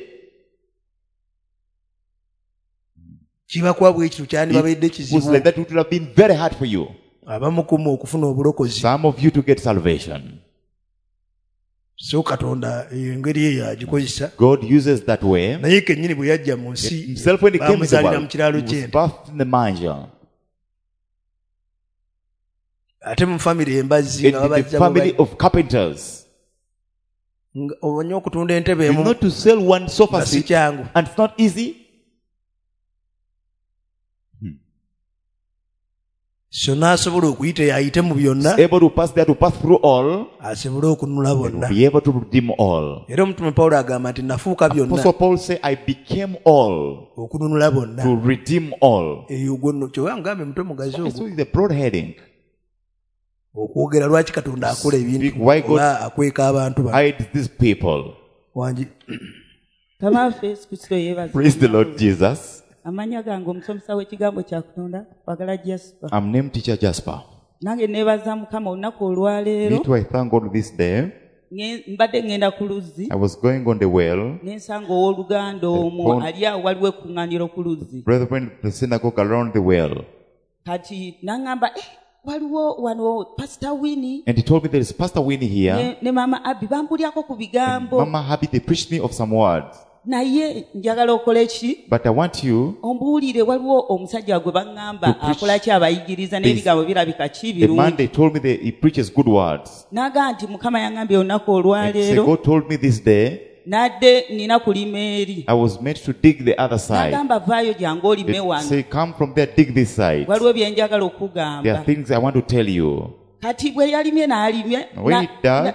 kibakuba bwekityo kyandibabadde It was kizibu like that, it would have been very hard for you. abamukumu okufuna obulokozi Some of you to get salvation. so katonda eyo engeri eyo agikozesa God uses that way. naye kennyini bwe yajja mu nsi Himself, when he came into the bamuzaalira mu world, kiraalo he was ky'ente birthed in the manger. ate mu famire embazzi In nga the babajja family of carpenters. obanye okutunda entebe It's emu not to sell one sofa nga si seat, kyangu and it's not easy. so n'asobola okuyita ayite mu byonna Able to pass there, to pass through all, asobole okununula and bonna will be able to redeem all. era omutume pawulo agamba nti nafuuka byonna Apostle Paul said, I became all okununula bonna to redeem all. eyo gwono kyowa ngambe mutwe mugazi So ogwo it's the broad heading. okwogera lwaki katonda akola ebintu Why God oba akweka abantu bano hides these people. wangi Mukama waffe Yesu Kristo yeebazibwe. Praise the Lord Jesus. Amannya gange omusomesa w'ekigambo kya Katonda kwagala Jasper. I'm named Teacher Jasper. Nange neebaza Mukama olunaku olwaleero Me too, I thank God this day. mbadde ngenda ku luzzi I was going on the well. n'ensanga owooluganda omwo ali awo waliwo ekkuŋŋaaniro ku luzzi Brethren, the synagogue around the well. kati naŋŋamba waliwo wano pasita Winnie And he told me there is Pastor Winnie here. ne maama Abby bambulyako ku bigambo Mama Happy, they preached me of some words. naye njagala okola eki But I want you, ombuulire waliwo omusajja gwe baŋŋamba akola ki abayigiriza n'ebigambo birabika ki the man birungi they told me that he preaches good words. naga nti Mukama yaŋŋambye olunaku And say, olwaleero God told me this day, nadde nina kulima eri I was meant to dig the other side. nagamba vaayo jange olime They wano say, come from there, dig this side. waliwo bye njagala There are okugamba things I want to tell you. kati bwe yalimye n'alimye When he dug,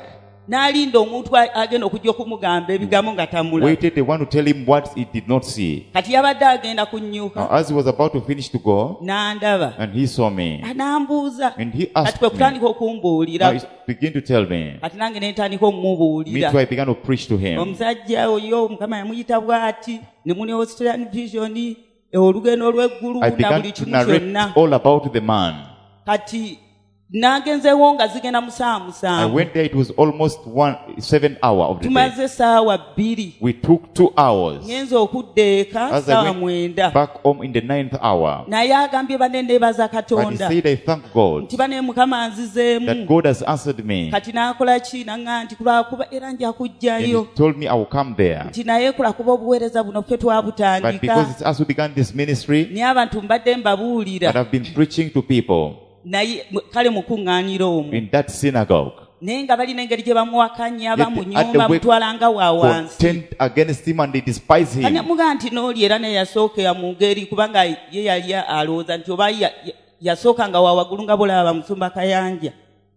n'alinda omuntu agenda okujja okumugamba ebigambo nga tamula. Waited the one to tell him what he did not see. Kati yabadde agenda kunnyuka. Now, as he was about to finish to go, N'andaba. and he saw me, N'ambuuza. and he Kati asked kwe me, kutandika now okumbuulira. he began to tell me. Kati nange ne ntandika Me okumubuulira. too, I began to preach to him. Omusajja oyo Mukama yamuyita bw'ati ne muni Australian Vision olugendo olw'eggulu I na began buli to kimu narrate kyonna. all about the man. Kati nagenzeewo nga zigenda mu ssaawa I musanvu. went there, it was almost 7 hours of the day. Tumaze essaawa 2. We took 2 hours. Ngenze okudda eka As I ssaawa went 9. back home in the 9th hour, Naye agambye banne nneebaza but he Katonda said, I thank God nti bane Mukama anzizeemu. that God has answered me. Kati n'akola ki naŋŋamba nti kulwakuba era nja And kujjayo. he told me I will come there. Nti naye kulakuba obuweereza buno ffe But because twabutandika. it's as we began this ministry, Naye abantu mbadde that mbabuulira. I've been preaching to people Naye kale mu kuŋŋaaniro omwo. in that synagogue, Naye nga balina engeri gye bamuwakanya Yet at bamunyoma the way mutwalanga wa wansi. contend against him and they despise Kane him. muga nti n'oli era naye yasookera mu ngeri kubanga ye yali alowooza nti oba yasooka nga wa waggulu nga bulaba Musumba Kayanja.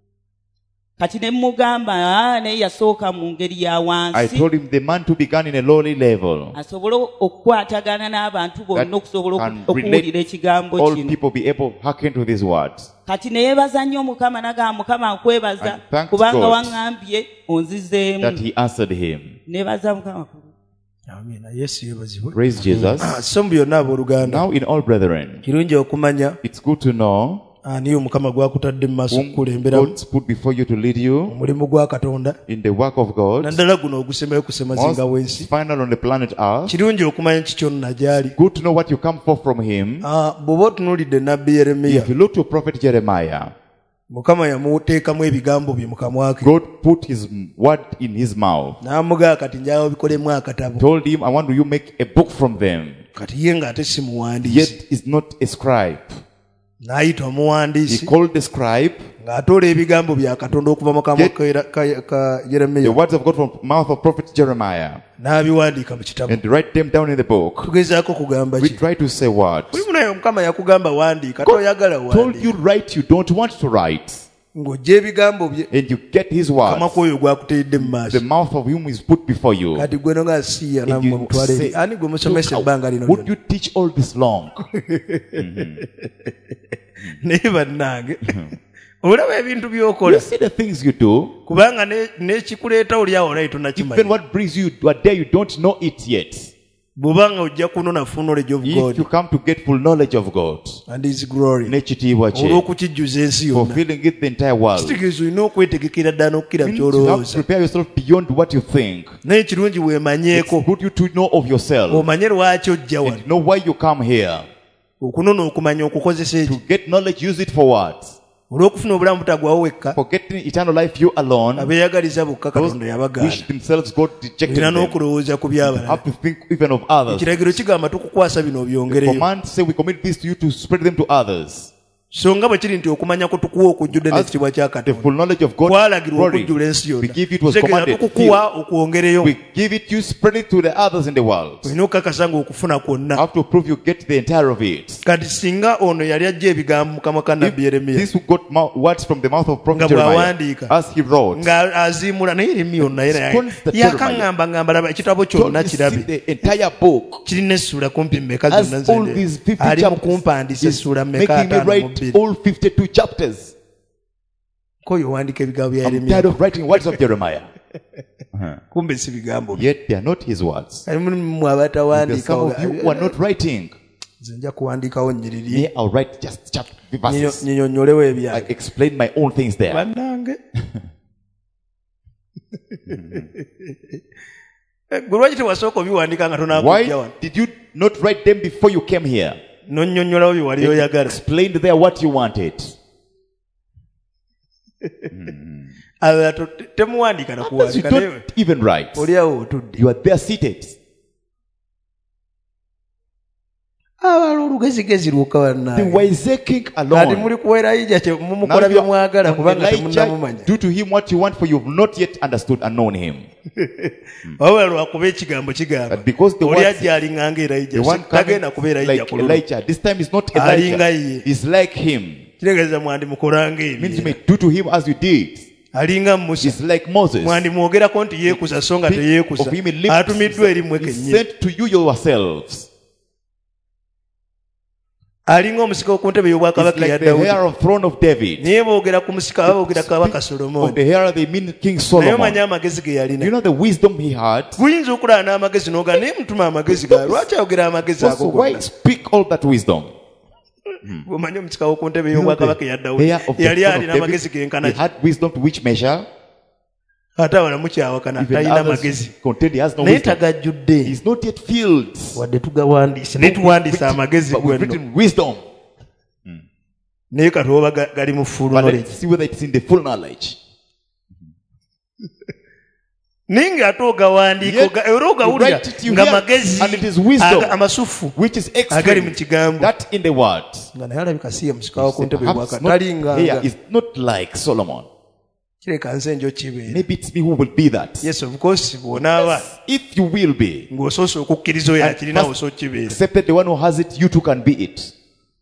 Kati ne mugamba naye yasooka mu ngeri ya I wansi. told him the man to began in a lowly level, Asobole okukwatagana n'abantu bonna that okusobola can okuwulira ekigambo all kino. people be able to hearken to these words. Kati ne yeebaza nnyo Mukama n'agamba Mukama nkwebaza And thanked kubanga God waŋŋambye onzizeemu. That he answered him. Neebaza Mukama. Amina. Yesu yeebazibwe. Praise Jesus. So mu byonna abooluganda Now in all brethren, kirungi okumanya it's good to know ani Omukama gwakutadde mu maaso whom okukulemberamu God's put before you to lead you omulimu gwa Katonda in the work of God. naddala guno ogusemayo kusemazinga Most w'ensi. final on the planet Earth. Kirungi okumanya kikyonna gy'ali. Good to know what you come for from him. Bw'oba otunuulidde nnabbi Yeremiya, If you look to prophet Jeremiah, Mukama yamuteekamu ebigambo bye mu kamwa ke. God put his word in his mouth. N'amugaa kati njala obikolemu akatabo. Told him, I want you make a book from them. Kati ye ng'ate si muwandiisi. Yet is not a scribe. N'ayita He omuwandiisi called the scribe ng'atoola ebigambo bya Katonda okuva mu kamwa ka the Yeremiya words of God from the mouth of prophet Jeremiah n'abiwandiika mu kitabo. and write them down in the book. Tugezaako kugamba We ki? try to say what? Buli munaye Mukama yakugamba wandiika toyagala Told you wandiika. write, you don't want to write. Ng'ojja ebigambo bye And you get his kamwa words. k'oyo gwakuteedde mu maaso. The mouth of him is put before you. Kati gwe no nga siiya And nammwe you mutwale say, eri. Ani gwe musomesa "Look, ebbanga lino would lyonna?" you teach all this long? Naye bannange olaba ebintu You by'okola see the things you do, kubanga n'ekikuleeta oli awo olayi even tonnakimanya. what brings you to a day you don't know it yet. Bw'obanga ojja kunona full knowledge of If you God come to get full knowledge of God, and his glory n'ekitiibwa kye, olw'okukijjuza ensi yonna, fulfilling it the entire world, kitegeeza olina okwetegekera ddala n'okkira means you have to ky'olowooza. prepare yourself beyond what you think. naye kirungi It's weemanyeeko good you to know of yourself omanye lwaki ojja wano. and know why you come here. Okunona okumanya okukozesa eki To get knowledge, use it for what? olw'okufuna obulamu butagwawo wekka. For getting eternal life, you alone. abeeyagaliza bokka Those Katonda yabagaana. wish themselves, God rejected olina them. n'okulowooza ku by'abalala. Have to think even of others. ekiragiro kigamba tukukwasa bino obyongereyo. Command say we commit this to you to spread them to others. so nga bwe kiri nti okumanya ko tukuwa okujjudde As n'ekitiibwa kya the Katonda. full knowledge of God kwalagirwa glory, okujjula ensi we yonna. give it was Kitegeeza commanded. tukukuwa okwongereyo. We give it you, spread it to the others in the world. olina okukakasa ng'okufuna kwonna. Have to prove you get the entire of it. kati singa ono yali ajja ebigambo mu kamwa ka nabbi Yeremiya This who got words from the mouth of prophet nga Jeremiah, bw'awandiika as he wrote, ng'aziimula naye Yeremiya ono naye Scones the yakaŋŋamba laba ekitabo told kyonna me see kirabe the entire book. kirina essula kumpi mmeka As zonna all these 50 ali mu chapters kumpandiisa is essula mmeka making me 5 mu write 2. all 52 chapters. koyo owandiika ebigambo bya I'm tired Yeremiya of writing words of Jeremiah. kumbe si bigambo bye. Yet they are not his words. ali mulimu There's abatawandiika some of you who are not writing. nze nja kuwandiikawo nnyiriri Me, I'll write just chapter verses. nyinyonnyolewo I ebyange explain my own things there. bannange gwe lwaki tewasooka obiwandiika nga tonaakujja wano Why did you not write them before you came here? nonnyonnyolawo bye wali oyagala Explained there what you wanted. abalala temuwandiika Others you nakuwandiika naye don't even write. oli awo otudde You are there seated. abalala olugezigezi lwokka The bannange wise king ati alone. muli kuweera ija kye Now mumukola you bye are mwagala on kubanga Elijah, temunnamumanya do to him what you want, for you have not yet understood and known him. wabula lwakuba ekigambo kigamba But because the oli word ajja alinga the Elijah one coming tagenda kubeera ijja like ku lulu Elijah, this time is not Alinga Elijah. ye. It's like him. kitegeeza mwandi mukolanga It means you ebyo may do to him as you did. alinga Musa is like Moses. mwandimwogerako nti yeekuza so nga Of teyeekuza him he lives, atumiddwa eri mmwe he kennyini sent to you yourselves. alinga omusika ku ntebe It's y'obwakabaka ya like the Dawudi hair of throne of David. naye boogera ku musika baboogera kabaka Of Solomoni the hair they mean King naye Solomon. omanyi amagezi ge You yalina know the wisdom he had. guyinza okulaba n'amagezi n'oga naye mutuma amagezi ga lwaki ayogera amagezi ago So why gonna speak all that wisdom? omanyi omusika wo ku ntebe You know y'obwakabaka ya the Dawudi hair of the yali throne of alina amagezi David, genkana he had wisdom to which measure? ate abala mukyawakana Even talina others magezi contend he has no naye wisdom. tagajjudde He's not yet filled. wadde tugawandiise naye tuwandiise amagezi But we've gwenno written wisdom. naye kati oba gali mu full But knowledge let's see whether it's in the full knowledge. naye ng'ate ogawandiika Yet era you ogawulira write it, you nga hear, magezi and it is wisdom. amasufu Which is agali mu extreme. kigambo That in the word. nga naye alabika si ye musikawo ku ntebe Perhaps bwaka not, talinganga here is not like Solomon. kireka nze njo kibeera Maybe it's me who will be that. yes of course bw'onaaba If you will be, ng'osoose okukkiriza oyo and akirinawo first so kibeera accepted the one who has it, you too can be it.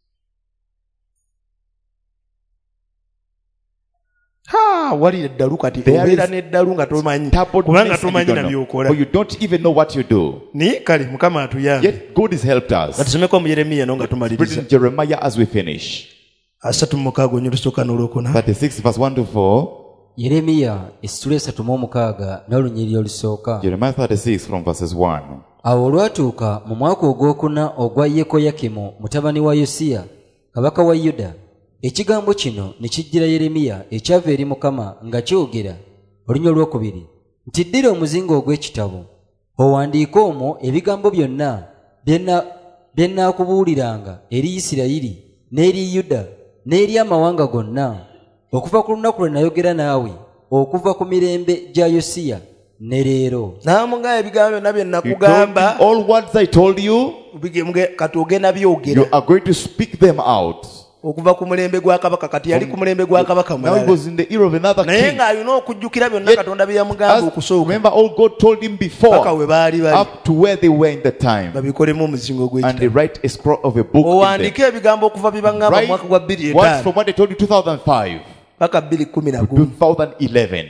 wali eddalu kati There obeera is n'eddalu nga tomanyi Double kubanga blessing you tomanyi don't know. nabyokola But you don't even know what you do. naye kale mukama atuyambe Yet God has helped us. katusomeko mu yeremiya no nga tumaliriza Written Jeremiah as we finish. 3:6 olusoka n'olwokuna 36 verse 1 to 4. yeremiya essula 3:6 n'olunyiriri olusooka. Jeremiah 36 from verses 1. awo olwatuuka mu mwaka ogwokuna ogwa yekoyakimu mutabani wa yosiya kabaka wa yuda ekigambo kino ne kijjira yeremiya ekyava eri mukama nga kyogera olunya olwokubiri nti ddira omuzingo ogw'ekitabo owandiike omwo ebigambo byonna bye nnaakubuuliranga eri isirayiri n'eri yuda n'eri amawanga gonna okuva ku lunaku lwe nayogera naawe okuva ku mirembe gya yosiya ne leero. n'amugamba ebigambo byonna bye He told nakugamba him all words I told you, kati ogenda you byogera are going to speak them out. okuva ku mulembe gwa kabaka kati yali ku mulembe gwa kabaka Now he mulala was in the ear of another naye king. ng'alina okujjukira byonna Yet, katonda bye yamugamba As, okusooka remember all God told him paka before, we baali bali up to where they were in the time. babikolemu omuzingo And they gw'ekitabo write a scroll of a book in owandiike them. ebigambo okuva bye baŋŋamba mu mwaka gwa Write words 2005 from what they told you 2005 paka 2011 to 2011.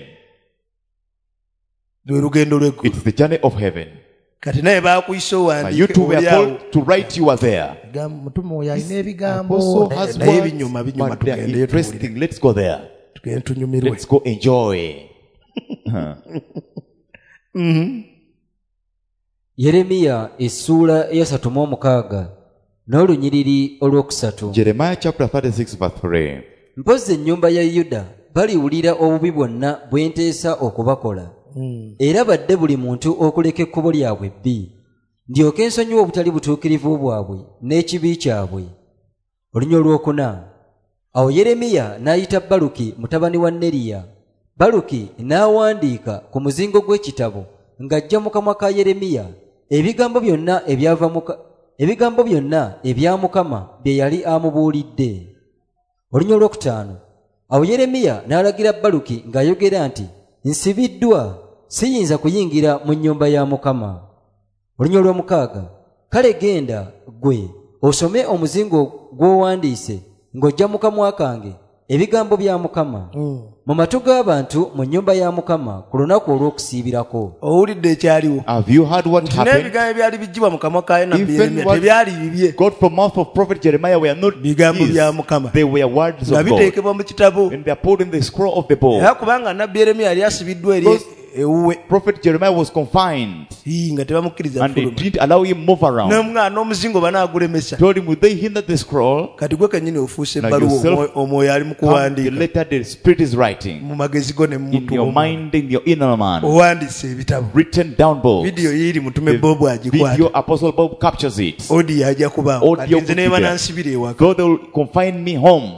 lwe lugendo lw'eggulu It's the journey of heaven. kati naye baakuyise And you owandiike two were oliawo told to write, you are there. mutume oyo alina Also ebigambo has naye words, binyuma but they are tugendeyo tuwulire interesting. Let's go there. tugende tunyumirwe Let's go enjoy. yeremiya essuula eya 36 n'olunyiriri olwokusatu. Jeremiah chapter 36 verse 3. mpozzi ennyumba ya yuda baliwulira obubi bwonna bwe nteesa okubakola era badde buli muntu okuleka ekkubo lyabwe ebbi ndyoke ensonyiwa obutali butuukirivu bwabwe n'ekibi kyabwe. olunya olwokuna awo yeremiya n'ayita baluki mutabani wa neriya. baluki n'awandiika ku muzingo gw'ekitabo ng'ajja mu kamwa ka yeremiya ebigambo byonna ebya mukama bye yali amubuulidde. olunya olwokutaano awo yeremiya n'alagira baluki ng'ayogera nti nsibiddwa siyinza kuyingira mu nnyumba ya mukama. olunya olw'omukaaga kale genda gwe osome omuzingo gw'owandiise ng'ojja mu kamwa kange ebigambo bya mukama mu matu g'abantu mu nnyumba ya mukama ku lunaku olw'okusiibirako. owulidde ekyaliwo Have you heard what happened? n'ebigambo ebyali bijjibwa mu kamwa ka nabbi Even yeremiya what tebyali bibye God from mouth of prophet Jeremiah were not bigambo his. bya mukama They were words nga of God. biteekebwa mu kitabo And they are put in the scroll of the book. era kubanga nabbi yeremiya yali asibiddwa eri Because ewuwe Prophet Jeremiah was confined nga tebamukkiriza and they fuluma didn't allow him move around. n'omwana n'omuzingo banaagulemesa Told him, would they hinder the scroll? kati gwe kennyini ofuuse Now ebbaluwa yourself omwoyo ali mu Come the kuwandiika letter the Spirit is writing. mu magezi go ne In muntu your mind, in your inner man. owandiise ebitabo Written down books. vidiyo yiiri mutume The bobu agikwata video Apostle Bob captures it. odiyo ajja kubaawo kati Audio nze book neeba there. nansibira ewaka God will confine me home.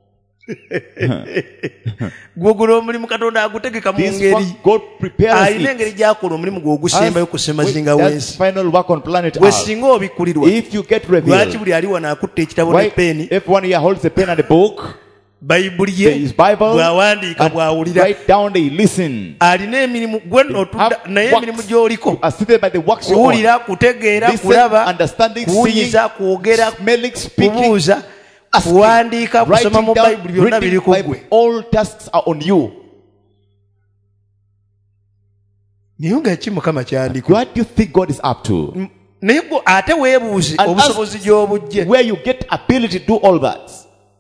gwogula omulimu katonda agutegeka mu This ngeri work God prepares alina engeri it. gy'akola omulimu gwe ogusembayo ku semazinga That's w'ensi final work on planet bwe Earth. singa obikkulirwa If you get lwaki revealed, buli ali wano akutta ekitabo why ne peeni everyone here holds a pen and a book, bayibuli there ye is Bible, bw'awandiika and bw'awulira write down, they listen. alina emirimu gwe n'otudda Have naye works. emirimu gy'oliko You are seated by the works you're on. kuwulira kutegeera Listen, kulaba understanding, seeing, kuwunyiza kwogera smelling, speaking, kubuuza asking, kuwandiika kusoma writing mu down, bayibuli byonna biri reading ku Bible. gwe All tasks are on you. naye nga ki Mukama kyandiko What do you think God is up to? naye ate weebuuze And obusobozi gy'obujje Where you get ability to do all that.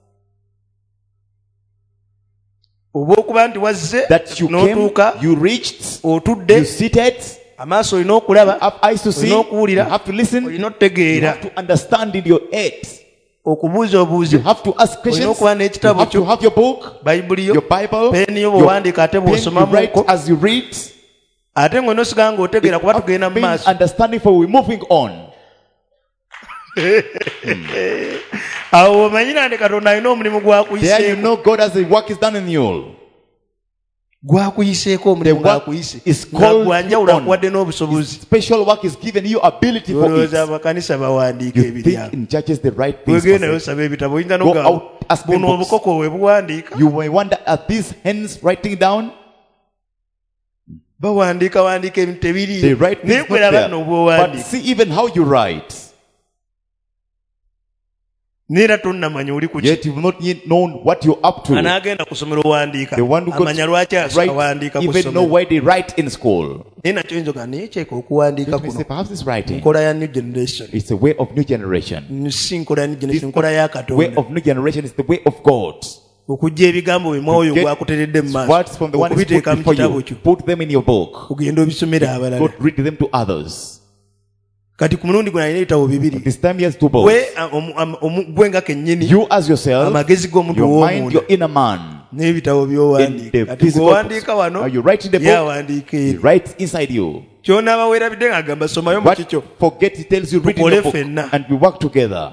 oba okuba nti wazze That you came, n'otuuka you reached, you otudde seated, amaaso olina okulaba have eyes to see, olina you okuwulira have to listen, olina you otegeera have to understand in your head. okubuuza You obuuze have to ask olina questions. okuba You n'ekitabo have to kyo have your book, bayibuli yo your Bible, peeni yo your bwewandiika ate pen you write bw'osomamuko as you read. ate ng'onosiga ng'otegeera kuba tugenda mu Being maaso understanding for we're moving on. awo omanyi nandi Katonda alina omulimu There you gwakuyiseeko know God has the work is done in you. gwakuyiseeko omulimu The work gwakuyise is nga called gwanjawula on. akuwadde n'obusobozi Special work is given you ability for olowooza it. amakanisa bawandiika You ebiri think awo in churches the right things. wegendayo for it. osaba ebitabo oyinza Go noga out, ask them buno books. obukoko we buwandiika You may wonder, are these hands writing down? bawandiika ebintu They tebiriyo write naye things not gweraba there. nno But bwowandiika see even how you write. neera tonnamanya oli kuki Yet you've not yet known what you're up to. anaagenda ku ssomero owandiika The one who got amanya lwaki right, awandiika ku even know ssomero why they write in school. naye nakyo yinza ogaa naye kyeka okuwandiika Let me say, kuno perhaps this writing, nkola ya new generation it's a way of new generation. si nkola ya new generation This nkola ya way Katonda of new generation is the way of God. okujja ebigambo bimwe oyo Get gwakuteredde mu maaso words from the one who's put okubiteeka mu before kitabo you. kyo Put them in your book. ogenda obisomera abalala God read them to others. kati ku mulundi guno alina ebitabo bibiri This time he has two books. gwe nga kennyini You as yourself, amagezi g'omuntu your mind, ow'omunda your inner man. n'ebitabo In by'owandiika the kati physical gwewandiika books. wano Are you writing the book? yawandiika He eri writes inside you. kyonaaba weerabidde ng'agamba somayo mu But kikyo forget he tells you read in Tukole your book ffenna. and we work together.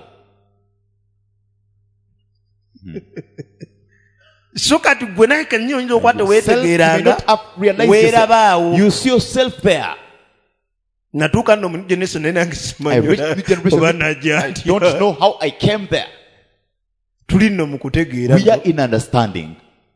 so kati gwe naye kennyini oyinza okuba Yourself, you may teweetegeeranga not have realized weerabaawo yourself. You see yourself there. natuuka nno mu new generation naye nange I reached new simanyi generation. oba I najja don't ntya know how I came there. tuli nno mu kutegeera We are in understanding.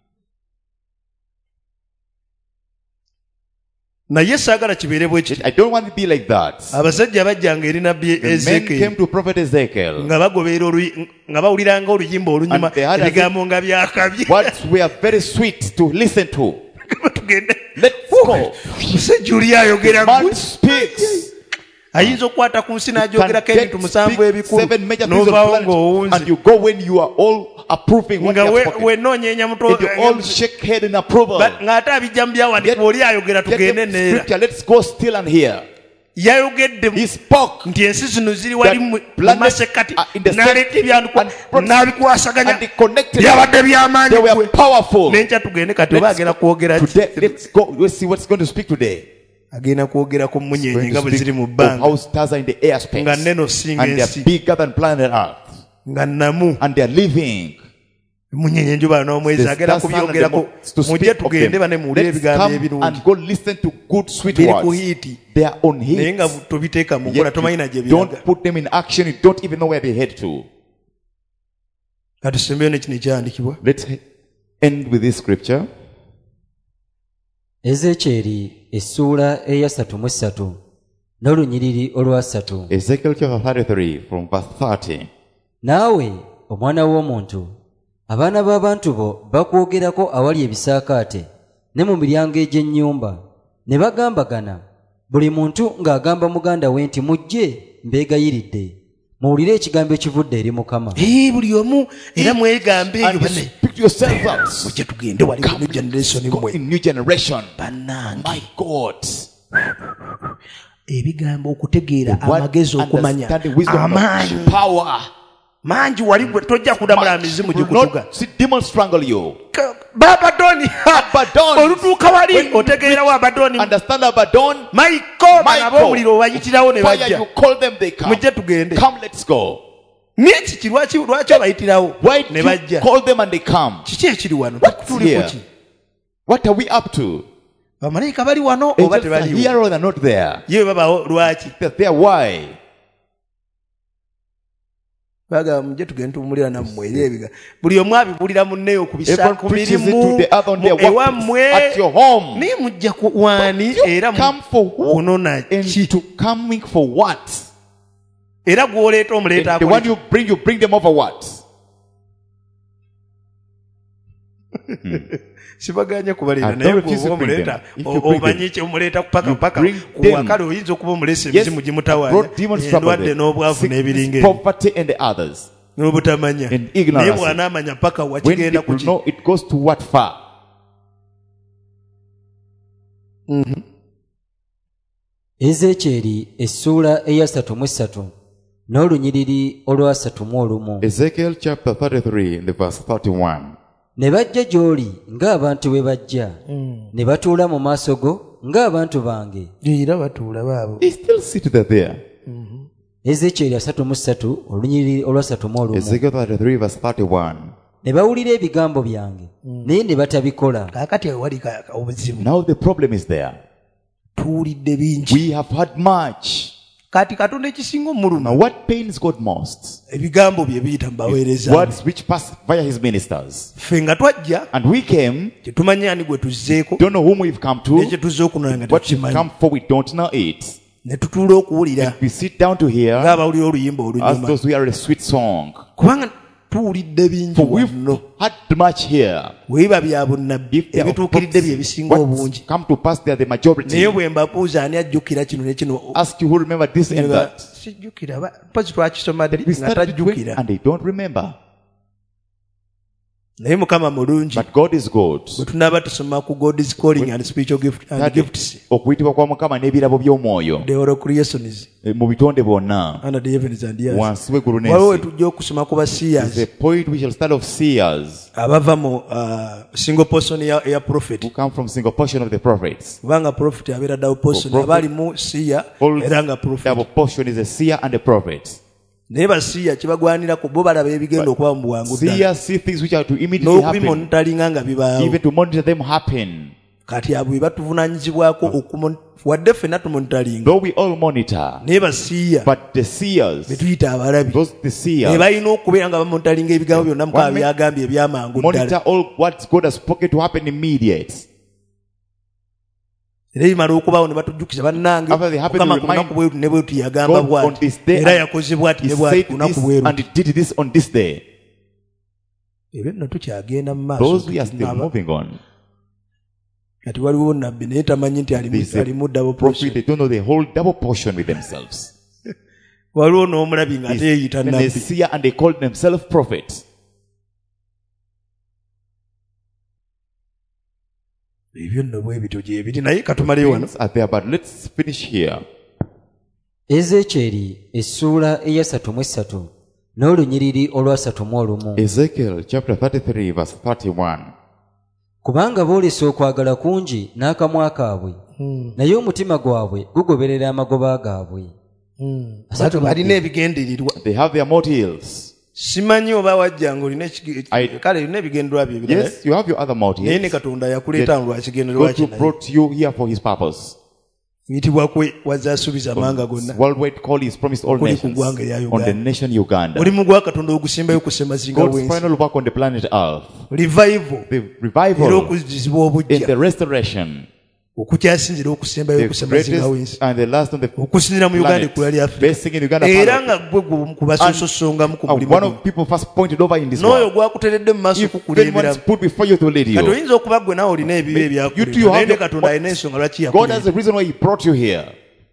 naye saagala kibeere bwe kiti I don't want to be like that. abasajja bajjanga eri nabbi The men Ezekiel came to prophet Ezekiel. nga bagobeera nga bawuliranga oluyimba olunyuma And they had ebigambo nga byakabye Words were very sweet to listen to. tugende Let's go. musajja oli ayogera Man gwe speaks. ayinza okukwata ku nsi Can n'ajogerako get ebintu musanvu speak ebikulu 7 major things of n'ovaawo planet, ng'owunze and you go when you are all approving what nga you have spoken. wenoonya And you all shake head in approval. ng'ate abijja mu byawandiikibwa oli ayogera Get tugende the neera scripture. Let's go still and hear. yayogedde He spoke. nti ensi zino ziri wali That mu planets masekati are in the n'aleeta ebyandikwa and brought- n'abikwasaganya And they connected. byabadde by'amaanyi They were gwe powerful. n'enkya tugende kati oba agenda kwogera ki? Today, let's go. Let's see what's going to speak today. agenda kwogera ku Going munyenye to nga bwe speak ziri mu of bbanga how stars are in the airspace. nga nnene osinga And they ensi are bigger than planet Earth. nga namu And they are living. munyenye enjuba n'omwezi The agenda stars and the kubyogerako moon, to mujje speak of tugende them. bane muwulire Let's ebigambo come ebirungi and go listen to good sweet biri ku words. hiiti They are on naye nga heat. tobiteeka mu nkola Yet tomanyi na gye you don't biraga put them in action. You don't even know where they head to. kati tusembeyo nekino ekyandikibwa Let's end with this scripture. Ezekyeri essuula eya 33 n'olunyiriri olwa 3. Ezekiel chapter 33 from verse 30. Naawe omwana w'omuntu, abaana b'abantu bo bakwogerako awali ebisaakaate ne mu miryango egy'ennyumba, ne bagambagana, buli muntu ng'agamba muganda we nti mujje mbeegayiridde muwulire ekigambo ekivudde eri Mukama. buli omu era mwegambe eyo And you bane speak to yourself out. mujje tugende wali mu new generation Go mwe in new generation. bannange My God. ebigambo okutegeera What amagezi okumanya understanding, wisdom, amaanyi knowledge, power. mangi wali gwe tojja kudamula mizimu You will gikutuga not see demons strangle you. babadoni Abaddon. olutuuka wali otegeerawo abadoni Understand Abaddon? maiko Michael. nabo omuliro obayitirawo ne Fire, bajja you call them, they come. mujje tugende Come, let's go. n'ekiki lwaki obayitirawo Why ne do you bajja call them and they come? kiki ekiri wano What's tuliko here? ki What are we up to? bamalayika bali wano oba Angels are tebaliwo here or they're not there? ye babawo lwaki They're there. Why? bagamba mujje tugende tuwumulira nammwe eri ebiga buli omu abibulira munneyo ku Everyone ku preaches it mirimu to the other on their work, ewammwe at your home. naye mujja wani era Come for who? kunona ki And to coming for what? era gw'oleeta omuleeta The one you bring them over what? sibaganye kubalira I naye don't refuse to bring omuleta them. If you bring omanyi them, kye omuleta paka bring kuwakale oyinza okuba omulesa yes, ebizimu gimutawaanya brought demons trouble endwadde them, n'obwavu n'ebiringa sickness, poverty and the others. n'obutamanya And naye ignorance. bw'anaamanya paka When wakigenda people know, it goes to what far? Ezekyeri essuula eya 33 n'olunyiriri olwa 31. Ezekiel chapter 33 in the verse 31. Ne bajja gy'oli ng'abantu bwe bajja, ne batuula mu maaso go ng'abantu bange. era batuula baabo He still seated there. Ezekyeri 33 olunyiriri olwa 31. Ezekiel 33 verse 31. Ne bawulira ebigambo byange naye ne batabikola. kaakati awo wali obuzibu Now the problem is there. tuwulidde bingi We have heard much. kati katonda ekisinga omuluma Now what pains God most? ebigambo bye biyita mubaweereza Words which pass via his ministers. ffe nga twajja And we came, tetumanyi ani gwe tuzzeeko don't know whom we've come to. nekye tuzze okunona nga What we've tetukimanyi come for, we don't know it. ne tutuula okuwulira We sit down to hear ng'abawulira oluyimba as olunyuma those who hear a sweet song. kubanga tuwulidde bingi For we've wano heard much here. webiba bya bunnabbi If they are ebituukiridde bye bisinga obungi what's come to pass, they are the majority. naye bwe mbabuuza ani ajjukira kino ne kino Ask you who remember this and that. sijjukira pozi twakisoma ddi We nga started doing tajjukira and they don't remember. naye mukama mulungi But God is good. bwe tunaaba tusoma ku God is calling and spiritual gifts Okuyitibwa kwa Mukama n'ebirabo by'omwoyo the whole creations mu bitonde bwonna under the heavens and the earth wansi w'eggulu waliwo we n'ensi. tujja okusoma ku Is basiyazi the point we shall start of seers abava mu single portion ya prophet who come from single portion of the prophets. kubanga prophet abeera double portion prophet- aba alimu siya All era nga prophet double portion is a seer and a prophet. naye basiya kibagwanirako bo balaba ebigenda okuba mu bwangu ddala Seers see things which are to immediately happen, n'okubimonitalinga nga bibaawo even to monitor them happen. kati abo bwe batuvunanyizibwako wadde ffenna tumonitalinga Though we all monitor, naye basiya but the seers, be tuyita abalabi those the ne seers, balina okubeera nga bamonitalinga ebigambo byonna mukama byagambye ebyamangu monitor ddala all what God has spoken to happen immediate. era ebimala okubaawo ne batujjukiza bannange After they happen, mukama they ku remind lunaku bweruti ne bweruti yagamba God on bw'ati this day, era and yakoze bw'ati He ne bw'ati said ku lunaku this bweruti and He did this on this day. ebyo nno tukyagenda mu maaso Those we are still tutunaba. moving on. kati waliwo nabbi naye tamanyi nti There's a alimu double prophet, portion they don't know they hold double portion with themselves. waliwo n'omulabi nga ate yeeyita And they nabbi seer and they call themselves prophets. ebyo nno bwe bityo gye biri naye katumale wano Things are there, but let's finish here. Ezekyeri essuula eya 33 n'olunyiriri olwa 31. Ezekiel chapter 33 verse 31. Kubanga boolesa okwagala kungi n'akamwa kaabwe, naye omutima gwabwe gugoberera amagoba gaabwe. balina ebigendererwa They have their motives. simanyi oba wajjanga olina kale olina ebigendererwa byo ebirala Yes, you have your other naye ne motives. katonda yakuleeta lwa kigendererwa God who kinaye brought you here for his purpose. kuyitibwa kwe wazasuubiza amanga gonna Worldwide call is promised all Kuli nations. ku ggwanga lya Uganda. On the nation Uganda. omulimu gwa katonda ogusimbayo kusemazinga God's w'ensi final work on the planet Earth. revival The era revival okuzizibwa in obujja the restoration. okukyasinzira okusembayo The okusemazinga greatest w'ensi and the last on the okusinzira mu uganda planet. ekkula lya Afrika Basing in Uganda. era planet. nga gwe gwe kubasososongamu ku mulimu One guno. of people first pointed over in this n'oyo world. gwakuteredde mu maaso If okukulya anyone is ebiramu put before you to lead kati you, oyinza okuba gwe nawe olina ebibi you too ebyakulema naye have ne your- katonda alina ensonga lwaki God has yakulema a reason why He brought you here.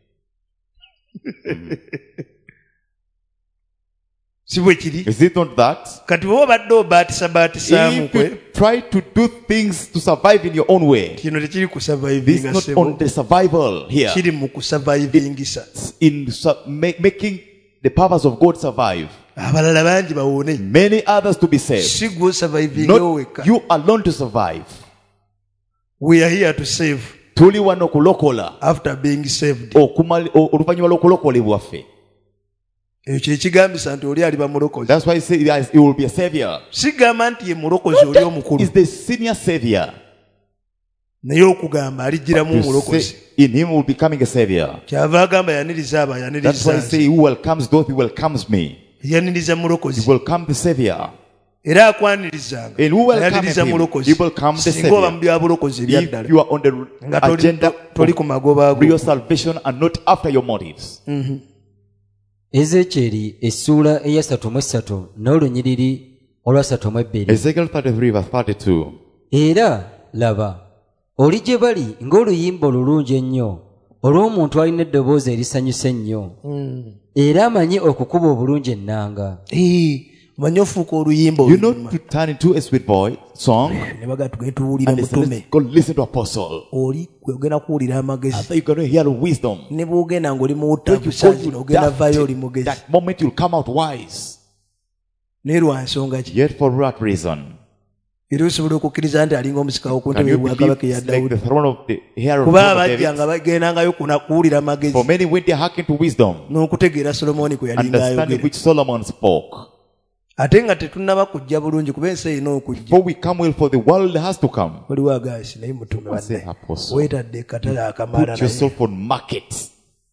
si bwe kiri Is it not that? kati bwe obadde obaatisabaatisamu If kwe you try to do things to survive in your own way, kino tekiri this kusurvivinga is not sebo on the survival here. kiri mu kusurvivingisa It's in making the purpose of God survive. abalala bangi bawone Many others to be saved. si gwe osurvivingewo Not wekka you alone to survive. we are here to save Tuli wano kulokola. after being saved Oluvannyuma lw'okulokolebwa ffe. ekyo kyekigambisa nti oli aliba mulokozi That's why he said he will be a savior. sigamba nti ye mulokozi oli omukulu Is the senior savior. naye okugamba alijjiramu You omulokozi say in him will becoming a savior. kyava agamba yaniriza abo That's why I ayaniriza say who welcomes those who welcomes me. yaniriza He mulokozi welcome the savior. era akwanirizanga And who welcome ayaniriza him? mulokozi He welcome the singa oba savior. mu bya bulokozi If ebyaddala you are on the nga agenda toli ku of magoba real ago salvation and not after your motives. Ezekyeri essuula eya 33 n'olunyiriri olwa 32. Ezekiel 33 verse 32. Era laba oli gye bali ng'oluyimba olulungi ennyo olw'omuntu alina eddoboozi erisanyusa ennyo era amanyi okukuba obulungi ennanga. Omanyi ofuuka oluyimba You know to turn into a sweet boy song ne baga tugende tuwulire and listen, mutume let's go listen to apostle. oli ogenda kuwulira I amagezi thought you're going to hear wisdom. ne bw'ogenda ng'oli When muwutta you go, busanzi you n'ogenda vayo oli doubt mugezi that moment you'll come out wise. naye lwa nsonga ki Yet for what reason? era osobola okukkiriza nti alinga omusikawo ku Can ntebe you y'obwakabaka believe eya it's like Dawudi the throne of the hair of kuba David? abajja nga bagendangayo kuwulira amagezi For many went there hearken to wisdom, n'okutegeera Solomooni kwe yalinga understanding ayogera which Solomon spoke. ate nga tetunnaba kujja bulungi kuba ensi erina okujja Before we come well, for the world has to come. waliwo agaasi naye mutume I say, banne apostle, weetadde katale akamaala put naye yourself on market.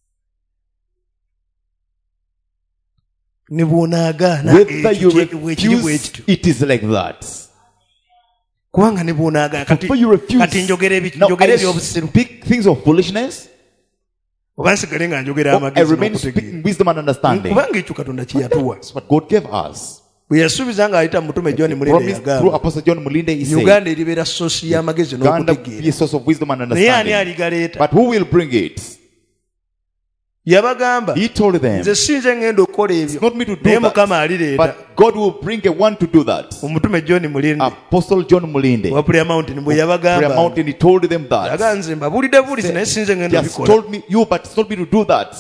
ne bw'onaagaana Whether you ekiri bwe refuse, kityo it is like that. kubanga ne bw'onaagaana Before you refuse, kati njogera now njogera I ebyobusiru speak things of foolishness, oba nsigale nga njogera or I amagezi remain n'okutegeera speaking wisdom and understanding. kubanga ekyo katonda kye yatuwa That's what God gave us. bwe yasuubiza nga ayita mutume John Mulinde Promised through yagamba Apostle John Mulinde, he said, Uganda eribeera sosi y'amagezi Uganda be a n'okutegeera source of wisdom and naye ani understanding. aligaleeta But who will bring it? yabagamba He told them, nze sinze ngenda okukola it's ebyo not me to naye do mukama that, alireeta but God will bring a one to do that. omutume John Mulinde Apostle John Mulinde, wa Prayer Mountain bwe Prayer yabagamba Mountain, he told them that. yaga nze mbabulidde bulizi naye sinze He ngenda has obikola told me, you, but he's told me to do that.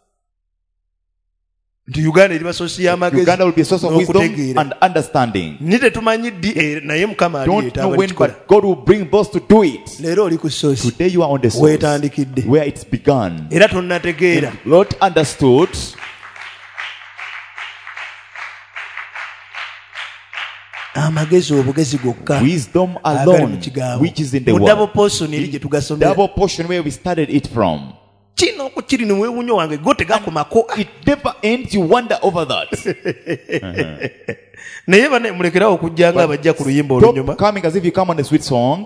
nti Uganda eriba sosi y'amagezi Uganda will be a source of wisdom n'okutegeera and understanding. ni tetumanyi ddi naye mukama Don't alireeta know when, abakikola but God will bring those to do it. leero oli ku sosi Today you are on the source weetandikidde where it's begun. era tonnategeera Lot understood. amagezi obugezi gokka Wisdom agali mu alone, kigambo which is in the mu double word. portion eri gye tugasomera Double portion where we started it from. kino okukiri ne weewunyo wange go tegakomako It never ends. You wonder over that. naye bane mulekerawo okujja nga abajja ku luyimba olunyuma Stop coming as if you come on a sweet song.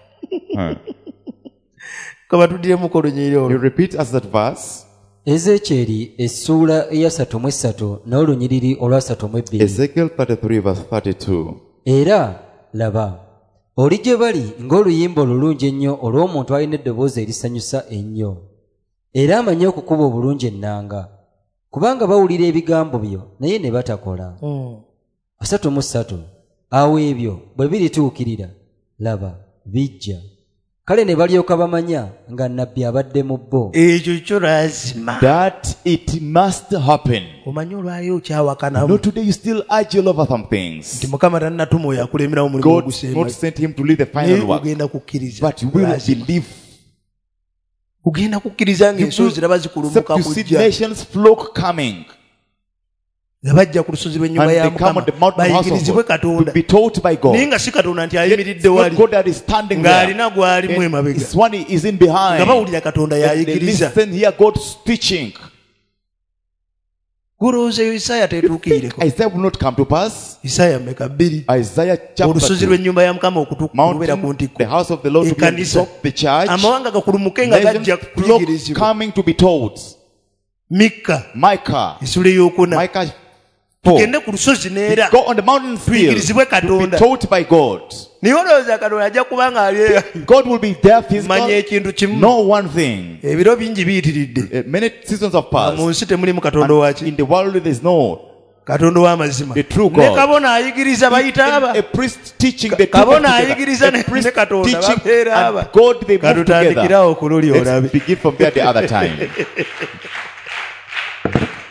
kaba tuddiremu olunyiri You olwo repeat as that verse. Ezekyeri essuula eya 33 n'olunyiriri olwa 32. Ezekiel 33 verse 32. Era laba oli gye bali ng'oluyimba olulungi ennyo olw'omuntu alina eddoboozi erisanyusa ennyo era amanyi okukuba obulungi ennanga kubanga bawulira ebigambo byo naye ne batakola. 33 awo ebyo bwe birituukirira laba bijja kale ne balyoka bamanya nga nnabbi abadde mu bo. ekyo kyo lazima That it must happen. omanyi olwayo okyawakanamu No, today you still argue over some things. nti mukama tannatuma oyo akulemerawo omulimu God ogusemba not sent him to lead the naye final work, ogenda kukkiriza but you will Lazima. believe. ogenda kukkiriza ng'ensozi ziraba Except zikulumuka you see kujja nations flock coming, nga bajja ku lusozi lw'ennyumba and ya they come mukama on the mountain house of bayigirizibwe God katonda to be taught by God. naye nga si katonda nti Yet ayimiridde it's not wali God that is standing there. ng'alina gw'alimu And emabega it's one he is in nga behind. bawulira katonda And they yayigiriza listen, hear God's teaching. gulowooza eyo isaaya tetuukirireko Isaiah will not come to pass. isaaya mmeka 2 Isaiah chapter olusozi 2. lw'ennyumba ya mukama okubeera ku Mountain, ntikko the house of the Lord to be on the Ekkanisa. top, the church. amawanga gakulumuke nga Nations gajja flock kuyigirizibwa coming to be taught. mikka Micah, esula ey'okuna Micah 4. tugende ku lusozi neera Go on the mountain field tuyigirizibwe to be katonda taught by God. naye olowooza katonda ajja kuba nga ali God will be there manya physically. ekintu kimu Know one thing. ebiro bingi biyitiridde Many seasons have mu passed. nsi temulimu katonda waki In the world there is no katonda w'amazima the true ne God. kabona ayigiriza bayita aba A priest teaching the two kabona together. ayigiriza A ne priest katonda teaching babeera aba and God they move together. katutandikirawo ku luli olabe Let's begin from there the other time.